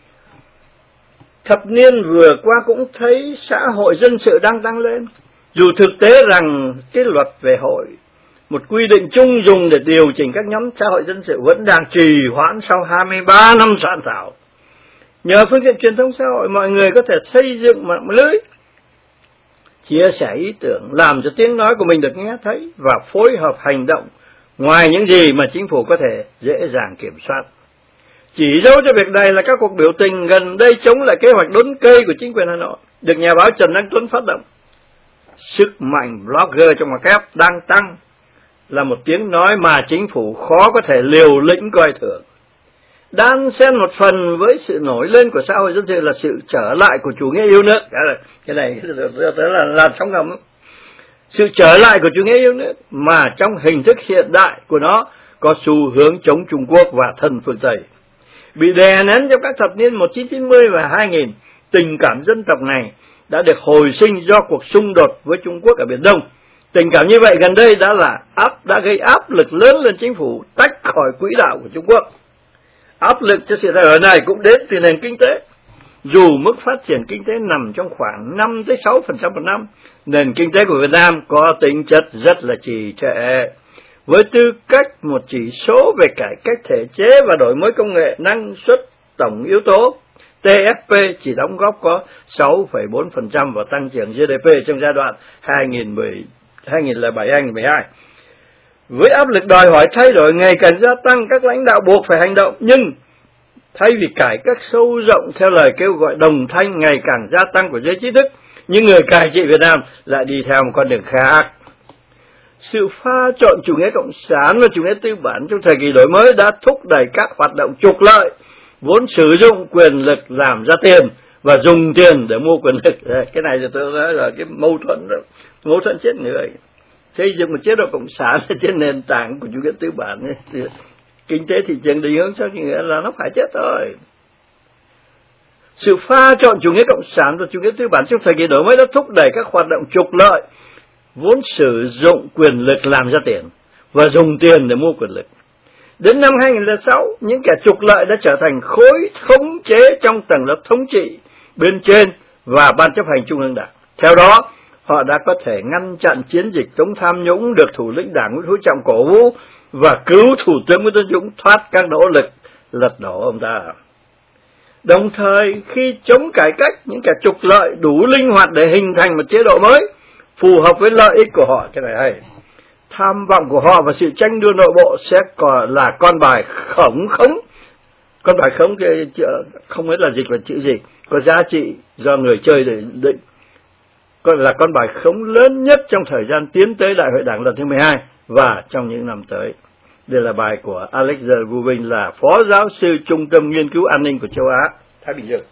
Thập niên vừa qua cũng thấy xã hội dân sự đang tăng lên, dù thực tế rằng cái luật về hội, một quy định chung dùng để điều chỉnh các nhóm xã hội dân sự, vẫn đang trì hoãn sau hai mươi ba năm soạn thảo. Nhờ phương tiện truyền thông xã hội, mọi người có thể xây dựng mạng lưới, chia sẻ ý tưởng, làm cho tiếng nói của mình được nghe thấy và phối hợp hành động ngoài những gì mà chính phủ có thể dễ dàng kiểm soát. Chỉ dấu cho việc này là các cuộc biểu tình gần đây chống lại kế hoạch đốn cây của chính quyền Hà Nội, được nhà báo Trần Đăng Tuấn phát động. Sức mạnh blogger trong ngoặc kép đang tăng, là một tiếng nói mà chính phủ khó có thể liều lĩnh coi thường. Đan xen một phần với sự nổi lên của xã hội dân sự là sự trở lại của chủ nghĩa yêu nước. Cái này đó là làn sóng ngầm. Sự trở lại của chủ nghĩa yêu nước mà trong hình thức hiện đại của nó có xu hướng chống Trung Quốc và thân phương Tây. Bị đè nén trong các thập niên một nghìn chín trăm chín mươi và hai nghìn, tình cảm dân tộc này đã được hồi sinh do cuộc xung đột với Trung Quốc ở Biển Đông. Tình cảm như vậy gần đây đã là áp đã gây áp lực lớn lên chính phủ tách khỏi quỹ đạo của Trung Quốc. Áp lực cho sự thay đổi này cũng đến từ nền kinh tế. Dù mức phát triển kinh tế nằm trong khoảng năm tới sáu phần trăm một năm, nền kinh tế của Việt Nam có tính chất rất là trì trệ. Với tư cách một chỉ số về cải cách thể chế và đổi mới công nghệ, năng suất tổng yếu tố T F P chỉ đóng góp có sáu phẩy bốn phần trăm vào tăng trưởng G D P trong giai đoạn hai nghìn không trăm lẻ bảy đến hai nghìn không trăm mười hai. Với áp lực đòi hỏi thay đổi ngày càng gia tăng, các lãnh đạo buộc phải hành động, nhưng thay vì cải cách sâu rộng theo lời kêu gọi đồng thanh ngày càng gia tăng của giới trí thức, những người cai trị Việt Nam lại đi theo một con đường khác. Sự pha trộn chủ nghĩa cộng sản và chủ nghĩa tư bản trong thời kỳ đổi mới đã thúc đẩy các hoạt động trục lợi, vốn sử dụng quyền lực làm ra tiền và dùng tiền để mua quyền lực. Cái này thì tôi nói là cái mâu thuẫn đó, mâu thuẫn chết người. Xây dựng một chế độ cộng sản trên nền tảng của chủ nghĩa tư bản ấy, kinh tế thị trường định hướng cho nghĩa là nó phải chết thôi. Sự pha trộn chủ nghĩa cộng sản và chủ nghĩa tư bản trong thời kỳ đổi mới đã thúc đẩy các hoạt động trục lợi, vốn sử dụng quyền lực làm ra tiền và dùng tiền để mua quyền lực. Đến năm hai nghìn lẻ sáu, những kẻ trục lợi đã trở thành khối khống chế trong tầng lớp thống trị bên trên và ban chấp hành trung ương Đảng. Theo đó, họ đã có thể ngăn chặn chiến dịch chống tham nhũng được thủ lĩnh Đảng Nguyễn Phú Trọng cổ vũ và cứu Thủ tướng Nguyễn Tấn Dũng thoát các nỗ lực lật đổ ông ta. Đồng thời, khi chống cải cách, những kẻ trục lợi đủ linh hoạt để hình thành một chế độ mới phù hợp với lợi ích của họ. Cái này hay. Tham vọng của họ và sự tranh đua nội bộ sẽ còn là con bài khổng khống. Con bài khống không biết là dịch là chữ gì, có giá trị do người chơi để định. Còn là con bài khống lớn nhất trong thời gian tiến tới Đại hội Đảng lần thứ mười hai và trong những năm tới. Đây là bài của Alexander Gubin, là Phó Giáo sư Trung tâm Nghiên cứu An ninh của châu Á, Thái Bình Dương.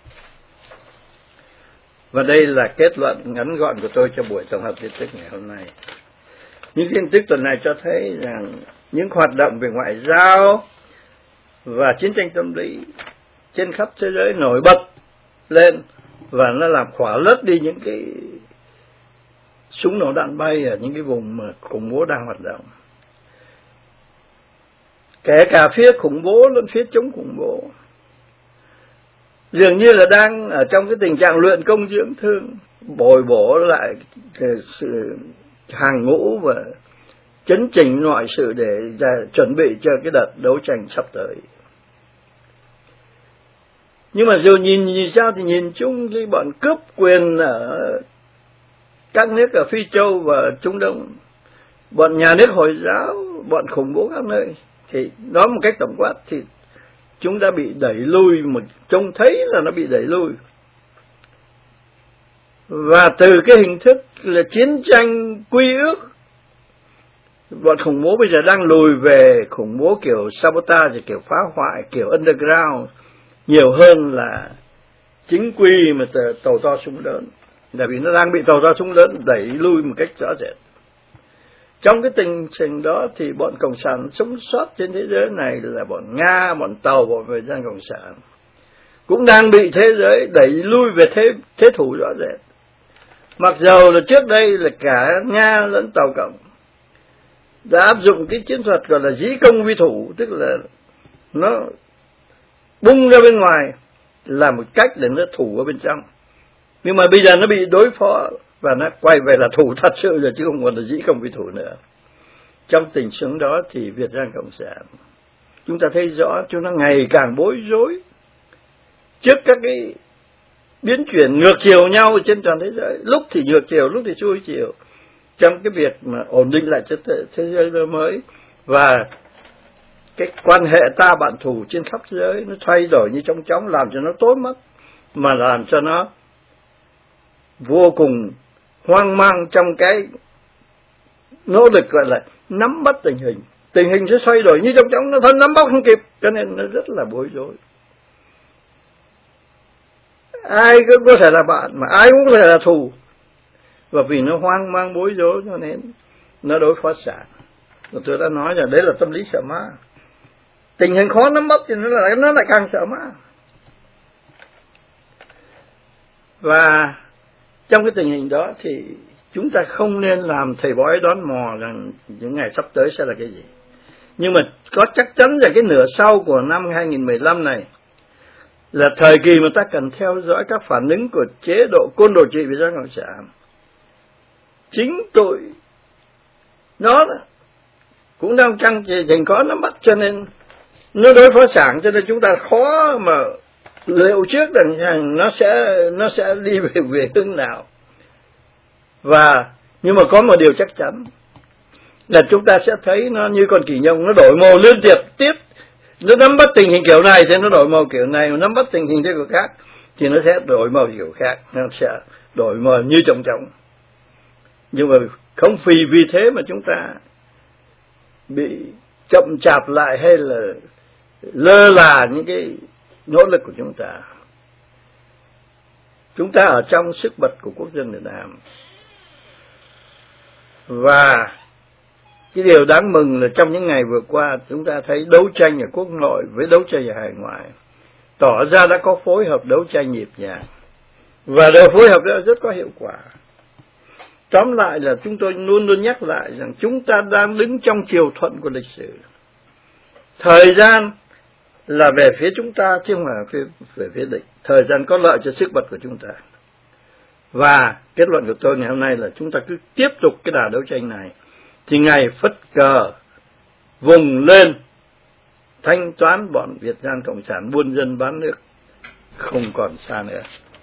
Và đây là kết luận ngắn gọn của tôi cho buổi tổng hợp tin tức ngày hôm nay. Những tin tức tuần này cho thấy rằng những hoạt động về ngoại giao và chiến tranh tâm lý trên khắp thế giới nổi bật lên và nó làm khỏa lấp đi những cái súng nổ đạn bay ở những cái vùng mà khủng bố đang hoạt động. Kể cả phía khủng bố lẫn phía chống khủng bố dường như là đang ở trong cái tình trạng luyện công dưỡng thương, bồi bổ lại sự hàng ngũ và chấn chỉnh mọi sự để chuẩn bị cho cái đợt đấu tranh sắp tới. Nhưng mà dù nhìn nhìn sao thì nhìn chung cái bọn cướp quyền ở các nước ở Phi Châu và Trung Đông, bọn nhà nước Hồi giáo, bọn khủng bố các nơi, thì nói một cách tổng quát thì chúng đã bị đẩy lui, một trông thấy là nó bị đẩy lui. Và từ cái hình thức là chiến tranh quy ước, bọn khủng bố bây giờ đang lùi về khủng bố kiểu sabotage, kiểu phá hoại, kiểu underground nhiều hơn là chính quy mà tàu to súng lớn. Tại vì nó đang bị tàu to súng lớn đẩy lui một cách rõ rệt. Trong cái tình hình đó thì bọn Cộng sản sống sót trên thế giới này là bọn Nga, bọn Tàu, bọn Việt Nam Cộng sản cũng đang bị thế giới đẩy lui về thế, thế thủ rõ rệt. Mặc dầu là trước đây là cả Nga lẫn Tàu Cộng đã áp dụng cái chiến thuật gọi là dĩ công vi thủ, tức là nó bung ra bên ngoài là một cách để nó thủ ở bên trong. Nhưng mà bây giờ nó bị đối phó và nó quay về là thủ thật sự rồi, chứ không còn là dĩ công vi thủ nữa. Trong tình huống đó thì Việt Nam Cộng sản, chúng ta thấy rõ chúng nó ngày càng bối rối trước các cái biến chuyển ngược chiều nhau trên toàn thế giới, lúc thì ngược chiều, lúc thì xuôi chiều, trong cái việc mà ổn định lại cho thế giới mới. Và cái quan hệ ta bạn thù trên khắp thế giới nó thay đổi như trong chóng, làm cho nó tối mất, mà làm cho nó vô cùng hoang mang trong cái nỗ lực gọi là nắm bắt tình hình. Tình hình sẽ thay đổi như trong chóng, nó thân nắm bắt không kịp, cho nên nó rất là bối rối. Ai cũng có thể là bạn, mà ai cũng có thể là thù. Và vì nó hoang mang bối rối cho nên nó đối phó xạ. Và tôi đã nói là đấy là tâm lý sợ ma. Tình hình khó nắm bắt thì nó lại, nó lại càng sợ ma. Và trong cái tình hình đó thì chúng ta không nên làm thầy bói đoán mò rằng những ngày sắp tới sẽ là cái gì. Nhưng mà có chắc chắn là cái nửa sau của năm hai nghìn mười lăm này là thời kỳ mà ta cần theo dõi các phản ứng của chế độ côn đồ trị Việt Nam Cộng sản. Chính tội nó cũng đang trong trình có nắm bắt, cho nên nó đối phó sảng, cho nên chúng ta khó mà liệu trước rằng nó sẽ nó sẽ đi về về hướng nào. Và nhưng mà có một điều chắc chắn là chúng ta sẽ thấy nó như con kỳ nhông, nó đổi màu liên tiếp tiếp. Nó nắm bắt tình hình kiểu này thì nó đổi màu kiểu này, nó nắm bắt tình hình thế kiểu khác thì nó sẽ đổi màu kiểu khác, nó sẽ đổi màu như chồng chồng. Nhưng mà Không vì vì thế mà chúng ta bị chậm chạp lại hay là lơ là những cái nỗ lực của chúng ta. Chúng ta ở trong sức bật của quốc dân Việt Nam. Và cái điều đáng mừng là trong những ngày vừa qua chúng ta thấy đấu tranh ở quốc nội với đấu tranh ở hải ngoại tỏ ra đã có phối hợp đấu tranh nhịp nhàng, và đều phối hợp đó rất có hiệu quả. Tóm lại là chúng tôi luôn luôn nhắc lại rằng chúng ta đang đứng trong chiều thuận của lịch sử. Thời gian là về phía chúng ta chứ không phải về, về phía địch. Thời gian có lợi cho sức bật của chúng ta. Và kết luận của tôi ngày hôm nay là chúng ta cứ tiếp tục cái đà đấu tranh này, thì ngày phất cờ vùng lên thanh toán bọn Việt Nam Cộng sản buôn dân bán nước không còn xa nữa.